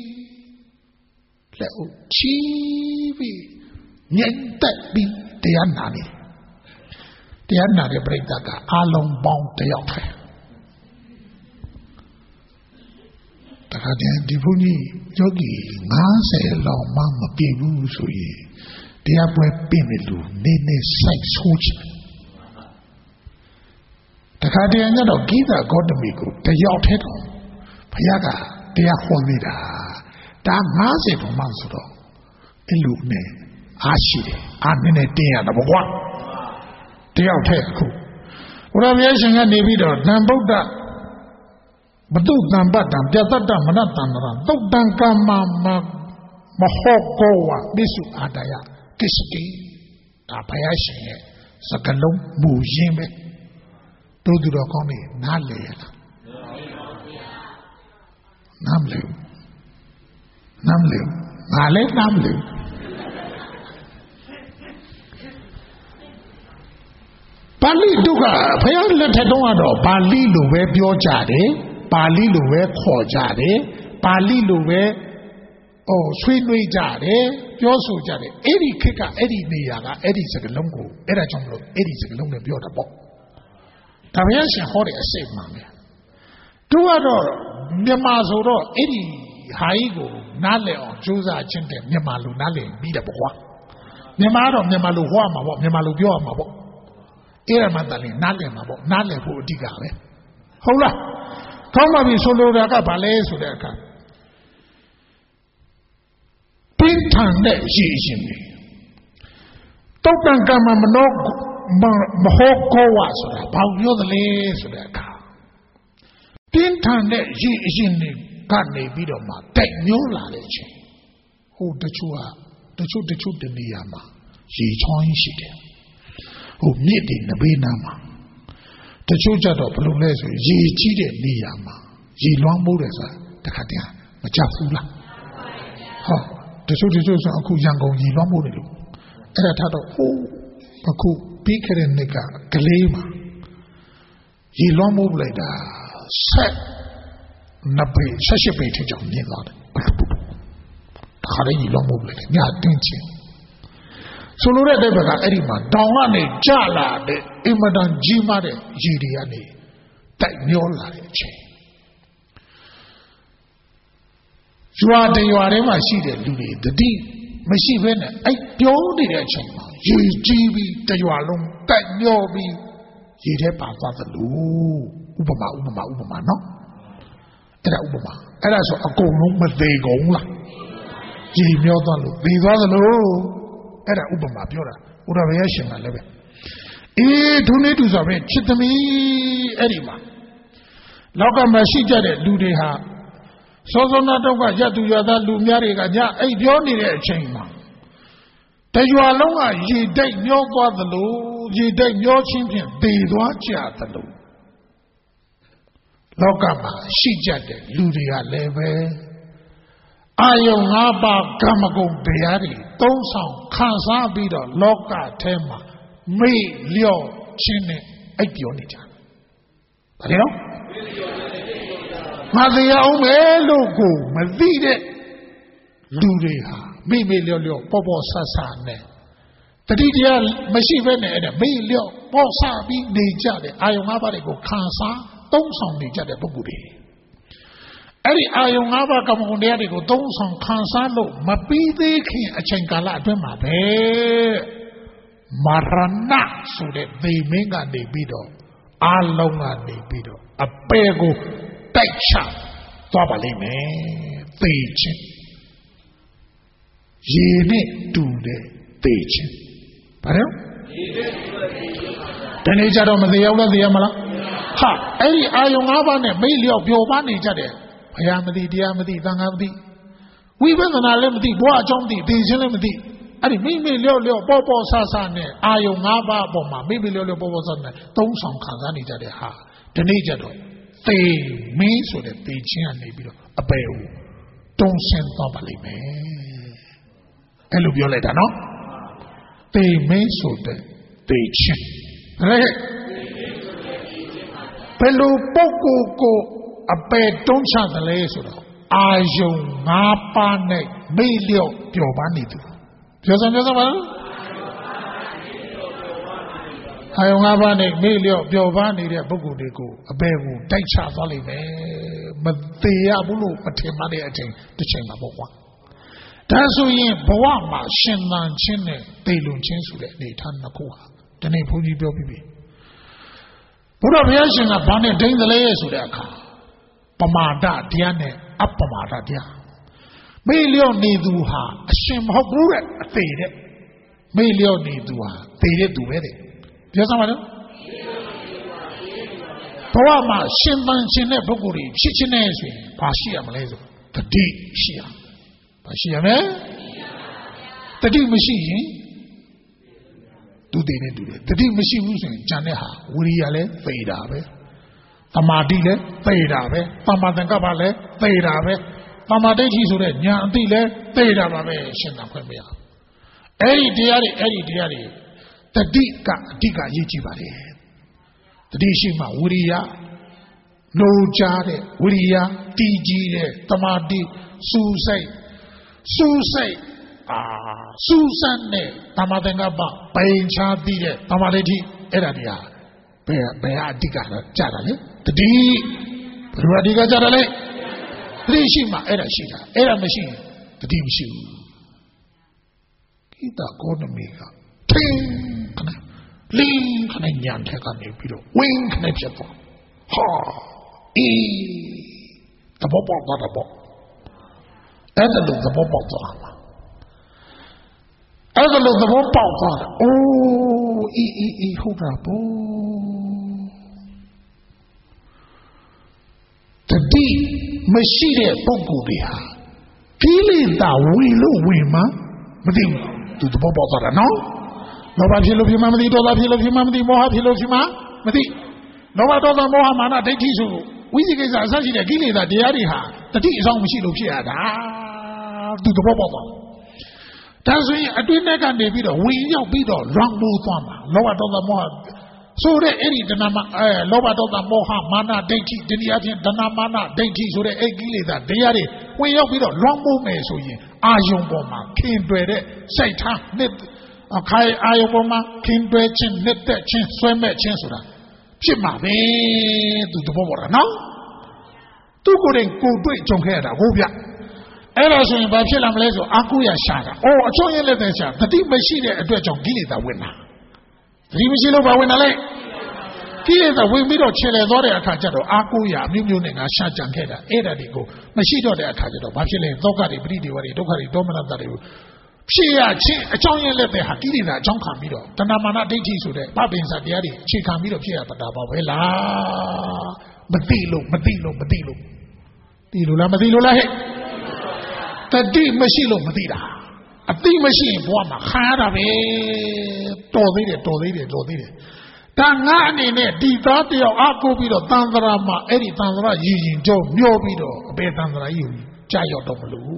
S2: လက်ဥချီပြီးညံတက်ပြီးတရားနာနေတရားနာတဲ့ပြိတ္တကအာလုံးပေါင်းတယောက်ပဲတခါတည်းဒီဘုန်းကြီးယောဂီငါးဆယ်လောက်မှမပြည့်ဘူးဆိုရင်တရားပွဲပြင်မယ်လို့နေနေစိုက်ဆိုးချင်တခါတည်းညတော့ဂိတာဂေါတမီကိုတယောက်ထဲတော့ဘုရားကတရားဟောနေတာဒါငါးဆယ်ပုံမှဆိုတော့အဲ့လိုနဲ့အားရှိတယ်အားနည်းနည်းတင်းရတာပေါ့ကွာတယောက်ထဲအခုဘုရားဘုရားရှင်ကနေပြီးတော့နံဗုဒ္ဓဘတုတံပတ္တံပြတ္တမနတံနရံသုတ်တံကမ္မမမဟောကောဝပိစုအာဒယကိစ္စတိဒါဘုရားရှင်ရဲ့စကလုံးမူရင်းပဲတို့သူတော်ကောင်းတွေနားလည်ရလားနားမလည်နားမလည်ငါလည်းနားမလည်ပါဠိတုကဘုရားလက်ထက်တုန်းကတော့ပါဠိလိုပဲပြောကြတယ်ပါဠိလိုပဲခေါ်ကြတယ်ပါဠိလိုပဲဟိုဆွေးနွေးကြတယ်ပြောဆိုကြတယ်အဲ့ဒီခေတ်ကအဲ့ဒီနေရာကအဲ့ဒီစကားလုံးကိုအဲ့ဒါကြောင့်မလို့အဲ့ဒီစကားလုံးနဲ့ပြောတာပေါ့ဒါဘုရားရှင်ဟောတဲ့အစိတ်မှန်ပဲတို့ကတော့မြန်မာဆိုတော့အဲ့ဒီဟာကြီးကိုနားလည်အောင်ကြိုးစားခြင်းတဲ့မြန်မာလူနားလည်ပြီးတယ်ပေါ့ကွာမြန်မာတော့မြန်မာလူဟောမှာပေါ့မြန်မာလူပြောရမှာပေါ့အဲ့ဒါမှတည်းနားလည်မှာပေါ့နားလည်ဖို့အဓိကပဲဟုတ်လားကောင်းပါပြီဆိုလိုတာကဘာလဲဆိုတဲ့အခါပြင်းထန်တဲ့ရည်ရှင်တွေတုတ်တန်ကမ္မမနောမဟောကောဝဆိုတာဘာပြောသလဲဆိုတဲ့အခါပြင်းထန်တဲ့ရည်အရှင်တွေကနေပြီးတော့မှတိုက်ညှိုးလာတဲ့အချိန်ဟိုတချို့ကတချို့တချို့တနေရာမှာရေချောင်းရှိတယ်ဟိုမြစ်တွေနဘေးနားမှာတချို့ကြတော့ဘယ်လိုလဲဆိုရေကြီးတဲ့နေရာမှာရေလွှမ်းမိုးတယ်ဆိုတာတခါတည်းမကြဘူးလားဟောတချို့တချို့ဆိုအခုရန်ကုန်ရေလွှမ်းမိုးတယ်လို့အဲ့ဒါထားတော့ဟိုအခုပြီးခဲ့တဲ့နှစ်ကကလေးမှာရေလွှမ်းမိုးလိုက်တာဆက်နှစ်ပေဆက်ရှစ်ပေထိကြောင်မြင်သွားတယ်တခါတည်းရေလွှမ်းမိုးလိုက်ညတင်းချင်းဆိုလိုတဲ့တဲ့ဘက်ကအဲ့ဒီမှာတောင်ကနေကြလာတဲ့အင်မတန်ကြီးမားတဲ့ရေတွေကနေတိုက်မျောလာတဲ့အချိန်ရွာတရွာထဲမှာရှိတဲ့လူတွေတတိမရှိဘဲနဲ့အဲ့ပြောနေတဲ့အချိန်မှာရေကြီးပြီးတရွာလုံးတိုက်မျောပြီးရေထဲပါသွားသလိုဥပမာဥပမာဥပမာနော်အဲ့ဒါဥပမာအဲ့ဒါဆိုအကုန်လုံးမသေးကုန်လားရေမျောသွားလို့သေသွားသလိုအဲ့ဒါဥပမာပြောတာဘုရားဘုရားရှင်ကလည်းပဲအေးဒုနေတူဆိုပဲချစ်သမီးအဲ့ဒီမှာလောကမှာရှိကြတဲ့လူတွေဟာစောစောနာတော့ကရတူရသားလူများတွေကညအိပ်ပြောနေတဲ့အချိန်မှာတရွာလုံးကရေတိတ်မျောသွားသလိုရေတိတ်မျောချင်းဖြင့်သေသွားကြသလိုလောကမှာရှိကြတဲ့လူတွေကလည်းပဲအာယုံ၅ပါးကမ္မဂုဏ်တရားတွေသုံးဆောင်ခံစားပြီးတော့လောကထဲမှာမေ့လျော့ခြင်းနဲ့အိပ်ပြောနေကြတယ်။ဒါကြောင့်ငါတရားအောင်မယ်လို့ကိုမသိတဲ့လူတွေဟာမေ့မေ့လျော့လျော့ပေါ့ပေါ့ဆဆနဲ့တတိတရားမရှိဘဲနဲ့အဲ့ဒါမေ့လျော့ပေါ့ဆပြီးနေကြတဲ့အာယုံ၅ပါးတွေကိုခံစားသုံးဆောင်နေကြတဲ့ပုဂ္ဂိုလ်တွေအဲ့ဒီအာယုံ၅ပါးကမ္မဂုဏ်တရားတွေကိုသုံးဆောင်ခံစားလို့မပြီးသေးခင်အချိန်ကာလအတွင်းမှာပဲမရဏဆိုတဲ့သေမင်းကနေပြီးတော့အာလုံးကနေပြီးတော့အပေကိုတိုက်ချသွားပါလိမ့်မယ်သေခြင်းရေနဲ့တူတဲ့သေခြင်းဘာလဲတနေ့ကျတော့မသေးရောက်လဲသေရမလားဟာအဲ့ဒီအာယုံ၅ပါးနဲ့မိလျော့ပျော်ပါနေကြတယ်ဘုရားမသိတရားမသိသံဃာမသိဝိပဿနာလည်းမသိဘဝအကြောင်းမသိသိခြင်းလည်းမသိအဲ့ဒီမိမိလျော့လျော့ပေါ်ပေါ်ဆဆနဲ့အာယုံ၅ပါးအပေါ်မှာမိမိလျော့လျော့ပေါ်ပေါ်ဆဆနဲ့သုံးဆောင်ခံစားနေကြတဲ့ဟာဒီနေ့ကျတော့သေမင်းဆိုတဲ့သေခြင်းကနေပြီးတော့အပေကိုတုံးဆင်းသွားပါလိမ့်မယ်အဲ့လိုပြောလိုက်တာနော်သေမင်းဆိုတဲ့သေခြင်းဟဲ့ဘယ်လိုပုဂ္ဂိုလ်ကိုအပေတုံးချတယ်လဲဆိုတော့အာယုံ၅ပါးနဲ့မိလျော့ပျော်ပါနေသူပြောစမ်းပြောစမ်းပါအာယုံ၅ပါးနဲ့မိလျော့ပျော်ပါနေတဲ့ပုဂ္ဂိုလ်တွေကိုအပေကိုတိုက်ချသွားလိမ့်မယ်မသေးရဘူးလို့မထင်မှတဲ့အချိန်တစ်ချိန်မှာပေါ့ကွာဒါဆိုရင်ဘဝမှာရှင်သန်ခြင်းနဲ့သေလွန်ခြင်းဆိုတဲ့အနေအထားနှစ်ခုဟာဒီနေ့ဘုန်းကြီးပြောပြီးပြီဘုရားဘုရားရှင်ကဘာနဲ့ဒိန်းသလဲဆိုတဲ့အခါပမာဒတရားနဲ့အပမာဒတရားမေ့လျော့နေသူဟာအရှင်မဟုတ်ဘူးတဲ့အသေးတဲ့မေ့လျော့နေသူဟာသေတဲ့သူပဲတဲ့ပြောစမ်းပါတော့ဘဝမှာရှင်သန်ခြင်းတဲ့ပုဂ္ဂိုလ်တွေဖြစ်ခြင်းနဲ့ဆိုရင်ဘာရှိရမလဲဆိုတတိရှိရဘာရှိရမလဲတတိမရှိရင်သူတည်နေတူတယ်တတိမရှိဘူးဆိုရင်ဉာဏ်နဲ့ဟာဝိရိယလည်းသိတာပဲသမာဓိလည်းသိတာပဲသမ္မာသင်္ကပ္ပလည်းသိတာပဲသမ္မာဒိဋ္ဌိဆိုတဲ့ဉာဏ်အသိလည်းသိတာပါပဲရှင်းတာခွင့်မရအဲ့ဒီတရားတွေအဲ့ဒီတရားတွေတတိကအဓိကအရေးကြီးပါတယ်တတိရှိမှဝိရိယလိုချတဲ့ဝိရိယတည်ကြည်တဲ့သမာဓိစူးစိတ်စူးစိတ်အာစူးစမ်းတဲ့သမ္မာသင်္ကပ္ပပိန်ချသိတဲ့သမာဓိဋ္ဌိအဲ့ဒါတွေကဘယ်ဘယ်အဓိကတော့ကြတာလေတတိဘယ်အဓိကကြတာလဲတတိရှိမှအဲ့ဒါရှိတာအဲ့ဒါမရှိရင်တတိမရှိဘူးကိတကောနမေကထင်းခဏလင်းခဏညံတဲ့ကနေပြီးတော့ဝင်းခဏဖြစ်သွားဟာအေးတဘောပေါက်သွားတဘောအဲ့ဒါလို့သဘောပေါက်သွားမှာအဲ့ဒါလို့သဘောပေါက်သွားတာအိုးအီအီအီဟုတ်တာပေါ့တတိမရှိတဲ့ပုဂ္ဂိုလ်တွေဟာကိလေသာဝင်လို့ဝင်မှာမသိဘူးသူသဘောပေါက်သွားတာနော်လောဘဖြစ်လို့ဖြစ်မှမသိဒေါသဖြစ်လို့ဖြစ်မှမသိမောဟဖြစ်လို့ဖြစ်မှမသိလောဘဒေါသမောဟမာနဒိဋ္ဌိဆိုဝိသိကိစ္စအစရှိတဲ့ကိလေသာတရားတွေဟာတတိအဆောင်မရှိလို့ဖြစ်ရတာသူသဘောပေါက်သွားဒါဆိုရင်အတွင်းထဲကနေပြီးတော့ဝင်ရောက်ပြီးတော့လွန်မိုးသွားမှာလောဘဒေါသမောဟဆိုတဲ့အဲ့ဒီတဏှာအဲလောဘဒေါသမောဟမာနဒိဋ္ဌိဒီနည်းအားဖြင့်တဏှာမာနဒိဋ္ဌိဆိုတဲ့အဲ့ကိလေသာတရားတွေဝင်ရောက်ပြီးတော့လွန်မိုးမယ်ဆိုရင်အာယုံပေါ်မှာခင်တွယ်တဲ့စိတ်ထားနှစ်အခါအာယုပေါ်မှာခင်းတွဲခြင်းလက်သက်ခြင်းဆွဲမဲ့ခြင်းဆိုတာဖြစ်မှာပဲသူသဘောပေါက်တာနော်သူကိုယ်တိုင်ကိုယ်တွေ့ကြုံခဲ့ရတာဟုတ်ဗျအဲ့ဒါဆိုရင်ဘာဖြစ်လာမလဲဆိုအာကုရရှာတာအော်အချို့ရဲ့လက်သက်ရှာတတိမရှိတဲ့အတွက်ကြောင့်ကိလေသာဝင်တာတတိမရှိလို့ဘာဝင်တာလဲကိလေသာဝင်ပြီးတော့ခြေလေသွားတဲ့အခါကျတော့အာကုရအမျိုးမျိုးနဲ့ငါရှာကြံခဲ့တာအဲ့ဒါတွေကိုမရှိတော့တဲ့အခါကျတော့ဘာဖြစ်လဲသောကတွေပရိဒီဝတွေဒုက္ခတွေဒေါမနတတွေကိုဖြစ်ရချင်းအကြောင်းရင်းလက်တဲ့ဟာကိလေသာအကြောင်းခံပြီးတော့တဏမာနဒိဋ္ဌိဆိုတဲ့ပပင်စာတရားတွေအခြေခံပြီးတော့ဖြစ်ရတတာပါပဲလားမသိလို့မသိလို့မသိလို့သိလို့လားမသိလို့လားဟဲ့တတိမရှိလို့မသိတာအသိမရှိရင်ဘဝမှာခါရတာပဲတော်သေးတယ်တော်သေးတယ်တော်သေးတယ်ဒါငါအနေနဲ့ဒီသားတယောက်အကိုပြီးတော့တန်ត្រာမှာအဲ့ဒီတန်ត្រာရည်ရင်ကြောမျောပြီးတော့အပေတန်ត្រာကြီးကိုကြာရောက်တော့မလို့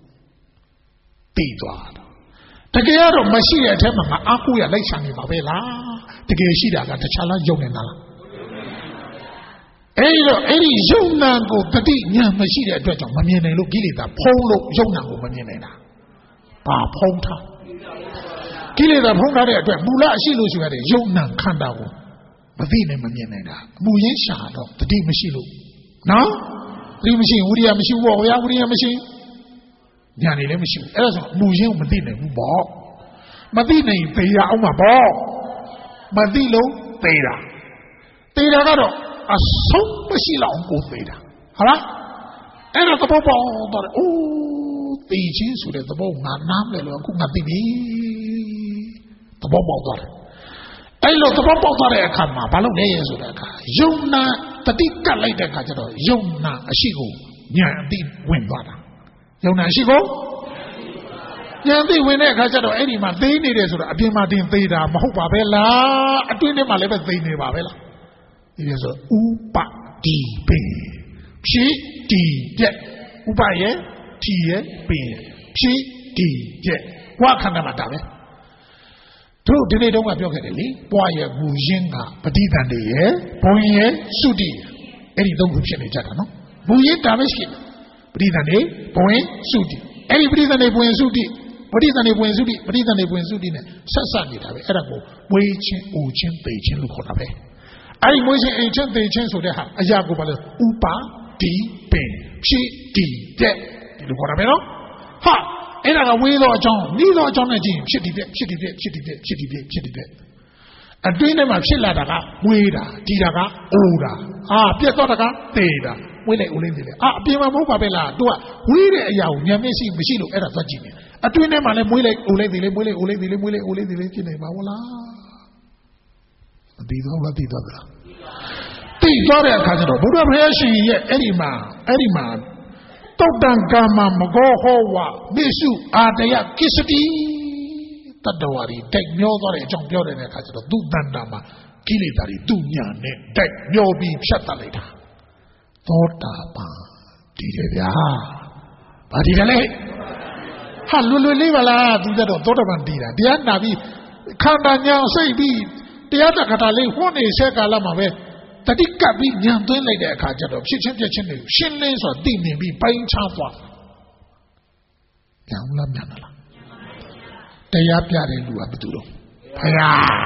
S2: ပြီးသွားတာတကယ်တော့မရှိတဲ့အထက်မှာငါအကိုရလိုက်ဆံနေပါပဲလားတကယ်ရှိတာကတခြားလားယုံနေတာလားအဲ့တော့အဲ့ဒီယုံနာကိုတတိညာမရှိတဲ့အတွက်ကြောင့်မမြင်နိုင်လို့ကိလေသာဖုံးလို့ယုံနာကိုမမြင်နိုင်တာဘာဖုံးထားကိလေသာဖုံးထားတဲ့အတွက်မူလအရှိလို့ရှိရတဲ့ယုံနာခန္ဓာကိုမသိနိုင်မမြင်နိုင်တာအမှုရင်းရှာတော့တတိမရှိလို့နော်တတိမရှိဝိရိယမရှိဘူးဗျာဝိရိယမရှိညာနေလည်းမရှိဘူးအဲ့ဒါဆိုအမှုရင်းကိုမသိနိုင်ဘူးပေါ့မသိနိုင်သေရအောင်မှာပေါ့မသိလို့သေတာသေတာကတော့အဆုံးမရှိလောက်ကိုသေတာဟုတ်လားအဲ့ဒါသဘောပေါက်တော့အိုးသေခြင်းဆိုတဲ့သဘောငါနားမလဲလို့အခုငါသိပြီသဘောပေါက်သွားတယ်အဲ့လိုသဘောပေါက်သွားတဲ့အခါမှာဘာလုပ်လဲဆိုတဲ့အခါယုံနာတတိကတ်လိုက်တဲ့အခါကျတော့ယုံနာအရှိကိုဉာဏ်အသိဝင်သွားတာယုံနာအရှိကိုဉာဏ်အသိဝင်တဲ့အခါကျတော့အဲ့ဒီမှာသိနေတယ်ဆိုတော့အပြင်မှာတင်သေးတာမဟုတ်ပါပဲလားအတွင်းထဲမှာလည်းပဲသိနေပါပဲလားဒီလိုဆိုဥပတိပေဖြစ်တည်တဲ့ဥပရဲ့ထီရဲ့ပင်ဖြစ်တည်တဲ့ဝါခန္ဓာမှာဒါပဲတို့ဒီနေ့တုန်းကပြောခဲ့တယ်လေပွားရဲ့မူရင်းကပဋိသန္ဓေရဲ့ဘုံရဲ့သုတိအဲ့ဒီသုံးခုဖြစ်နေကြတာနော်မူရင်းဒါပဲရှိတယ်ပဋိသန္ဓေဘုံသုတိအဲ့ဒီပဋိသန္ဓေဘုံသုတိပဋိသန္ဓေဘုံသုတိပဋိသန္ဓေဘုံသုတိနဲ့ဆက်ဆက်နေတာပဲအဲ့ဒါကိုမွေးချင်းအိုချင်းသိချင်းလို့ခေါ်တာပဲအဲ့ဒီမွေးချင်းအိုချင်းသိချင်းဆိုတဲ့ဟာအရာကိုဘာလဲဥပါတိပင်ဖြစ်တည်တဲ့ဒီလိုခေါ်တာပဲနော်ဟာအဲ့ဒါကဝေးသောအကြောင်းနီးသောအကြောင်းနဲ့ကြည့်ဖြစ်တည်ပြဖြစ်တည်ပြဖြစ်တည်ပြဖြစ်တည်ပြဖြစ်တည်ပြအတွင်းထဲမှာဖြစ်လာတာကဝေးတာဒီတာကအိုတာအာပြက်သွားတာကတေတာဝေးလိုက်ဦးလေးသေးလေအာအပြင်မှာမဟုတ်ပါပဲလားသူကဝေးတဲ့အရာကိုဉာဏ်မျက်စိမရှိလို့အဲ့ဒါသွားကြည့်နေအတွင်းထဲမှာလည်းမွေးလိုက်ဦးလေးသေးလေမွေးလိုက်ဦးလေးသေးလေမွေးလိုက်ဦးလေးသေးလေဖြစ်နေပါဘူးလားမပြီးတော့မပြီးတော့လားပြီးသွားတဲ့အခါကျတော့ဘုရားဘုရားရှင်ရဲ့အဲ့ဒီမှာအဲ့ဒီမှာတုတ်တံကာမမဂောဟောဝမိစုအာတယကိစ္စတိတတ္တဝါတွေတိုက်မျောသွားတဲ့အကြောင်းပြောတဲ့အခါကျတော့သူ့တဏ္ဍာမှာကိလေသာတွေသူ့ညာနဲ့တိုက်မျောပြီးဖြတ်တတ်လိုက်တာသောတာပန်ဒီတယ်ဗျာဘာဒီတယ်လဲဟာလွယ်လွယ်လေးပါလားသူကတော့သောတာပန်ဒီတာတရားနာပြီးခန္ဓာညာစိတ်ပြီးတရားတက္ကတာလေးဟောနေဆဲကာလမှာပဲတတိကပ်ပြီးညံသွင်းလိုက်တဲ့အခါကျတော့ဖြစ်ချင်းပြက်ချင်းတွေရှင်းလင်းစွာသိမြင်ပြီးပိုင်းခြားသွားညံလားညံလားတရားပြတဲ့လူကဘယ်သူတော့ဖယား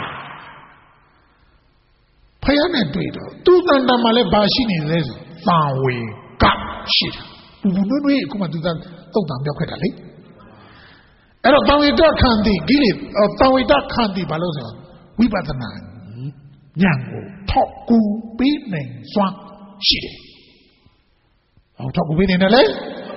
S2: ဖယားနဲ့တွေ့တော့သူတန်တမှာလည်းဘာရှိနေလဲဆိုသာဝေကရှိတယ်ဘူးဘူးနွေးအခုမှသူကတုတ်တံပြောခဲ့တာလေအဲ့တော့တံဝေတခန္တီကိလေတံဝေတခန္တီဘာလို့ဆိုဝိပဿနာဉာဏ်ကိုထောက်ကူပေးနိုင်စွမ်းရှိတယ်။ဟောထောက်ကူပေးနိုင်တယ်လေ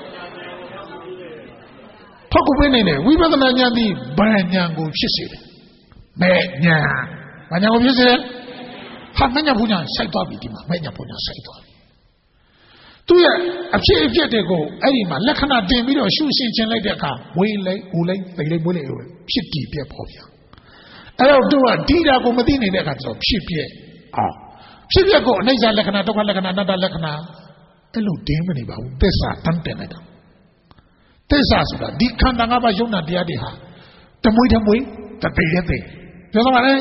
S2: ။ထောက်ကူပေးနိုင်တယ်ဝိပဿနာဉာဏ်ဒီဗာဉာဏ်ကိုဖြစ်စေတယ်။မဲ့ဉာဏ်ဗာဉာဏ်ကိုဖြစ်စေတယ်။ဟာမဉာဏ်ဘုညာစိုက်သွားပြီဒီမှာမဲ့ဉာဏ်ဘုညာစိုက်သွားပြီ။သူရဲ့အဖြစ်အပျက်တွေကိုအဲ့ဒီမှာလက္ခဏာတင်ပြီးတော့ရှုရှင်းခြင်းလိုက်တဲ့အခါဝေးလိုက်ဦးလိုက်သိလိုက်မွေးလိုက်ဖြစ်တည်ပြက်ပေါ်ပြန်အဲ့တော့သူကဒီတာကိုမသိနေတဲ့အခါကျတော့ဖြစ်ပြက်အောင်ဖြစ်ပြက်ကိုအနိစ္စလက္ခဏာဒုက္ခလက္ခဏာအနတ္တလက္ခဏာအဲ့လိုတင်းမနေပါဘူးသစ္စာတန်းတင်လိုက်တာသစ္စာဆိုတာဒီခန္ဓာငါးပါးယုံနာတရားတွေဟာတမွေးတမွေးတပေရဲ့ပေပြောသမားလေ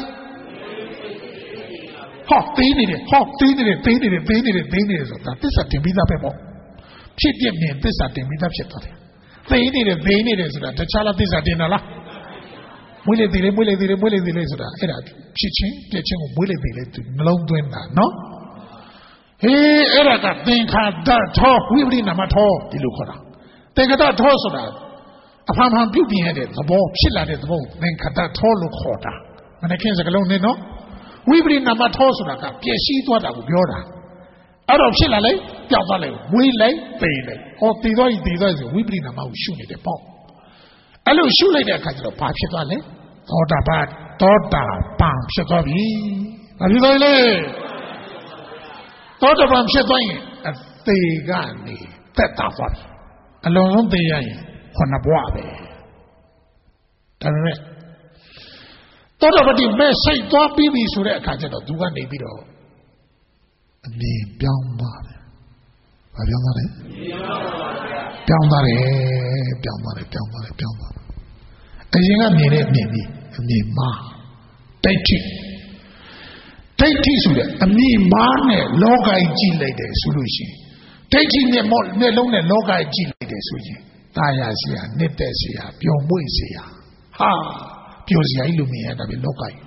S2: ဟောသေးနေတယ်ဟောသေးနေတယ်သေးနေတယ်သေးနေတယ်သေးနေတယ်ဆိုတာသစ္စာတင်ပြီးသားပဲပေါ့ဖြစ်ပြက်မြင်သစ္စာတင်ပြီးသားဖြစ်သွားတယ်သေးနေတယ်သေးနေတယ်ဆိုတာတခြားလားသစ္စာတင်တာလားမွေးလေသေးလေမွေးလေသေးလေမွေးလေသေးလေဆိုတာအဲ့ဒါဖြစ်ချင်းပြည့်ချင်းကိုမွေးလေသေးလေသူနှလုံးသွင်းတာနော်ဟေးအဲ့ဒါကသင်္ခါတထောဝိပရိနာမထောဒီလိုခေါ်တာသင်္ခါတထောဆိုတာအဖန်ဖန်ပြုတ်ပြင်းရတဲ့သဘောဖြစ်လာတဲ့သဘောသင်္ခါတထောလို့ခေါ်တာမနေ့ကစကလုံးနဲ့နော်ဝိပရိနာမထောဆိုတာကပြည့်စည်သွားတာကိုပြောတာအဲ့တော့ဖြစ်လာလေပျောက်သွားလေမွေးလိုက်ပိန်လိုက်ဟောတည်သွားရင်တည်သွားဆိုဝိပရိနာမကိုရှုနေတယ်ပေါ့အဲ့လိုရှုလိုက်တဲ့အခါကျတော့ဘာဖြစ်သွားလဲသောတာပန်သောတာပန်ဖြစ်သွားပြီဘာဖြစ်သွားလဲသောတာပန်ဖြစ်သွားရင်အသေးကနေသက်သာသွားပြီအလုံးစုံသေးရရင်ခုနဘဝပဲဒါပေမဲ့သောတာပတိမဲ့စိတ်သွားပြီးပြီဆိုတဲ့အခါကျတော့သူကနေပြီးတော့အမြင်ပြောင်းသွားတယ်ဘာပြောင်းသွားလဲပြောင်းသွားတယ်ပြောင်းသွားတယ်ပြောင်းသွားတယ်ပြောင်းသွားတယ်အရင်ကမြင်တဲ့အမြင်ကြီးအမြင်မှားဒိဋ္ဌိဒိဋ္ဌိဆိုတဲ့အမြင်မှားနဲ့လောကကြီးကြည့်လိုက်တယ်ဆိုလို့ရှိရင်ဒိဋ္ဌိနဲ့မောမျက်လုံးနဲ့လောကကြီးကြည့်လိုက်တယ်ဆိုရင်တာယာစရာနှစ်သက်စရာပျော်မွေ့စရာဟာပျော်စရာကြီးလို့မြင်ရတာပဲလောကကြီး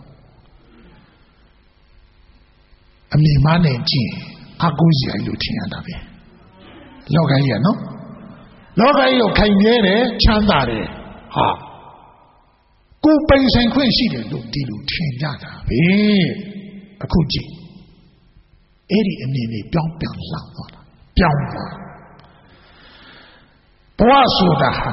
S2: အမြင်မှားနဲ့ကြည့်အကူစရာကြီးလို့ထင်ရတာပဲလောကကြီးကနော်လောကကြီးကိုခိုင်မြဲတယ်ချမ်းသာတယ်ဟာကိုယ်ပိုင်ဆိုင်ခွင့်ရှိတယ်လို့ဒီလိုထင်ကြတာပဲအခုကြည့်အဲ့ဒီအမြင်လေးပြောင်းပြန်လှသွားတာပြောင်းသွားဘဝဆိုတာဟာ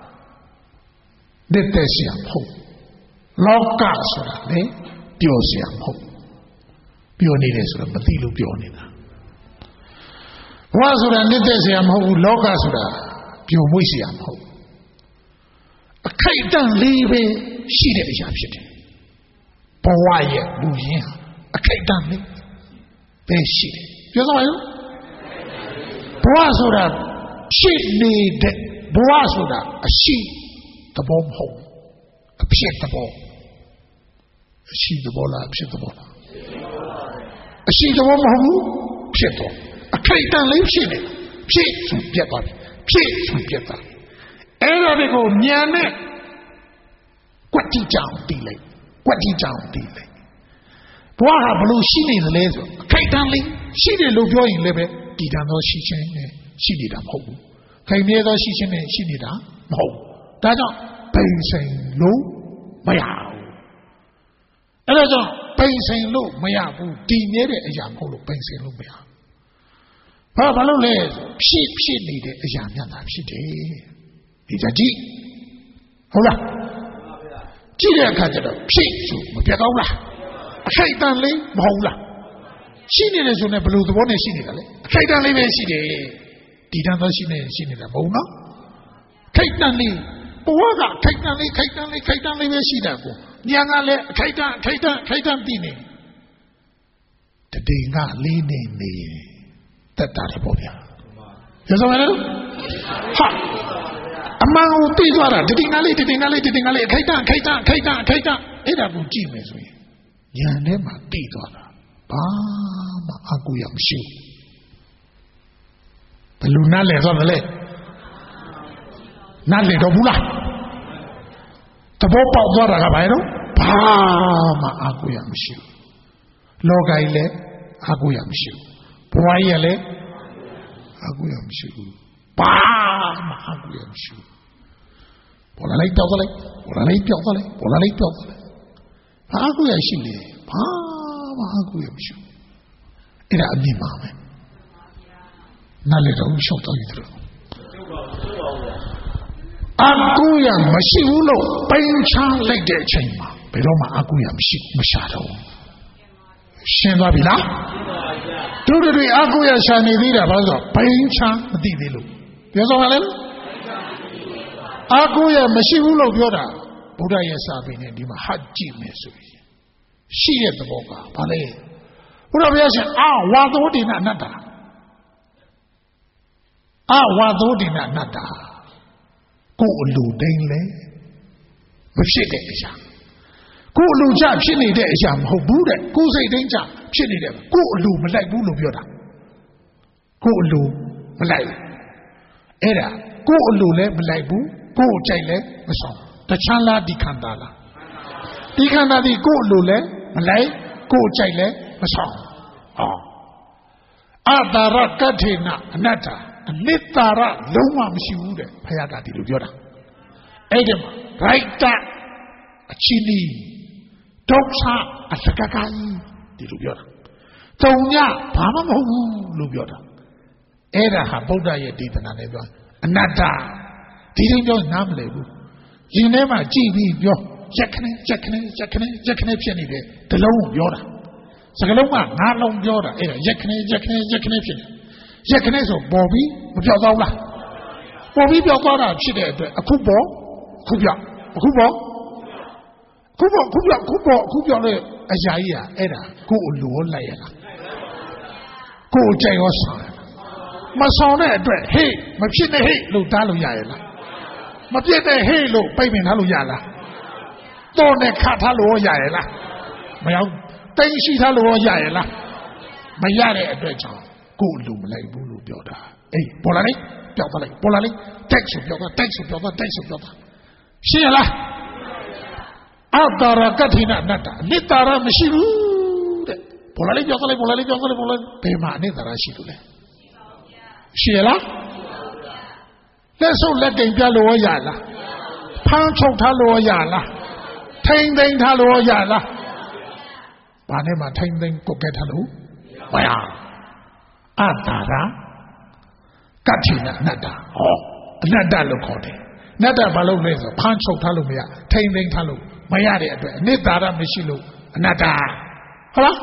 S2: လက်သက်စရာမဟုတ်လောကဆိုတာလေပျော်စရာမဟုတ်ပျော်နေတယ်ဆိုတာမသိလို့ပျော်နေတာဘဝဆိုတာလက်သက်စရာမဟုတ်ဘူးလောကဆိုတာပျော်မွေ့စရာမဟုတ်အခိုက်အတန့်လေးပဲရှိတဲ့အရာဖြစ်တယ်ဘဝရဲ့လူရင်းအခိုက်အတန့်လေးပဲရှိတယ်ပြောစမ်းပါဦးဘဝဆိုတာဖြစ်နေတဲ့ဘဝဆိုတာအရှိသဘောမဟုတ်အဖြစ်သဘောအရှိသဘောလားအဖြစ်သဘောလားအရှိသဘောမဟုတ်ဘူးဖြစ်တော့အခိုက်အတန့်လေးဖြစ်နေဖြစ်ဆိုပြတ်သွားပြီဖြစ်ဆိုပြတ်သွားပြီအဲ့ဒါတွေကိုမြန်နဲ့ကွက်တိကြောင်တီးလိုက်ကွက်တိကြောင်တီးလိုက်ဘဝဟာဘလို့ရှိနေသလဲဆိုအခိုက်အတန့်လေးရှိတယ်လို့ပြောရင်လည်းပဲတည်တံသောရှိခြင်းနဲ့ရှိနေတာမဟုတ်ဘူးခိုင်မြဲသောရှိခြင်းနဲ့ရှိနေတာမဟုတ်ဘူးဒါကြောင့်ပိန်ဆိုင်လို့မရဘူးအဲ့ဒါကြောင့်ပိန်ဆိုင်လို့မရဘူးတည်မြဲတဲ့အရာမဟုတ်လို့ပိန်ဆိုင်လို့မရဘူးဘာဘာလို့လဲဖြစ်ဖြစ်နေတဲ့အရာများတာဖြစ်တယ်ဒီကြကြည့်ဟုတ်လားကြည့်တဲ့အခါကျတော့ဖြစ်ဆိုမပြတ်ကောင်းလားအခိုက်အတန့်လေးမဟုတ်လားရှိနေတယ်ဆိုရင်ဘယ်လိုသဘောနဲ့ရှိနေတာလဲအခိုက်အတန့်လေးပဲရှိတယ်ဒီတန်းသောရှိနေရှိနေတာမဟုတ်နော်ခိုက်တန့်လေးဘဝကခိုက်တန့်လေးခိုက်တန့်လေးခိုက်တန့်လေးပဲရှိတာကိုညာကလည်းအခိုက်တန့်ခိုက်တန့်ခိုက်တန့်တည်နေတတိယကလေးနေနေတက်တာပေါ့ဗျာရစမလို့ဟာအမှန်ကိုသိသွားတာတတိယကလေးတတိယကလေးတတိယကလေးအခိုက်တန့်ခိုက်တန့်ခိုက်တန့်ခိုက်တန့်အဲ့ဒါကိုကြည့်မယ်ဆိုရင်ညာထဲမှာသိသွားတာဘာမှအကူရမရှိဘူးဘယ်လိုနားလဲဆိုတော့လေနားလဲတော့ဘူးလားသဘောပေါက်သွားတာကဘာလဲတော့ဘာမှအကူရမရှိဘူးလောကကြီးလည်းအကူရမရှိဘူးဘဝကြီးလည်းအကူရမရှိဘူးဘာမှအကူရမရှိဘူးဘောလာလိုက်ပြောက်သွားလိုက်ဘောလာလိုက်ပြောက်သွားလိုက်ဘောလာလိုက်ပြောက်သွားလိုက်ဘာအကူရရှိလဲဘာမှအကူရမရှိဘူးအဲ့ဒါအမြင်ပါမယ်နားလေတော့ရှောက်တော့ရတယ်အကူရမရှိဘူးလို့ပိန်ချလိုက်တဲ့အချိန်မှာဘယ်တော့မှအကူရမရှိမရှာတော့ရှင်းသွားပြီလားတို့တွေအကူရရှာနေသေးတာဘာလို့ဆိုပိန်ချမသိသေးလို့ပြောစမ်းပါလေအကူရမရှိဘူးလို့ပြောတာဗုဒ္ဓရဲ့စာပေနဲ့ဒီမှာဟတ်ကြည့်မယ်ဆိုရင်ရှိတဲ့သဘောကဘာလဲဘုရားဘုရားရှင်အာဝါသောတိနအနတ္တအာဝါသောတိနအနတ္တကိုယ်အလိုတိုင်းလဲမဖြစ်တဲ့အရာကိုယ်အလိုချဖြစ်နေတဲ့အရာမဟုတ်ဘူးတဲ့ကိုယ်စိတ်တိုင်းချဖြစ်နေတဲ့ကိုယ်အလိုမလိုက်ဘူးလို့ပြောတာကိုယ်အလိုမလိုက်ဘူးအဲ့ဒါကိုယ်အလိုလည်းမလိုက်ဘူးကိုယ်ကြိုက်လည်းမဆောင်တချမ်းလားဒီခန္ဓာလားဒီခန္ဓာဒီကိုယ်လိုလဲမလိုက်ကိုယ်ကြိုက်လဲမဆောင်ဟောအတာရကတ္ထေနအနတ္တအနိတ္တာရလုံးဝမရှိဘူးတဲ့ဘုရားကဒီလိုပြောတာအဲ့ဒီမှာရိုက်တာအချီနီဒုက္ခအစကကိုင်းဒီလိုပြောတာတုံညဘာမှမဟုတ်ဘူးလို့ပြောတာအဲ့ဒါဟာဗုဒ္ဓရဲ့ဒေသနာနဲ့ပြောအနတ္တဒီလိုပြောနားမလည်ဘူးရင်ထဲမှာကြည့်ပြီးပြောရက်ခနဲ့ရက်ခနဲ့ရက်ခနဲ့ရက်ခနဲ့ဖြစ်နေတယ်ဒီလုံးကိုပြောတာစကလုံးကငါးလုံးပြောတာအဲ့ဒါရက်ခနဲ့ရက်ခနဲ့ရက်ခနဲ့ဖြစ်နေရက်ခနဲ့ဆိုပေါ်ပြီးမပြောတော့လားပေါ်ပြီးပြောတော့တာဖြစ်တဲ့အတွက်အခုပေါ်အခုပြောအခုပေါ်ခုပေါ်ခုပြောခုပေါ်ခုပြောလေအရာကြီးอ่ะအဲ့ဒါကိုယ်လိုလိုက်ရလားကိုယ်ကြိုက်ရောဆောင်မဆောင်တဲ့အတွက်ဟေးမဖြစ်နဲ့ဟေးလို့တားလို့ရရလားမပြည့်တဲ့ဟေးလို့ပိတ်ပင်ထားလို့ရလားတော့နဲ့ခတ်ထားလို့ရရလားမရဘူးတိတ်ရှိထားလို့ရရလားမရတဲ့အတွက်ကြောင့်ကိုယ်လိုမလိုက်ဘူးလို့ပြောတာအေးပေါ်လာလေပြောက်သွားလိုက်ပေါ်လာလေတိုက်ဆိုပြောက်သွားတိုက်ဆိုပြောက်သွားတိုက်ဆိုပြောက်သွားရှင်းရလားအတ္တရကတ္ထိနအနတ္တအနိတ္တရမရှိဘူးတဲ့ပေါ်လာလေပြောက်သွားလိုက်ပေါ်လာလေပြောက်သွားလိုက်ပေါ်လာဘယ်မှာအနိတ္တရရှိလို့လဲရှိရလားလက်ဆုပ်လက်တင်ပြလို့ရလားဖမ်းချုပ်ထားလို့ရလားထိမ့်သိမ့်ထားလို့ရလားဘာနဲ့မှထိမ့်သိမ့်ကိုကဲထားလို့မရအတ္တရကတ္ထိနအနတ္တဟောအနတ္တလို့ခေါ်တယ်အနတ္တဘာလို့လဲဆိုဖမ်းချုပ်ထားလို့မရထိမ့်သိမ့်ထားလို့မရတဲ့အတွက်အနိတ္တရမရှိလို့အနတ္တဟုတ်လား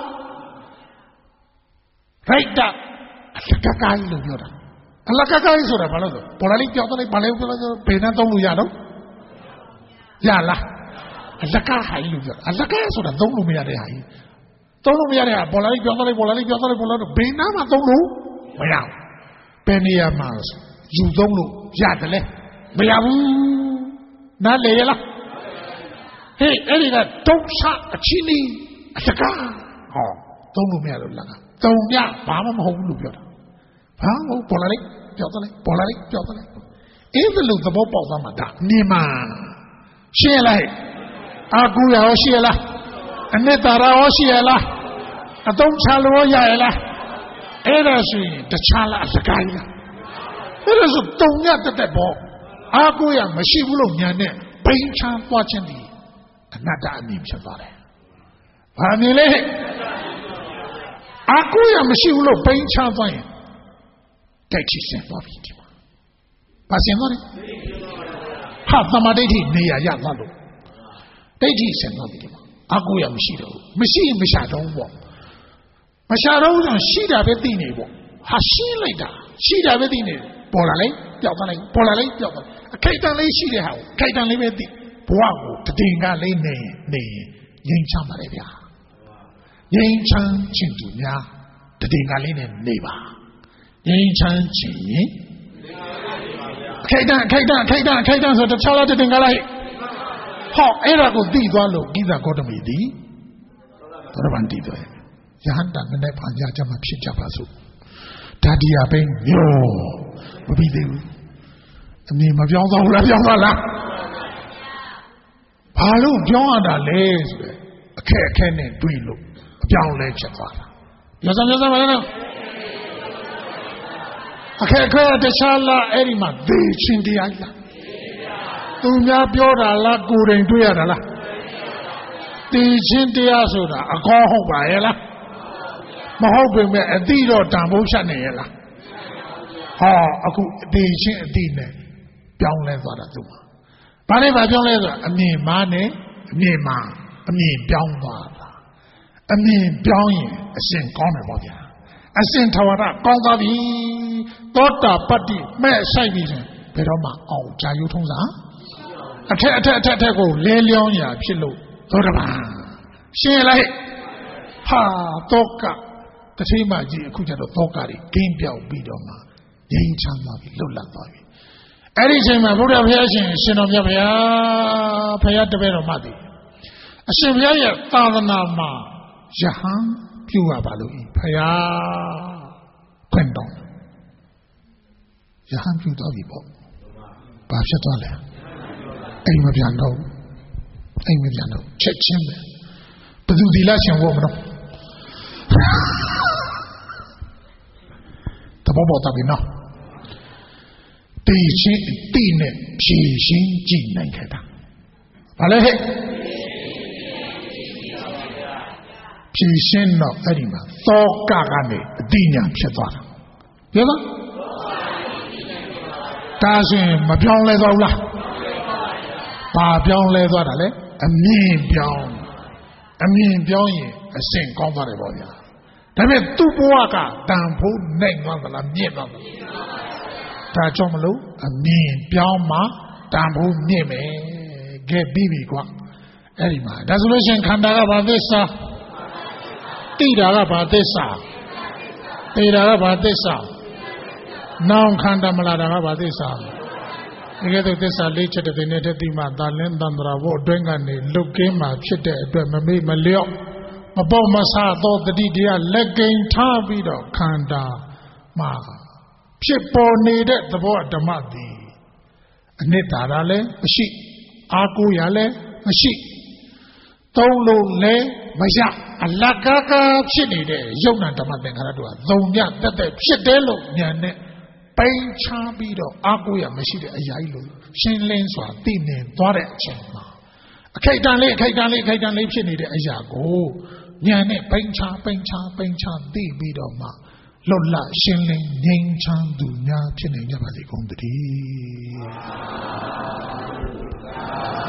S2: ရိုက်တာအလကကိုင်းလို့ပြောတာအလကကိုင်းဆိုတာဘာလို့ဆိုပေါ်လာလိပြောတော့လိုက်ဘာလဲပြောတော့ဘယ်နဲ့သုံးလို့ရတော့ရလားအလကဟိုင်းလို့ပြောအလကဆိုတာသုံးလို့မရတဲ့ဟာကြီးသုံးလို့မရတဲ့ဟာပေါ်လာလိပြောတော့လိုက်ပေါ်လာလိပြောတော့လိုက်ပေါ်လာတော့ဘယ်နာမှသုံးလို့မရဘူးဘယ်နေရာမှာယူသုံးလို့ရတယ်လဲမရဘူးနားလေရလားဟေးအဲ့ဒီကဒုက္ခအချင်းကြီးအလကဟောသုံးလို့မရလို့လားတုံပြဘာမှမဟုတ်ဘူးလို့ပြောတာဘာဟုတ်ပေါ်လာလိုက်ပြောတော့လိုက်ပေါ်လာလိုက်ပြောတော့လိုက်အင်းလိုသဘောပေါက်သွားမှာဒါနေမှာရှင်းလားအာကူရောရှင်းလားအနိတ္တရာရောရှင်းလားအတုံးချလို့ရရလားအဲ့ဒါဆိုရင်တခြားလားအစကားကြီးလားအဲ့ဒါဆိုတုံညတက်တက်ပေါ့အာကူရမရှိဘူးလို့ညာနဲ့ဘိန်းချမ်းသွားခြင်းဒီအနတ္တအမြင်ဖြစ်သွားတယ်ဘာမြင်လဲအာကိုရမရှိဘူးလို့ပိန်ချသွားရင်တိုက်ချစ်စင်သွားပြီဒီမှာဘာစင်သွားလဲဟာသမာဓိဋ္ဌိနေရာရသွားလို့ဒိဋ္ဌိစင်သွားပြီဒီမှာအာကိုရမရှိတော့ဘူးမရှိရင်မရှာတော့ဘူးပေါ့မရှာတော့ဘူးဆိုရှိတာပဲသိနေပေါ့ဟာရှိလိုက်တာရှိတာပဲသိနေပေါ်လာလိုက်ပျောက်သွားလိုက်ပေါ်လာလိုက်ပျောက်သွားအခိုက်အတန့်လေးရှိတဲ့ဟာကိုခိုက်တန့်လေးပဲသိဘဝကိုတည်ငါလေးနေနေငြိမ်းချမ်းပါလေဗျာငြိမ်းချမ်းခြင်းသူများတည်ငါလေးနဲ့နေပါငြိမ်းချမ်းခြင်းရင်ခိုက်တန့်ခိုက်တန့်ခိုက်တန့်ခိုက်တန့်ဆိုတခြားလားတည်ငါလိုက်ဟောအဲ့ဒါကိုသိသွားလို့ကိစ္စဂေါတမီသည်သောရဗန်တည်တယ်ယဟန္တာနဲ့ပါကြကြမှာဖြစ်ကြပါစို့ဓာတိယပဲမျိုးမပြီးသေးဘူးအမြင်မပြောင်းသွားဘူးလားပြောင်းသွားလားဘာလို့ပြောင်းရတာလဲဆိုတဲ့အခက်အခဲနဲ့တွေ့လို့အပြောင်းလဲဖြစ်သွားတာရစမ်းရစမ်းပါလားအခက်အခဲတခြားလားအဲ့ဒီမှာသေချင်းတရားလားသူများပြောတာလားကိုယ်တိုင်တွေ့ရတာလားသေချင်းတရားဆိုတာအကောဟုတ်ပါရဲ့လားမဟုတ်ပေမဲ့အတိတော့တန်ဖိုးဖြတ်နေရဲ့လားဟောအခုသေချင်းအတိနဲ့ပြောင်းလဲသွားတာသူမှာဘာလဲဘာပြောင်းလဲဆိုတာအမြင်မားနဲ့အမြင်မာအမြင်ပြောင်းသွားတာအမြင်ပြောင်းရင်အရှင်ကောင်းတယ်ပေါ့ဗျာအရှင်ထဝရကောင်းသွားပြီသောတာပတ္တိမဲ့ဆိုင်ပြီဆိုဘယ်တော့မှအောင်ကြာရုံထုံးစားအထက်အထက်အထက်အထက်ကိုလဲလျောင်းရာဖြစ်လို့သောတာပန်ရှင်းလိုက်ဟာတောကတတိမကြီးအခုကျတော့သောကကြီးကင်းပြောက်ပြီးတော့မှငြိမ်းချမ်းသွားပြီလွတ်လပ်သွားပြီအဲ့ဒီအချိန်မှာဘုရားဘုရားရှင်ရှင်တော်မြတ်ဘုရားဘုရားတပည့်တော်မှသည်အရှင်ဘုရားရဲ့သာသနာမှာယဟန်ပြုရပါလို့ဘုရားခွင့်တော်ယဟန်ပြုတော်ပြီပေါ့ဘာဖြစ်သွားလဲအိမ်မပြန်တော့အိမ်မပြန်တော့ချက်ချင်းပဲဘယ်သူဒီလားရှင်ဖို့မလို့တဘောပေါ်တာပြီနော်တေချင်းတိနဲ့ဖြည့်ရှင်းကြည့်နိုင်ခဲ့တာဘာလဲဟဲ့ဖြည့်ရှင်းတော့အဲ့ဒီမှာသောကကနေအတိညာဖြစ်သွားတာပြောလားဒါဆိုရင်မပြောင်းလဲသွားဘူးလားဘာပြောင်းလဲသွားတာလဲအမြင်ပြောင်းအမြင်ပြောင်းရင်အဆင့်ကောင်းသွားတယ်ပေါ့ဗျာဒါပေမဲ့သူ့ဘဝကတန်ဖိုးနိုင်သွားသလားမြင့်သွားသလားဒါကြောင့်မလို့အမြင်ပြောင်းမှတန်ဖိုးမြင့်မယ်ကဲပြီးပြီကွာအဲ့ဒီမှာဒါဆိုလို့ရှိရင်ခန္ဓာကဘာသစ္စာတိတာကဘာသစ္စာတေတာကဘာသစ္စာနောင်ခန္ဓာမလာတာကဘာသစ္စာဒီကဲတော့သစ္စာလေးချက်တဲ့နဲ့တတိမသာလင်းတန္တရာဘုအတွင်းကနေလုတ်ကင်းမှာဖြစ်တဲ့အတွက်မမေ့မလျော့မပေါ့မဆသောတတိတရားလက်ကင်ထားပြီးတော့ခန္ဓာမှာဖြစ်ပေါ်နေတဲ့သဘောဓမ္မသည်အနှစ်သာရလည်းမရှိအာကိုရလည်းမရှိသုံးလို့လည်းမရအလကားကားဖြစ်နေတဲ့ယုံနာဓမ္မသင်္ခါရတို့ကသုံးညတက်တက်ဖြစ်တယ်လို့ဉာဏ်နဲ့ပိန်ချပြီးတော့အာကိုရမရှိတဲ့အရာကြီးလို့ရှင်းလင်းစွာသိမြင်သွားတဲ့အချိန်မှာအခိုက်အတန့်လေးအခိုက်အတန့်လေးအခိုက်အတန့်လေးဖြစ်နေတဲ့အရာကိုဉာဏ်နဲ့ပိန်ချပိန်ချပိန်ချသိပြီးတော့မှလွတ်လပ်ရှင်းလင်းငြိမ်းချမ်းသူများဖြစ်နေကြပါစေကုန်သတည်း